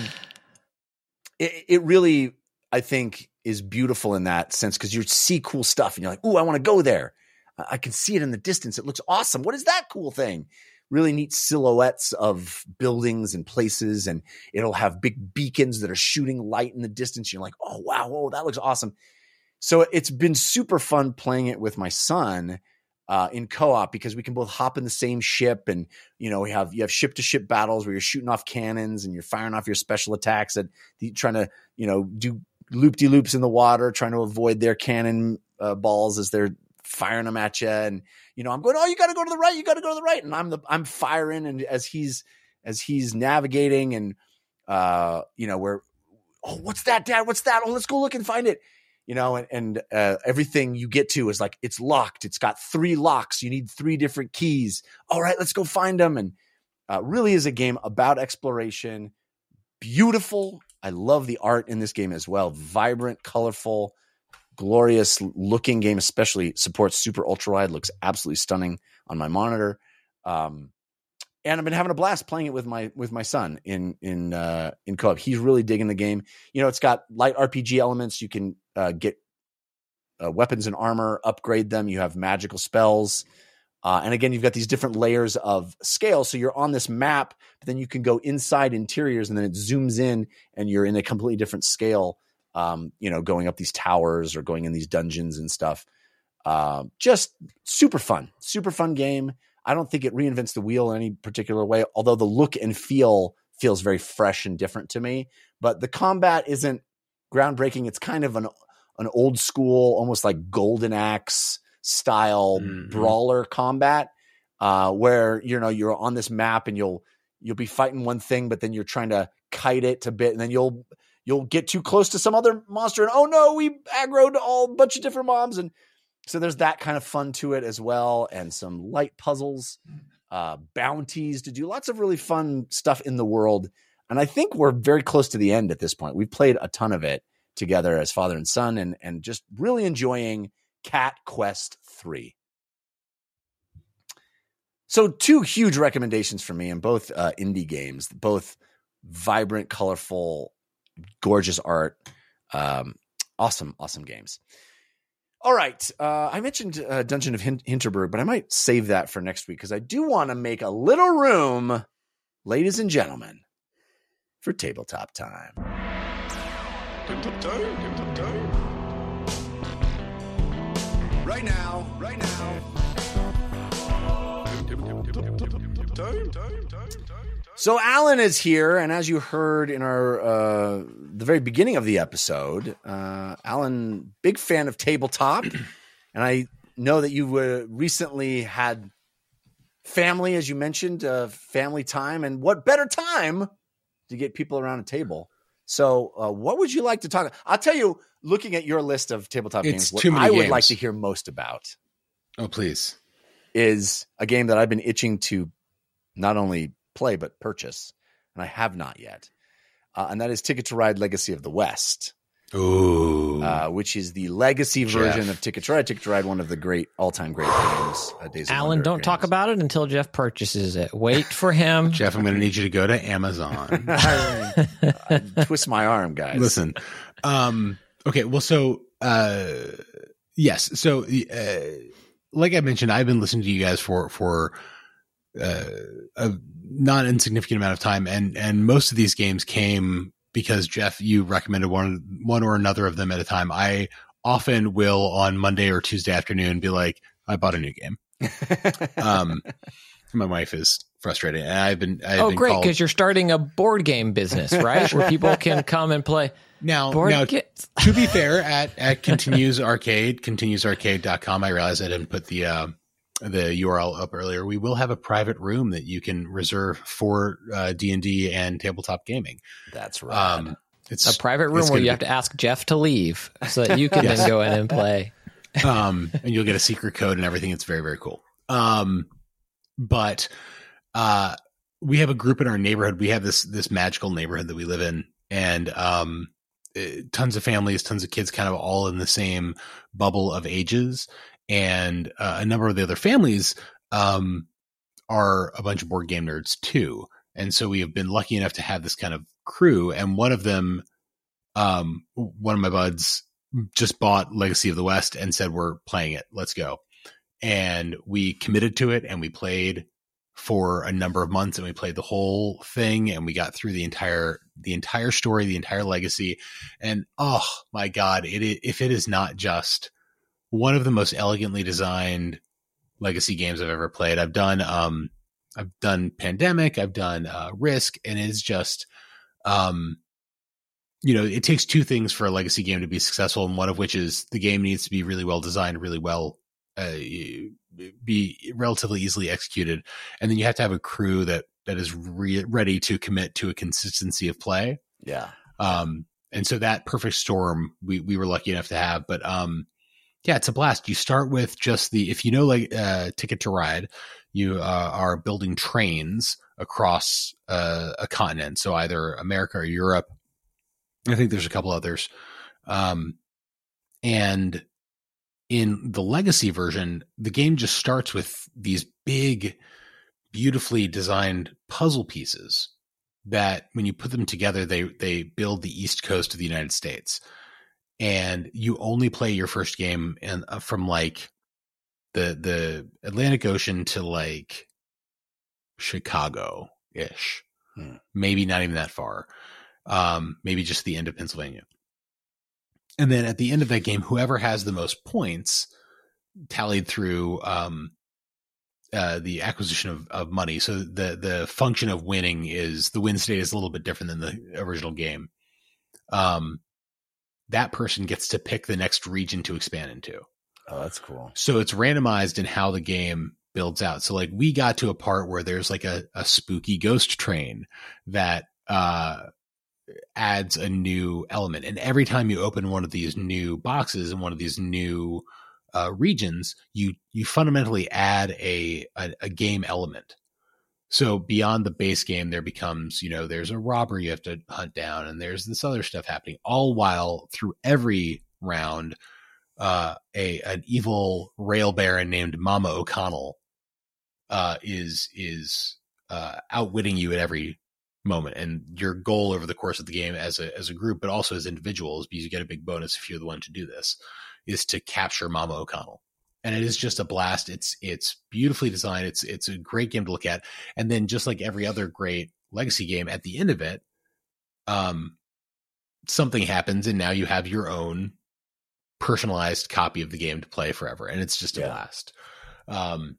it, it really, I think, is beautiful in that sense because you see cool stuff and you're like, "Ooh, I want to go there." I can see it in the distance. It looks awesome. What is that cool thing? Really neat silhouettes of buildings and places, and it'll have big beacons that are shooting light in the distance. You're like, oh, wow, whoa, that looks awesome. So it's been super fun playing it with my son uh, in co-op because we can both hop in the same ship, and you know we have you have ship-to-ship battles where you're shooting off cannons and you're firing off your special attacks and trying to you know do loop-de-loops in the water, trying to avoid their cannon uh, balls as they're firing them at you. And, you know, I'm going, oh, you got to go to the right. You got to go to the right. And I'm the, I'm firing. And as he's, as he's navigating and, uh, you know, we're, oh, what's that, Dad? What's that? Oh, let's go look and find it. You know, and, and uh, everything you get to is like, it's locked. It's got three locks. You need three different keys. All right, let's go find them. And uh, really is a game about exploration. Beautiful. I love the art in this game as well. Vibrant, colorful, glorious looking game, especially supports super ultra wide, looks absolutely stunning on my monitor. Um, and I've been having a blast playing it with my, with my son in, in, uh, in co-op. He's really digging the game. You know, it's got light R P G elements. You can, uh, get, uh, weapons and armor, upgrade them. You have magical spells. Uh, and again, you've got these different layers of scale. So you're on this map, but then you can go inside interiors and then it zooms in and you're in a completely different scale. Um, you know, going up these towers or going in these dungeons and stuff. Uh, just super fun, super fun game. I don't think it reinvents the wheel in any particular way, although the look and feel feels very fresh and different to me. But the combat isn't groundbreaking. It's kind of an an old school, almost like Golden Axe style mm-hmm. brawler combat, uh, where you know you're on this map and you'll you'll be fighting one thing, but then you're trying to kite it to bit, and then you'll you'll get too close to some other monster, and oh no, we aggroed all a bunch of different mobs, and so there's that kind of fun to it as well, and some light puzzles, uh, bounties to do, lots of really fun stuff in the world. And I think we're very close to the end at this point. We've played a ton of it together as father and son, and and just really enjoying Cat Quest three. So two huge recommendations for me, and both uh, indie games, both vibrant, colorful, gorgeous art, um, awesome, awesome games. All right, uh, I mentioned uh, Dungeon of Hin- Hinterberg, but I might save that for next week because I do want to make a little room, ladies and gentlemen, for tabletop time.
Tabletop time, tabletop time. Right now, right now.
So Alan is here, and as you heard in our uh, the very beginning of the episode, uh, Alan, big fan of tabletop, and I know that you uh, recently had family, as you mentioned, uh, family time, and what better time to get people around a table? So, uh, what would you like to talk? I'll tell you, looking at your list of tabletop
It's
games, what
too many
I would
games.
like to hear most about
Oh, please.
is a game that I've been itching to not only play but purchase, and I have not yet. Uh, and that is Ticket to Ride: Legacy of the West.
Ooh.
Uh, which is the legacy
Jeff.
version of Ticket to Ride. Ticket to Ride, one of the great all-time great games. Uh, Days of
Alan,
Wonder
don't
games.
talk about it until Jeff purchases it. Wait for him.
Jeff, I'm going to need you to go to Amazon.
I twist my arm, guys.
Listen. Um, okay. Well, so, uh, yes. So, uh, like I mentioned, I've been listening to you guys for, for, uh, a not insignificant amount of time. And, and most of these games came because Jeff, you recommended one, one or another of them at a time. I often will on Monday or Tuesday afternoon be like, I bought a new game. um, my wife is frustrated, and I've been. I've
oh,
been
great!
called-
Because you're starting a board game business, right? Where people can come and play.
Now,
board
now
games.
to be fair, at at Continues Arcade, continues arcade dot com, I realized I didn't put the uh, the U R L up earlier. We will have a private room that you can reserve for uh, D and D and tabletop gaming.
That's right.
Um, it's
A private room
it's
where
gonna
you
be-
have to ask Jeff to leave so that you can
Yes.
then go in and play.
um, and you'll get a secret code and everything. It's very, very cool. Um, but uh, we have a group in our neighborhood. We have this this magical neighborhood that we live in, and um, eh, tons of families, tons of kids, kind of all in the same bubble of ages. And uh, a number of the other families um, are a bunch of board game nerds too. And so we have been lucky enough to have this kind of crew. And one of them, um, one of my buds, just bought Legacy of the West and said, we're playing it. Let's go. And we committed to it, and we played for a number of months, and we played the whole thing, and we got through the entire, the entire story, the entire legacy. And oh my God, it, if it is not just one of the most elegantly designed legacy games I've ever played. I've done, um, I've done Pandemic, I've done uh, Risk, and it's just, um, you know, it takes two things for a legacy game to be successful, and one of which is the game needs to be really well designed, really well, uh, be relatively easily executed, and then you have to have a crew that that is re- ready to commit to a consistency of play.
Yeah.
Um, and so that perfect storm we we were lucky enough to have, but um, yeah, it's a blast. You start with just the if you know like uh, Ticket to Ride, you uh, are building trains across uh, a continent, so either America or Europe. I think there's a couple others. Um, and in the legacy version, the game just starts with these big, beautifully designed puzzle pieces that when you put them together, they, they build the East Coast of the United States. And you only play your first game in, uh, from like the, the Atlantic Ocean to like Chicago ish, hmm. maybe not even that far. Um, maybe just the end of Pennsylvania. And then at the end of that game, whoever has the most points tallied through um, uh, the acquisition of, of money. So the, the function of winning is the win state is a little bit different than the original game. Um, that person gets to pick the next region to expand into.
Oh, that's cool.
So it's randomized in how the game builds out. So like we got to a part where there's like a, a spooky ghost train that, uh, adds a new element. And every time you open one of these new boxes in one of these new uh, regions, you you fundamentally add a, a a game element. So beyond the base game, there becomes, you know, there's a robbery you have to hunt down, and there's this other stuff happening, all while through every round, uh, a an evil rail baron named Mama O'Connell uh, is is uh, outwitting you at every moment, and your goal over the course of the game as a as a group, but also as individuals, because you get a big bonus if you're the one to do this, is to capture Mama O'Connell. And it is just a blast. It's it's beautifully designed. It's it's a great game to look at. And then just like every other great legacy game, at the end of it, um, something happens, and now you have your own personalized copy of the game to play forever, and it's just a
yeah.
blast. Um,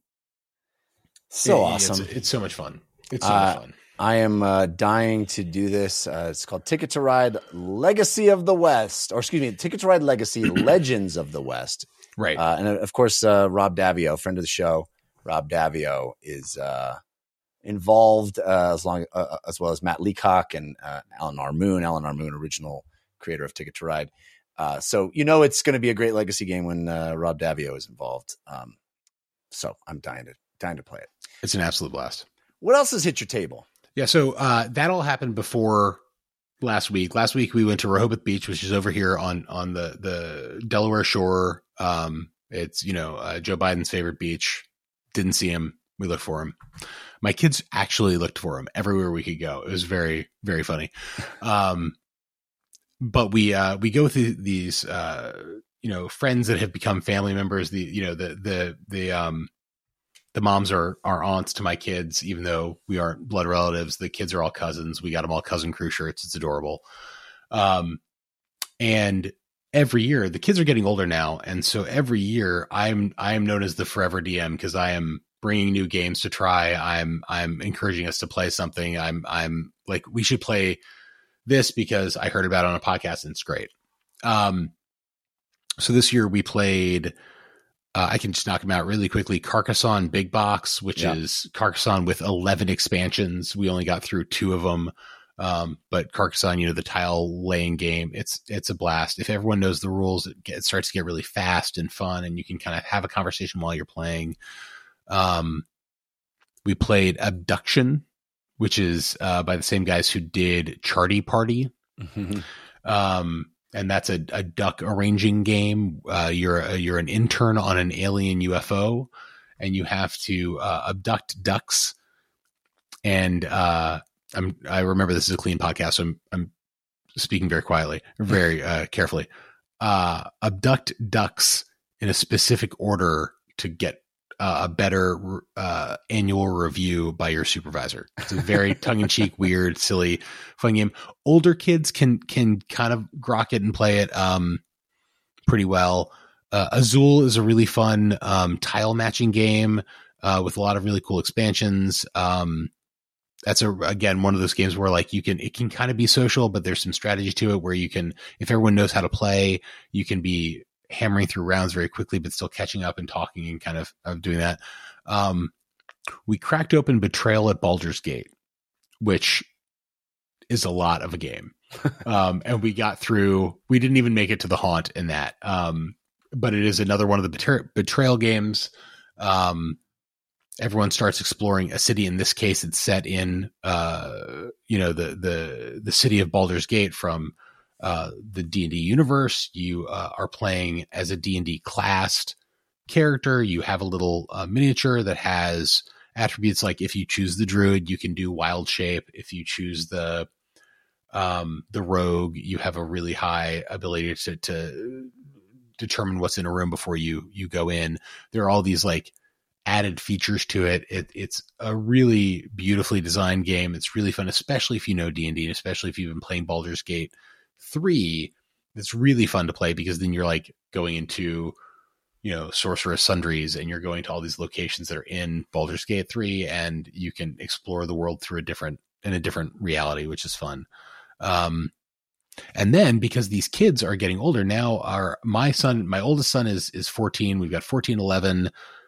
so
it,
awesome!
It's, it's so much fun. It's so
uh,
much fun.
I am uh, dying to do this. Uh, it's called Ticket to Ride Legacy of the West, or excuse me, Ticket to Ride Legacy Legends of the West.
Right.
Uh, and of course, uh, Rob Davio, friend of the show, Rob Davio is uh, involved uh, as long uh, as well as Matt Leacock and uh, Alan R. Moon. Alan R. Moon, original creator of Ticket to Ride. Uh, so you know it's going to be a great legacy game when uh, Rob Davio is involved. Um, so I'm dying to dying to play it.
It's an absolute blast.
What else has hit your table?
Yeah, so uh, that all happened before last week. Last week we went to Rehoboth Beach, which is over here on on the the Delaware shore. Um, it's you know uh, Joe Biden's favorite beach. Didn't see him. We looked for him. My kids actually looked for him everywhere we could go. It was very very funny. Um, but we uh, we go through these uh, you know friends that have become family members. The you know the the the um. The moms are, are aunts to my kids, even though we aren't blood relatives. The kids are all cousins. We got them all cousin crew shirts. It's adorable. Um, and every year the kids are getting older now. And so every year I'm, I am known as the forever D M because I am bringing new games to try. I'm, I'm encouraging us to play something. I'm, I'm like, we should play this because I heard about it on a podcast and it's great. Um, so this year we played, uh, I can just knock them out really quickly. Carcassonne Big Box, which yeah. is Carcassonne with eleven expansions. We only got through two of them. Um, but Carcassonne, you know, the tile laying game, it's, it's a blast. If everyone knows the rules, it, get, it starts to get really fast and fun, and you can kind of have a conversation while you're playing. Um, we played Abduction, which is, uh, by the same guys who did Charty Party. Mm-hmm. Um, and that's a, a duck arranging game. Uh, you're a, you're an intern on an alien U F O, and you have to, uh, abduct ducks. And, uh, I'm, I remember this is a clean podcast, so I'm, I'm speaking very quietly, very uh, carefully. Uh, abduct ducks in a specific order to get uh, a better uh, annual review by your supervisor. It's a very tongue-in-cheek, weird, silly, fun game. Older kids can can kind of grok it and play it um, pretty well. Uh, Azul is a really fun um, tile matching game uh, with a lot of really cool expansions. Um, That's a, again, one of those games where like you can, it can kind of be social, but there's some strategy to it where you can, if everyone knows how to play, you can be hammering through rounds very quickly, but still catching up and talking and kind of, of doing that. Um, we cracked open Betrayal at Baldur's Gate, which is a lot of a game. um, and we got through, we didn't even make it to the haunt in that. Um, but it is another one of the betray- betrayal games. Um, Everyone starts exploring a city. In this case, it's set in, uh, you know, the the the city of Baldur's Gate from uh, the D and D universe. You uh, are playing as a D and D classed character. You have a little uh, miniature that has attributes like if you choose the druid, you can do wild shape. If you choose the um, the rogue, you have a really high ability to to determine what's in a room before you you go in. There are all these like added features to it. it. It's a really beautifully designed game. It's really fun, especially if you know D and D, and especially if you've been playing Baldur's Gate three. It's really fun to play because then you're like going into, you know, Sorcerous Sundries, and you're going to all these locations that are in Baldur's Gate three, and you can explore the world through a different, in a different reality, which is fun. Um, and then because these kids are getting older now, our, my son, my oldest son is, is fourteen. We've got fourteen, eleven,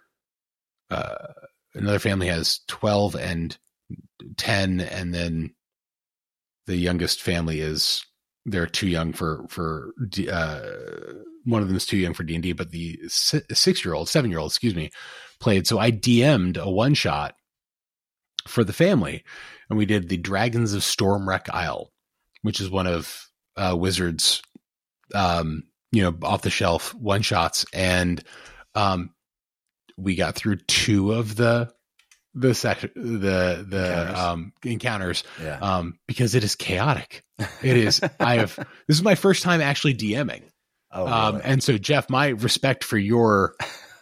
Uh, another family has twelve and ten, and then the youngest family is, they're too young for, for, uh, one of them is too young for D and D, but the six year old, seven year old, excuse me, played. So I D M'd a one shot for the family, and we did the Dragons of Stormwreck Isle, which is one of, uh, Wizards, um, you know, off the shelf one shots. And, um, we got through two of the the section the the encounters. um encounters yeah. um because it is chaotic. It is I have this is my first time actually DMing. Oh, um really? And so Jeff, my respect for your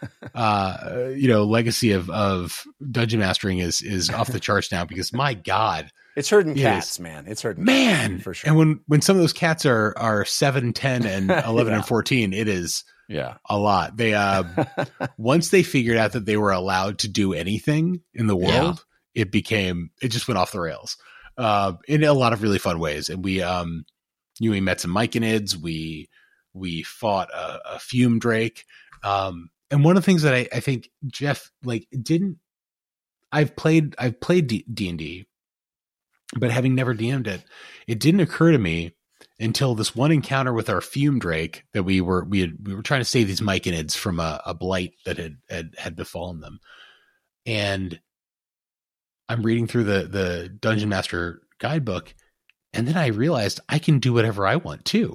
uh you know legacy of of dungeon mastering is is off the charts now, because my god,
it's herding
it
cats,
is,
man. It's herding
man
cats, for sure.
And when when some of those cats are are seven, ten, and eleven
yeah.
and fourteen, it is
yeah
a lot. They uh once they figured out that they were allowed to do anything in the world, yeah. it became it just went off the rails uh in a lot of really fun ways. And we um you know, we met some myconids, we we fought a, a fume drake, um and one of the things that I, I think Jeff like didn't I've played I've played D and D, but having never D M'd it, it didn't occur to me until this one encounter with our fume drake that we were we had we were trying to save these myconids from a, a blight that had, had had befallen them. And I'm reading through the the Dungeon Master guidebook, and then I realized I can do whatever I want too.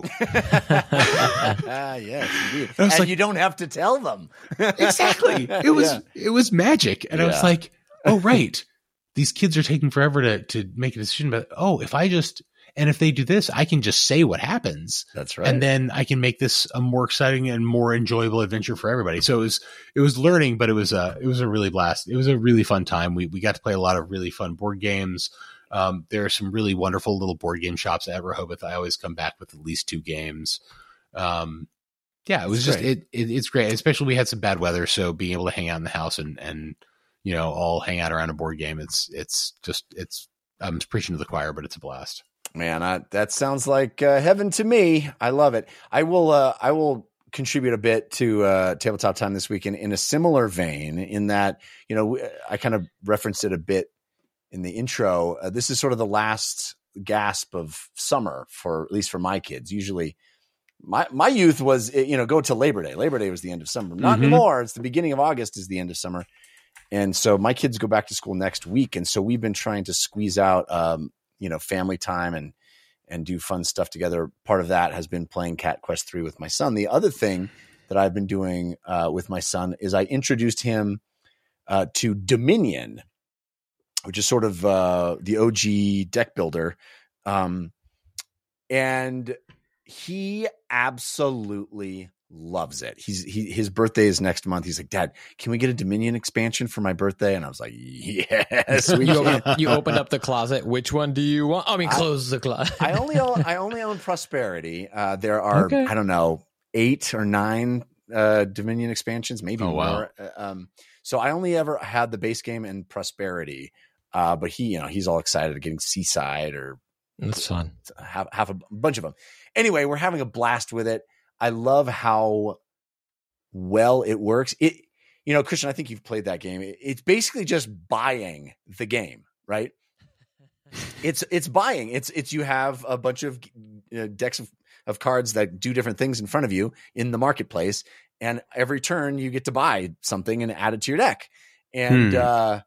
Yes, indeed. And, and like, you don't have to tell them.
Exactly. It was yeah. it was magic. And yeah. I was like, oh right. These kids are taking forever to to make a decision, but oh, if I just And if they do this, I can just say what happens.
That's right.
And then I can make this a more exciting and more enjoyable adventure for everybody. So it was, it was learning, but it was a, it was a really blast. It was a really fun time. We, we got to play a lot of really fun board games. Um, there are some really wonderful little board game shops at Rehoboth. I always come back with at least two games. Um, yeah, it was
That's
just it, it. It's great, especially we had some bad weather, so being able to hang out in the house and and you know all hang out around a board game. It's it's just it's. I'm preaching to the choir, but it's a blast.
Man, I, that sounds like uh, heaven to me. I love it. I will. Uh, I will contribute a bit to uh, Tabletop Time this weekend in a similar vein. In that, you know, I kind of referenced it a bit in the intro. Uh, this is sort of the last gasp of summer for at least for my kids. Usually, my my youth was you know go to Labor Day. Labor Day was the end of summer. Not mm-hmm. anymore. It's the beginning of August is the end of summer. And so my kids go back to school next week. And so we've been trying to squeeze out, um, you know, family time and, and do fun stuff together. Part of that has been playing Cat Quest three with my son. The other thing that I've been doing uh, with my son is I introduced him uh, to Dominion, which is sort of uh, the O G deck builder. Um, and he absolutely loves it. He's he his birthday is next month. He's like, Dad, can we get a Dominion expansion for my birthday? And I was like, yes. We
you, open, you opened up the closet. Which one do you want? I mean, close I, the closet.
I only own I only own Prosperity. Uh, there are okay. I don't know eight or nine uh, Dominion expansions, maybe oh, more. Wow. Um, so I only ever had the base game and Prosperity. Uh, but he, you know, he's all excited at getting Seaside or
that's fun.
Have have a bunch of them. Anyway, we're having a blast with it. I love how well it works. It, you know, Christian, I think you've played that game. It, it's basically just buying the game, right? it's it's buying. It's it's you have a bunch of uh, decks of, of cards that do different things in front of you in the marketplace, and every turn you get to buy something and add it to your deck. And hmm. uh,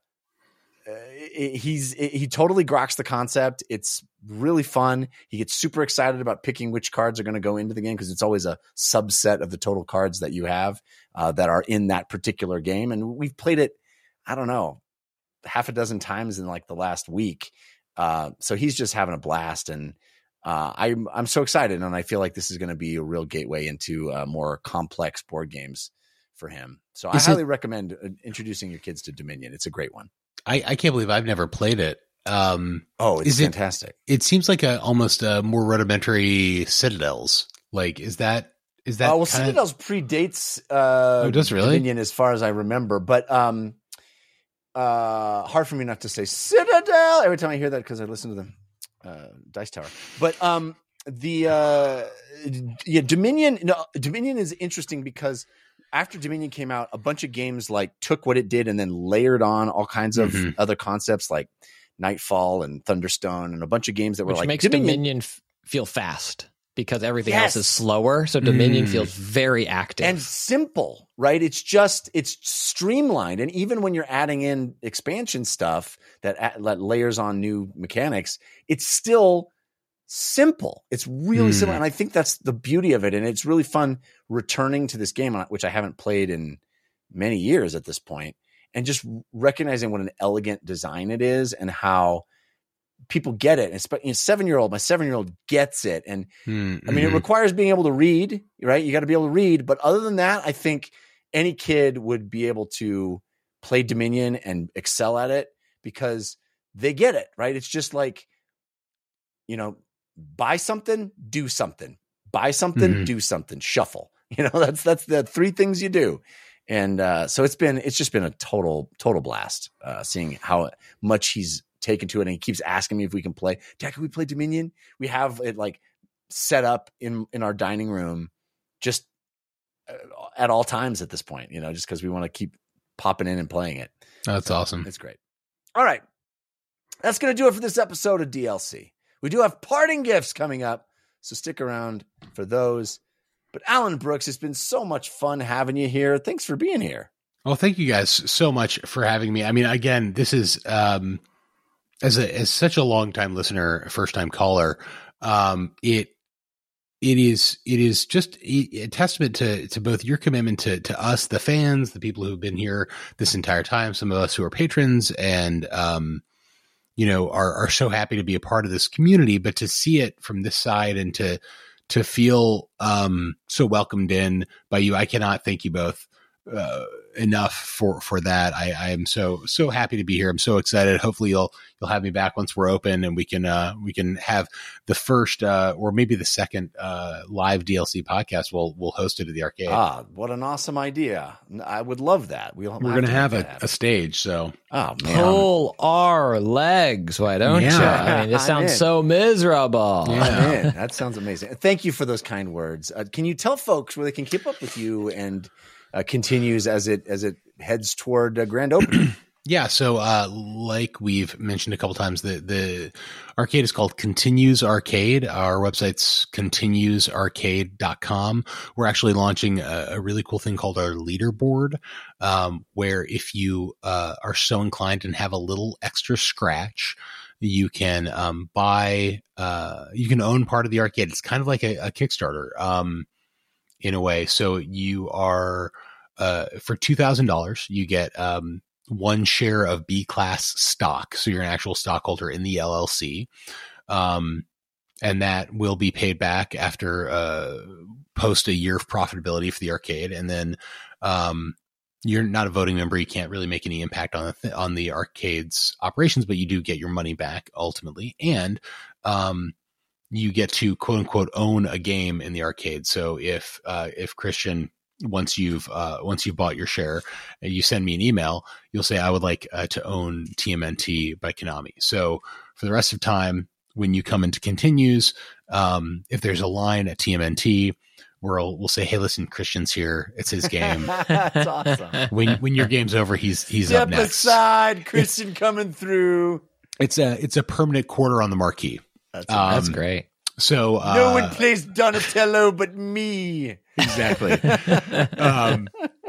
it, he's it, he totally grokks the concept. It's really fun. He gets super excited about picking which cards are going to go into the game because it's always a subset of the total cards that you have uh, that are in that particular game. And we've played it, I don't know, half a dozen times in like the last week. Uh, so he's just having a blast. And uh, I'm, I'm so excited. And I feel like this is going to be a real gateway into uh, more complex board games for him. So is I highly it, recommend uh, introducing your kids to Dominion. It's a great one.
I, I can't believe I've never played it. Um,
oh, it's fantastic.
It, it seems like a almost a more rudimentary Citadels. Like, is that is that?
Oh, well,
kinda...
Citadels predates uh,
oh, does really?
Dominion as far as I remember, but um, uh, hard for me not to say Citadel every time I hear that because I listen to the uh, Dice Tower. But um, the uh, yeah, Dominion. No, Dominion is interesting because after Dominion came out, a bunch of games like took what it did and then layered on all kinds of mm-hmm. other concepts like Nightfall and Thunderstone and a bunch of games that were
Which
like
makes
Dominion,
Dominion f- feel fast because everything
yes.
else is slower. So Dominion
mm.
feels very active
and simple, right? It's just, it's streamlined. And even when you're adding in expansion stuff that, that layers on new mechanics, it's still simple. It's really mm. simple. And I think that's the beauty of it. And it's really fun returning to this game, which I haven't played in many years at this point. And just recognizing what an elegant design it is and how people get it. And you know, seven-year-old, my seven-year-old gets it. And mm-hmm. I mean, it requires being able to read, right? You got to be able to read. But other than that, I think any kid would be able to play Dominion and excel at it because they get it, right? It's just like, you know, buy something, do something, buy something, mm-hmm. do something, shuffle. You know, that's, that's the three things you do. And uh, so it's been, it's just been a total, total blast uh, seeing how much he's taken to it. And he keeps asking me if we can play. Dad, can we play Dominion? We have it like set up in, in our dining room just at all times at this point, you know, just because we want to keep popping in and playing it.
That's
so,
awesome.
It's great. All right. That's going to do it for this episode of D L C. We do have parting gifts coming up, so stick around for those. But Alan Brooks, it's been so much fun having you here. Thanks for being here.
Well, thank you guys so much for having me. I mean, again, this is um, as a as such a long time listener, first time caller. Um, it it is it is just a, a testament to to both your commitment to to us, the fans, the people who've been here this entire time. Some of us who are patrons, and um, you know, are are so happy to be a part of this community. But to see it from this side and to to feel um, so welcomed in by you. I cannot thank you both uh, enough for, for that. I, I am so, so happy to be here. I'm so excited. Hopefully you'll, you'll have me back once we're open and we can, uh, we can have the first, uh, or maybe the second, uh, live D L C podcast. We'll, we'll host it at the arcade.
Ah, what an awesome idea. I would love that. We'll
We're going to have a, a stage. So,
oh man,
pull our legs. Why don't
Yeah.
you? I mean, this
I'm
sounds
in.
so miserable.
Yeah.
I'm in. That sounds amazing. Thank you for those kind words. Uh, can you tell folks where they can keep up with you and uh, continues as it as it heads toward uh, grand opening?
Yeah, so uh, like we've mentioned a couple times, the the arcade is called Continues Arcade. Our website's continues arcade dot com. We're actually launching a, a really cool thing called our leaderboard, um, where if you uh, are so inclined and have a little extra scratch, you can um, buy, uh, you can own part of the arcade. It's kind of like a, a Kickstarter um, in a way. So you are, uh, for two thousand dollars, you get um, one share of B class stock. So you're an actual stockholder in the L L C. Um, and that will be paid back after, uh, post a year of profitability for the arcade. And then, um, you're not a voting member. You can't really make any impact on the, th- on the arcade's operations, but you do get your money back ultimately. And, um, you get to quote unquote own a game in the arcade. So if, uh, if Christian, once you've, uh, once you've bought your share and you send me an email, you'll say, I would like uh, to own T M N T by Konami. So for the rest of time, when you come into Continues, um, if there's a line at T M N T, We'll, we'll say, hey, listen, Christian's here. It's his game.
That's awesome.
When when your game's over, he's he's
Step
up next.
aside, Christian coming through.
It's a it's a permanent quarter on the marquee.
That's,
Um,
That's great.
So uh,
no one plays Donatello but me.
exactly. um,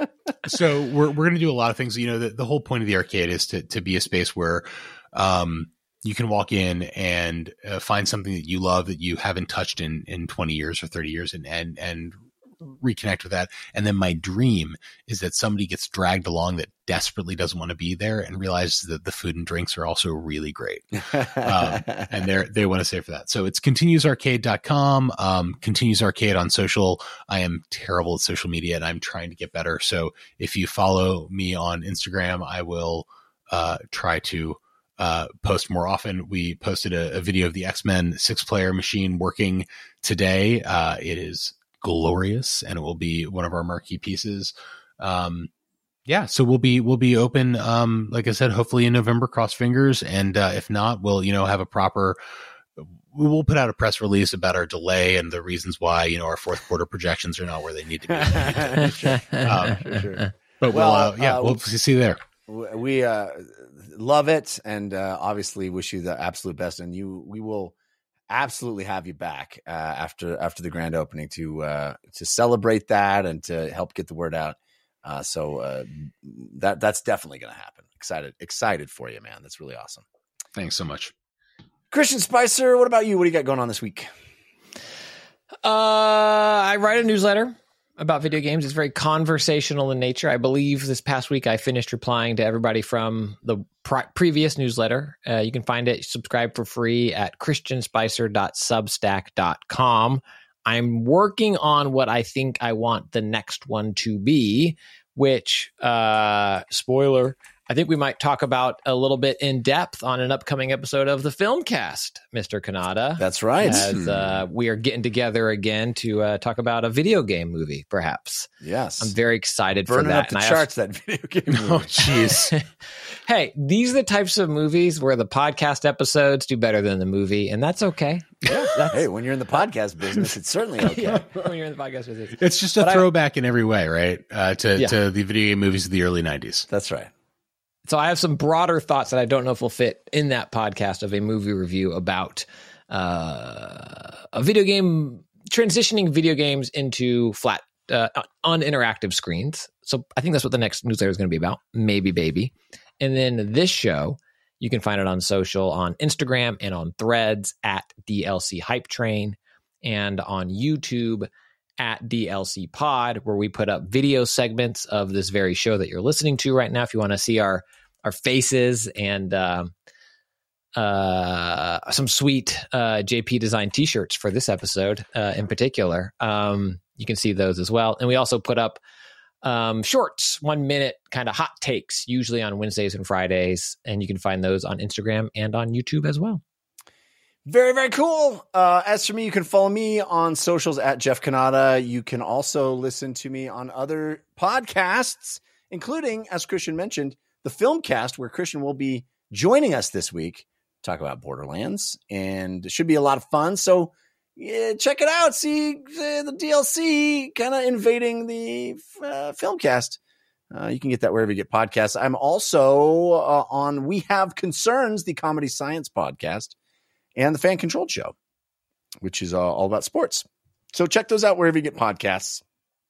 so we're we're going to do a lot of things. You know, the, the whole point of the arcade is to to be a space where um, you can walk in and uh, find something that you love that you haven't touched in in twenty years or thirty years, and and and reconnect with that. And then my dream is that somebody gets dragged along that desperately doesn't want to be there and realizes that the food and drinks are also really great. um, and they're, they want to stay for that. So it's continues arcade dot com, um, Continues Arcade on social. I am terrible at social media and I'm trying to get better. So if you follow me on Instagram, I will, uh, try to, uh, post more often. We posted a, a video of the X-Men six player machine working today. Uh, it is glorious and it will be one of our marquee pieces. Um, yeah, so we'll be, we'll be open. Um, like I said, hopefully in November, cross fingers. And, uh, if not, we'll, you know, have a proper, we will put out a press release about our delay and the reasons why, you know, our fourth quarter projections are not where they need to be.
sure.
Um,
Sure, sure.
But
Well,
we'll, uh, yeah,
uh,
we'll see you there.
We uh, love it, and uh, obviously wish you the absolute best. And you, we will absolutely have you back uh, after after the grand opening to uh, to celebrate that and to help get the word out. Uh, so uh, that that's definitely going to happen. Excited, excited for you, man. That's really awesome.
Thanks so much,
Christian Spicer. What about you? What do you got going on this week?
Uh, I write a newsletter about video games. It's very conversational in nature. I believe this past week I finished replying to everybody from the pre- previous newsletter. Uh, you can find it, subscribe for free at christian spicer dot substack dot com. I'm working on what I think I want the next one to be, which, uh, spoiler, I think we might talk about a little bit in depth on an upcoming episode of the Filmcast, Mister Kanata.
That's right.
As uh, we are getting together again to uh, talk about a video game movie, perhaps.
Yes,
I'm very excited
burning
for that.
up the
And I
charts. That video game. Movie.
Oh, jeez.
Hey, these are the types of movies where the podcast episodes do better than the movie, and that's okay.
Yeah. That's, hey, when you're in the podcast business, it's certainly okay.
Yeah, when you're in the podcast business.
It's just a
But I-
throwback in every way, right? Uh, to,
Yeah.
to the video game movies of the early nineties.
That's right.
So I have some broader thoughts that I don't know if will fit in that podcast of a movie review about uh, a video game, transitioning video games into flat, uh, uninteractive screens. So I think that's what the next newsletter is going to be about. Maybe baby. And then this show, you can find it on social, on Instagram and on Threads at D L C Hype Train, and on YouTube at D L C Pod, where we put up video segments of this very show that you're listening to right now. If you want to see our our faces and uh, uh, some sweet uh, J P design T-shirts for this episode uh, in particular, um, you can see those as well. And we also put up um, shorts, one minute kind of hot takes, usually on Wednesdays and Fridays. And you can find those on Instagram and on YouTube as well.
Very, very cool. Uh, as for me, you can follow me on socials at Jeff Kanata. You can also listen to me on other podcasts, including, as Christian mentioned, the Filmcast, where Christian will be joining us this week, talk about Borderlands, and it should be a lot of fun. So yeah, check it out. See uh, the D L C kind of invading the uh, Filmcast. Uh, you can get that wherever you get podcasts. I'm also uh, on We Have Concerns, the comedy science podcast, and the Fan Controlled Show, which is uh, all about sports. So check those out wherever you get podcasts.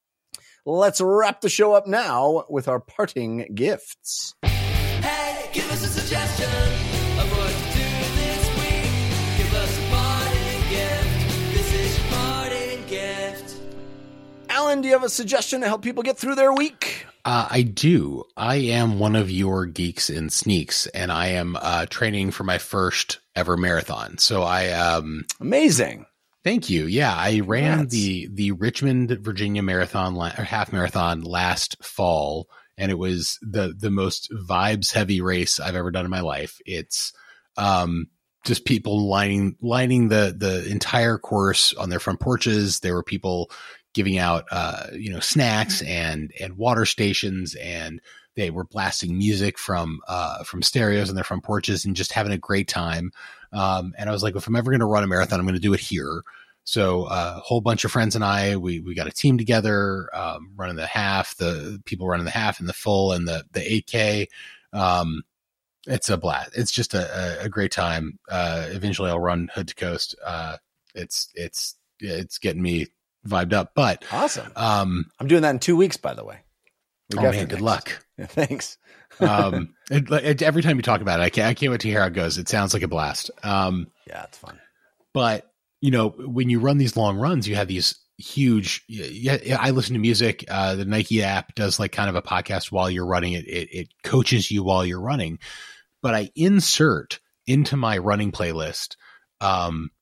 Let's wrap the show up now with our parting gifts.
Hey, give us a suggestion of what to do this week. Give us a parting gift. This is your parting gift.
Alan, do you have a suggestion to help people get through their week?
Uh, I do. I am one of your geeks in sneaks, and I am uh, training for my first ever marathon. So I um,
amazing.
Thank you. Yeah, I ran
Congrats.
the the Richmond, Virginia marathon la- or half marathon last fall, and it was the the most vibes heavy race I've ever done in my life. It's um, just people lining lining the the entire course on their front porches. There were people giving out, uh, you know, snacks and, and water stations, and they were blasting music from, uh, from stereos on their front porches and just having a great time. Um, and I was like, if I'm ever going to run a marathon, I'm going to do it here. So uh, a whole bunch of friends and I, we, we got a team together, um, running the half, the people running the half and the full and the, the eight K. Um, it's a blast. It's just a, a, a great time. Uh, eventually I'll run hood to coast. Uh, it's, it's, it's getting me vibed up, but
awesome.
Um,
I'm doing that in two weeks, by the way. We
oh man, good luck.
Yeah, thanks.
um, it, it, every time you talk about it, I can't, I can't wait to hear how it goes. It sounds like a blast. Um,
yeah, it's fun.
But you know, when you run these long runs, you have these huge, yeah, I listen to music. Uh, the Nike app does like kind of a podcast while you're running it. It, it coaches you while you're running, but I insert into my running playlist, um,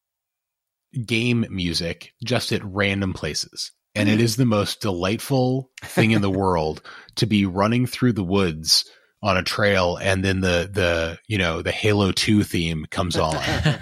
game music just at random places. And it is the most delightful thing in the world to be running through the woods on a trail. And then the, the, you know, the Halo two theme comes on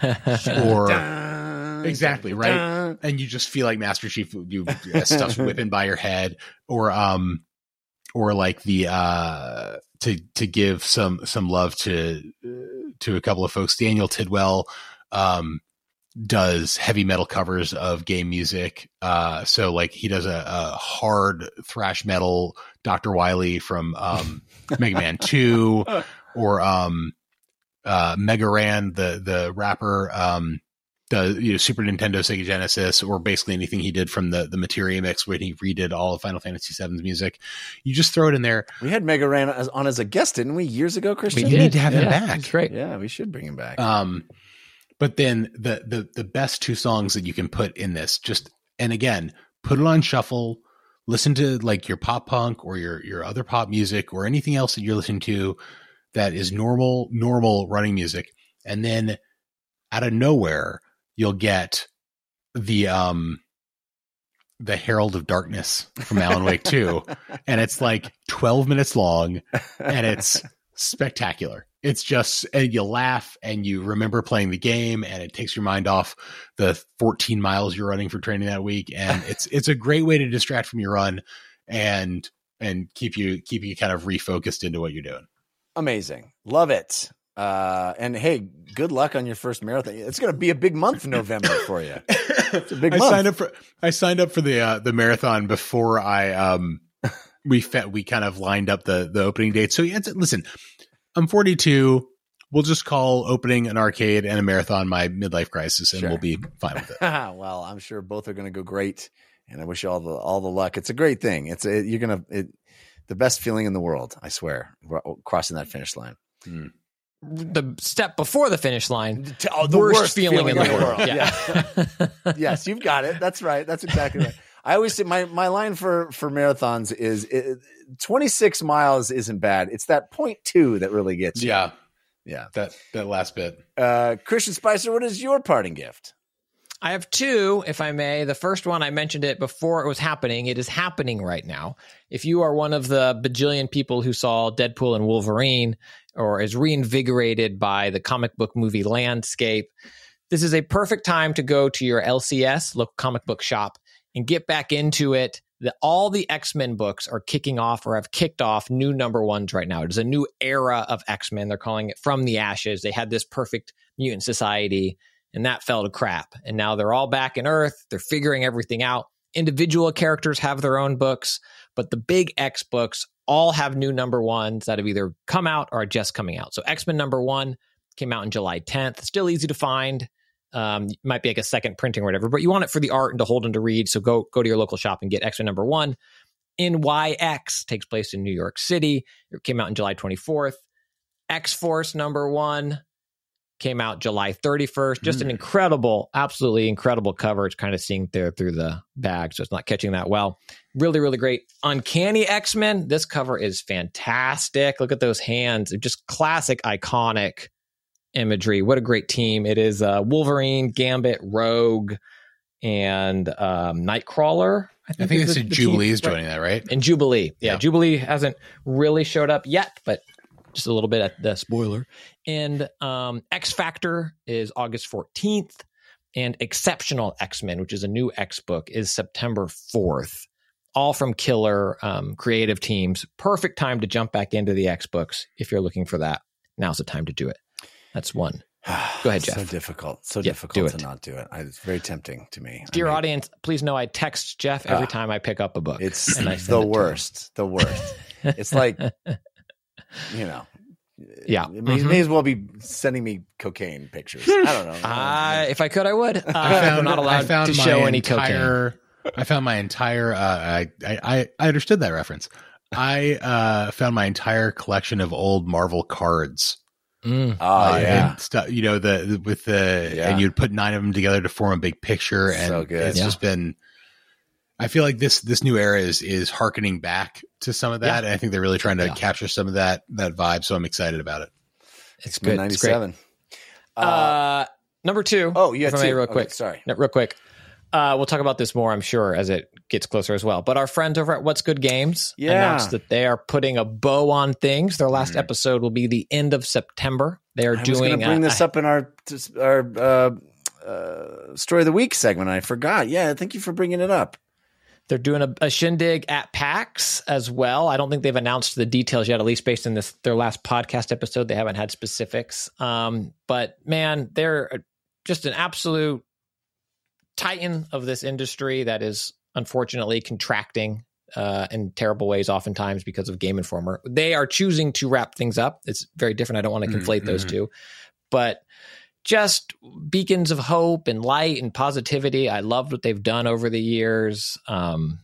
or exactly. Right. And you just feel like Master Chief, you stuff's whipping by your head or, um, or like the, uh, to, to give some, some love to, to a couple of folks, Daniel Tidwell, um, does heavy metal covers of game music. Uh, so like he does a, a hard thrash metal Doctor Wily from, um, Mega Man two or, um, uh, Mega Ran, the, the rapper, um, the, you know, Super Nintendo, Sega Genesis, or basically anything he did from the, the Materia mix when he redid all of Final Fantasy seven's music. You just throw it in there.
We had Mega Ran as, on as a guest, didn't we, years ago, Christian?
We need to have
yeah,
him back.
That's great.
Yeah, we should bring him back.
Um, But then the, the, the best two songs that you can put in this, just, and again, put it on shuffle, listen to like your pop punk or your, your other pop music or anything else that you're listening to that is normal, normal running music. And then out of nowhere, you'll get the, um, the Herald of Darkness from Alan Wake two. And it's like twelve minutes long and it's spectacular. It's just, and you laugh and you remember playing the game and it takes your mind off the fourteen miles you're running for training that week. And it's, it's a great way to distract from your run and, and keep you, keep you kind of refocused into what you're doing.
Amazing. Love it. Uh, and hey, good luck on your first marathon. It's going to be a big month in November for you. It's a big
I
month.
signed up for, I signed up for the, uh, the marathon before I, um, we fe- we kind of lined up the, the opening date. So yeah, it's, listen, I'm forty-two. We'll just call opening an arcade and a marathon my midlife crisis, and
Sure.
we'll be fine with it.
Well, I'm sure both are going to go great, and I wish you all the all the luck. It's a great thing. It's a, you're gonna it, the best feeling in the world. I swear, crossing that finish line.
Hmm.
The step before the finish line,
Oh, the
worst,
worst
feeling,
feeling
in the world.
Yeah.
Yeah.
Yes, you've got it. That's right. That's exactly right. I always say my, my line for, for marathons is it, twenty-six miles isn't bad. It's that point two that really gets you.
Yeah.
Yeah.
That, that last bit.
Uh, Christian Spicer, what is your parting gift?
I have two, if I may. The first one, I mentioned it before it was happening. It is happening right now. If you are one of the bajillion people who saw Deadpool and Wolverine or is reinvigorated by the comic book movie landscape, this is a perfect time to go to your L C S, local comic book shop, and get back into it. The, all the X-Men books are kicking off or have kicked off new number ones right now. It is a new era of X-Men. They're calling it From the Ashes. They had this perfect mutant society, and that fell to crap. And now they're all back in Earth. They're figuring everything out. Individual characters have their own books, but the big X books all have new number ones that have either come out or are just coming out. So X-Men number one came out on July tenth. Still easy to find. Um, it might be like a second printing or whatever, but you want it for the art and to hold and to read. So go go to your local shop and get X-Men number one. N Y X takes place in New York City. It came out on July twenty-fourth. X-Force number one came out July thirty-first. Just an incredible, absolutely incredible cover. It's kind of seeing there through the bag, so it's not catching that well. Really, really great. Uncanny X-Men. This cover is fantastic. Look at those hands. Just classic, iconic imagery. What a great team. It is uh, Wolverine, Gambit, Rogue, and um, Nightcrawler. I think,
I think it's
the,
a
the
Jubilee
team.
is joining that, right?
And Jubilee. Yeah,
Yeah.
Jubilee hasn't really showed up yet, but just a little bit at the spoiler. And um, X Factor is August fourteenth. And Exceptional X-Men, which is a new X book, is September fourth. All from killer um, creative teams. Perfect time to jump back into the X books if you're looking for that. Now's the time to do it. That's one. Go ahead, Jeff.
So difficult. So
Yeah,
difficult
do
to
it.
not do it. I, it's very tempting to me.
Dear
I mean,
audience, please know I text Jeff every
Ah.
time I pick up a book.
It's
and I send
the
it to him.
worst. The worst. It's like, you know.
Yeah.
It may,
Mhm.
may as well be sending me cocaine pictures. I don't know.
Uh, if I could, I would. Uh,
I found,
we're not allowed
I found
to
my
show any cocaine.
entire, I found my entire. Uh, I, I I understood that reference. I uh, found my entire collection of old Marvel cards.
Mm.
Oh,
uh,
yeah.
and stuff. You know the, the with the
Yeah.
and you'd put nine of them together to form a big picture, and
So good.
it's
Yeah.
just been. I feel like this this new era is is harkening back to some of that,
Yeah.
and I think they're really trying to
Yeah.
capture some of that that vibe. So I'm excited about it.
It's
Been
good. It's great.
ninety-seven. Uh,
Uh, number two.
oh, you had
if I may,
two.
real
Okay,
quick.
sorry.
No, real quick. Uh, we'll talk about this more, I'm sure, as it gets closer as well. But our friends over at What's Good Games
Yeah.
announced that they are putting a bow on things. Their last
Mhm.
episode will be the end of September. They are
I was going
doing
to bring
a-
this up in our our uh, uh, story of the week segment. I forgot. Yeah, thank you for bringing it up.
They're doing a, a shindig at PAX as well. I don't think they've announced the details yet, at least based on this their last podcast episode. They haven't had specifics. Um, but man, they're just an absolute titan of this industry that is unfortunately contracting uh, in terrible ways, oftentimes because of Game Informer. They are choosing to wrap things up. It's very different. I don't want to conflate
Mm-hmm.
those two, but just beacons of hope and light and positivity. I loved what they've done over the years. Um,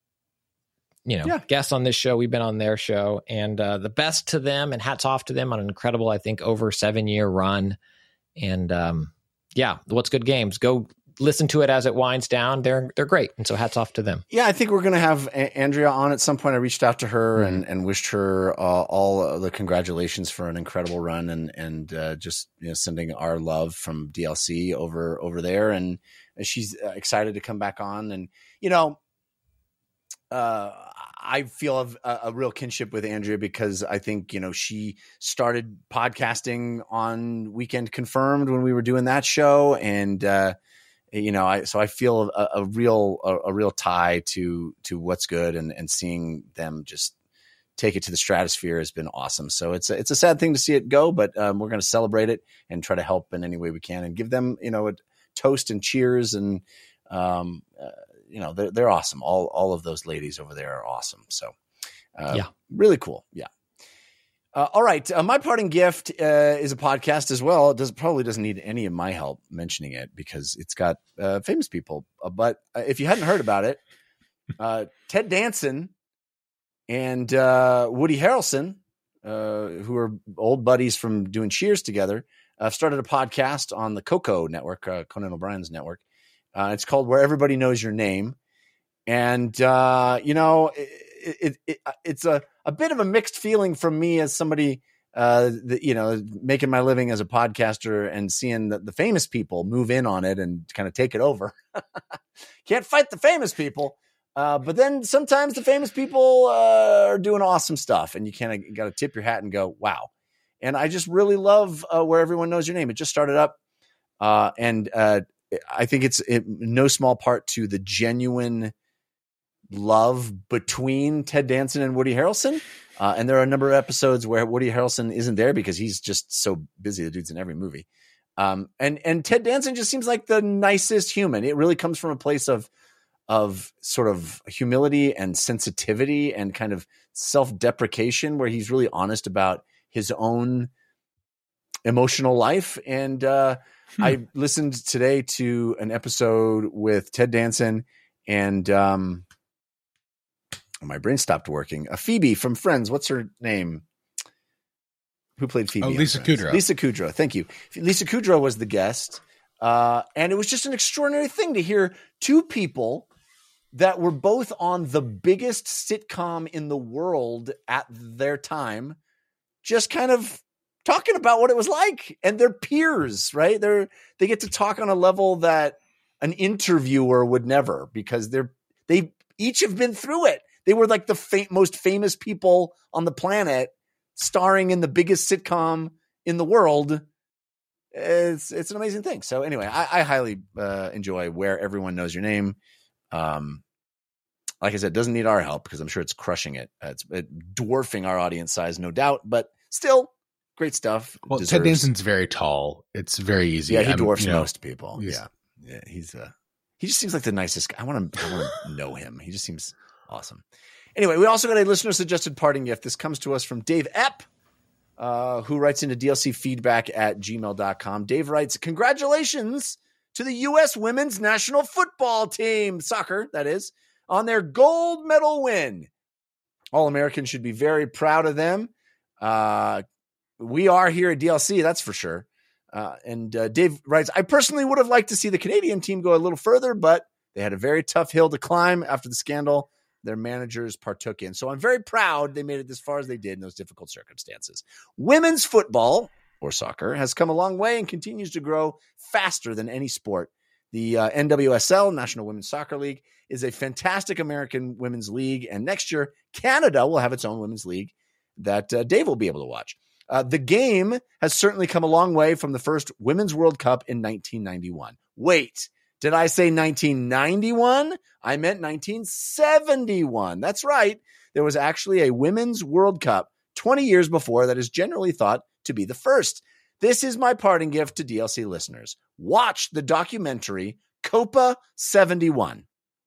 you know,
Yeah.
guests on this show, we've been on their show, and uh, the best to them and hats off to them on an incredible, I think, over seven year run. And um, yeah, What's Good Games? Go listen to it as it winds down. They're they're great, and so hats off to them.
Yeah, I think we're going to have a- Andrea on at some point. I reached out to her
Mm-hmm.
and, and wished her uh, all uh, the congratulations for an incredible run, and and uh, just you know sending our love from D L C over over there. And she's uh, excited to come back on. And you know, uh, I feel a, a real kinship with Andrea because I think you know she started podcasting on Weekend Confirmed when we were doing that show, and. Uh, You know, I so I feel a, a real a, a real tie to to What's Good, and and seeing them just take it to the stratosphere has been awesome. So it's a, it's a sad thing to see it go, but um, we're going to celebrate it and try to help in any way we can, and give them you know a toast and cheers, and um, uh, you know they're they're awesome. All all of those ladies over there are awesome. So uh,
Yeah.
really cool. Yeah. Uh, all right. Uh, my parting gift uh, is a podcast as well. It does, probably doesn't need any of my help mentioning it because it's got uh, famous people. Uh, but uh, if you hadn't heard about it, uh, Ted Danson and uh, Woody Harrelson, uh, who are old buddies from doing Cheers together, uh, started a podcast on the Coco network, uh, Conan O'Brien's network. Uh, it's called Where Everybody Knows Your Name. And, uh, you know, it, it, it, it's a, a bit of a mixed feeling from me as somebody uh, the, you know, making my living as a podcaster and seeing the, the famous people move in on it and kind of take it over. Can't fight the famous people. Uh, but then sometimes the famous people uh, are doing awesome stuff and you kind of got to tip your hat and go, wow. And I just really love uh, Where Everyone Knows Your Name. It just started up. Uh, and uh, I think it's in no small part to the genuine love between Ted Danson and Woody Harrelson. Uh, and there are a number of episodes where Woody Harrelson isn't there because he's just so busy. The dude's in every movie. Um, and, and Ted Danson just seems like the nicest human. It really comes from a place of, of sort of humility and sensitivity and kind of self-deprecation where he's really honest about his own emotional life. And uh, hmm. I listened today to an episode with Ted Danson and um, my brain stopped working. A Phoebe from Friends. What's her name? Who played Phoebe?
Oh, Lisa Kudrow.
Lisa Kudrow. Thank you. Lisa Kudrow was the guest. Uh, and it was just an extraordinary thing to hear two people that were both on the biggest sitcom in the world at their time, just kind of talking about what it was like, and they're peers, right? They're, they get to talk on a level that an interviewer would never, because they're, they each have been through it. They were like the fa- most famous people on the planet, starring in the biggest sitcom in the world. It's, it's an amazing thing. So anyway, I, I highly uh, enjoy Where Everyone Knows Your Name. Um, like I said, it doesn't need our help because I'm sure it's crushing it. Uh, it's it, dwarfing our audience size, no doubt, but still great stuff.
Well,
Deserves.
Ted Danson's very tall. It's very easy.
Yeah, he
I'm,
dwarfs
you know,
most people. He's,
yeah.
Yeah. He's, uh, he just seems like the nicest guy. I want to, I want to know him. He just seems awesome. Anyway, we also got a listener suggested parting gift. This comes to us from Dave Epp, uh, who writes into D L C feedback at gmail dot com. Dave writes, congratulations to the U S women's national football team, soccer, that is, on their gold medal win. All Americans should be very proud of them. Uh, we are here at D L C, that's for sure. Uh, and uh, Dave writes, I personally would have liked to see the Canadian team go a little further, but they had a very tough hill to climb after the scandal their managers partook in. So I'm very proud they made it as far as they did in those difficult circumstances. Women's football, or soccer, has come a long way and continues to grow faster than any sport. The uh, N W S L, National Women's Soccer League, is a fantastic American women's league. And next year, Canada will have its own women's league that uh, Dave will be able to watch. Uh, the game has certainly come a long way from the first Women's World Cup in nineteen ninety-one. Wait, did I say nineteen ninety-one? I meant nineteen seventy-one. That's right. There was actually a Women's World Cup twenty years before that is generally thought to be the first. This is my parting gift to D L C listeners. Watch the documentary Copa seventy-one.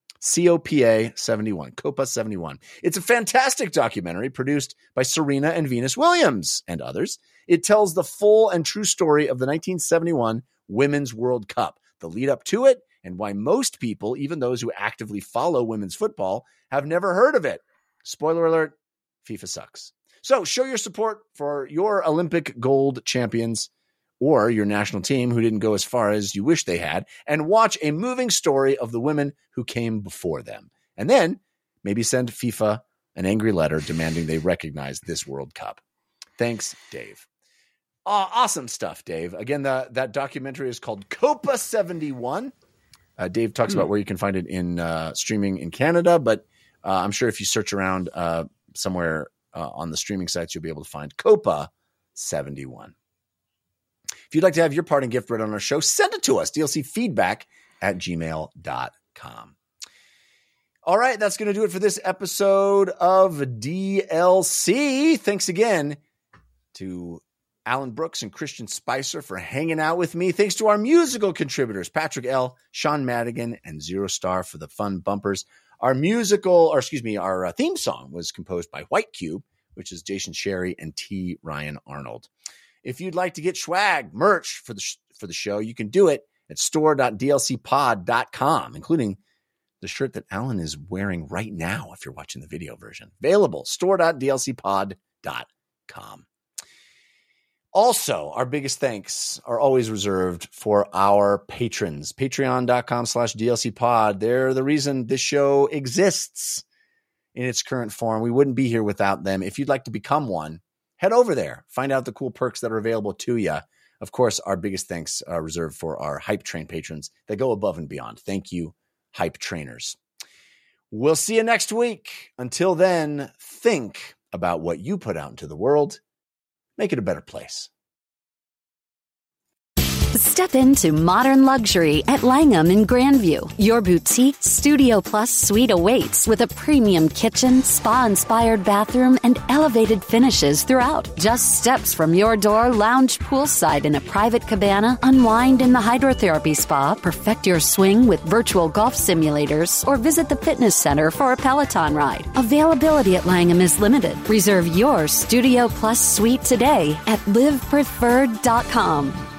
C O P A seventy-one. Copa seventy-one. It's a fantastic documentary produced by Serena and Venus Williams and others. It tells the full and true story of the nineteen seventy-one Women's World Cup, the lead up to it, and why most people, even those who actively follow women's football, have never heard of it. Spoiler alert, FIFA sucks. So show your support for your Olympic gold champions or your national team who didn't go as far as you wish they had, and watch a moving story of the women who came before them. And then maybe send FIFA an angry letter demanding they recognize this World Cup. Thanks, Dave. Uh, awesome stuff, Dave. Again, the, that documentary is called Copa seventy-one. Uh, Dave talks hmm. about where you can find it in uh, streaming in Canada, but uh, I'm sure if you search around uh, somewhere uh, on the streaming sites, you'll be able to find Copa seventy-one. If you'd like to have your parting gift read on our show, send it to us, D L C feedback at gmail dot com. All right, that's going to do it for this episode of D L C. Thanks again to Alan Brooks and Christian Spicer for hanging out with me. Thanks to our musical contributors, Patrick L., Sean Madigan, and Zero Star for the fun bumpers. Our musical, or excuse me, our uh, theme song was composed by White Cube, which is Jason Sherry and T. Ryan Arnold. If you'd like to get swag, merch for the sh- for the show, you can do it at store dot d l c pod dot com, including the shirt that Alan is wearing right now if you're watching the video version. Available, store dot d l c pod dot com. Also, our biggest thanks are always reserved for our patrons. Patreon dot com slash D L C pod. They're the reason this show exists in its current form. We wouldn't be here without them. If you'd like to become one, head over there. Find out the cool perks that are available to you. Of course, our biggest thanks are reserved for our Hype Train patrons that go above and beyond. Thank you, Hype Trainers. We'll see you next week. Until then, think about what you put out into the world. Make it a better place.
Step into modern luxury at Langham in Grandview. Your boutique Studio Plus suite awaits with a premium kitchen, spa-inspired bathroom, and elevated finishes throughout. Just steps from your door, lounge poolside in a private cabana, unwind in the hydrotherapy spa, perfect your swing with virtual golf simulators, or visit the fitness center for a Peloton ride. Availability at Langham is limited. Reserve your Studio Plus suite today at live preferred dot com.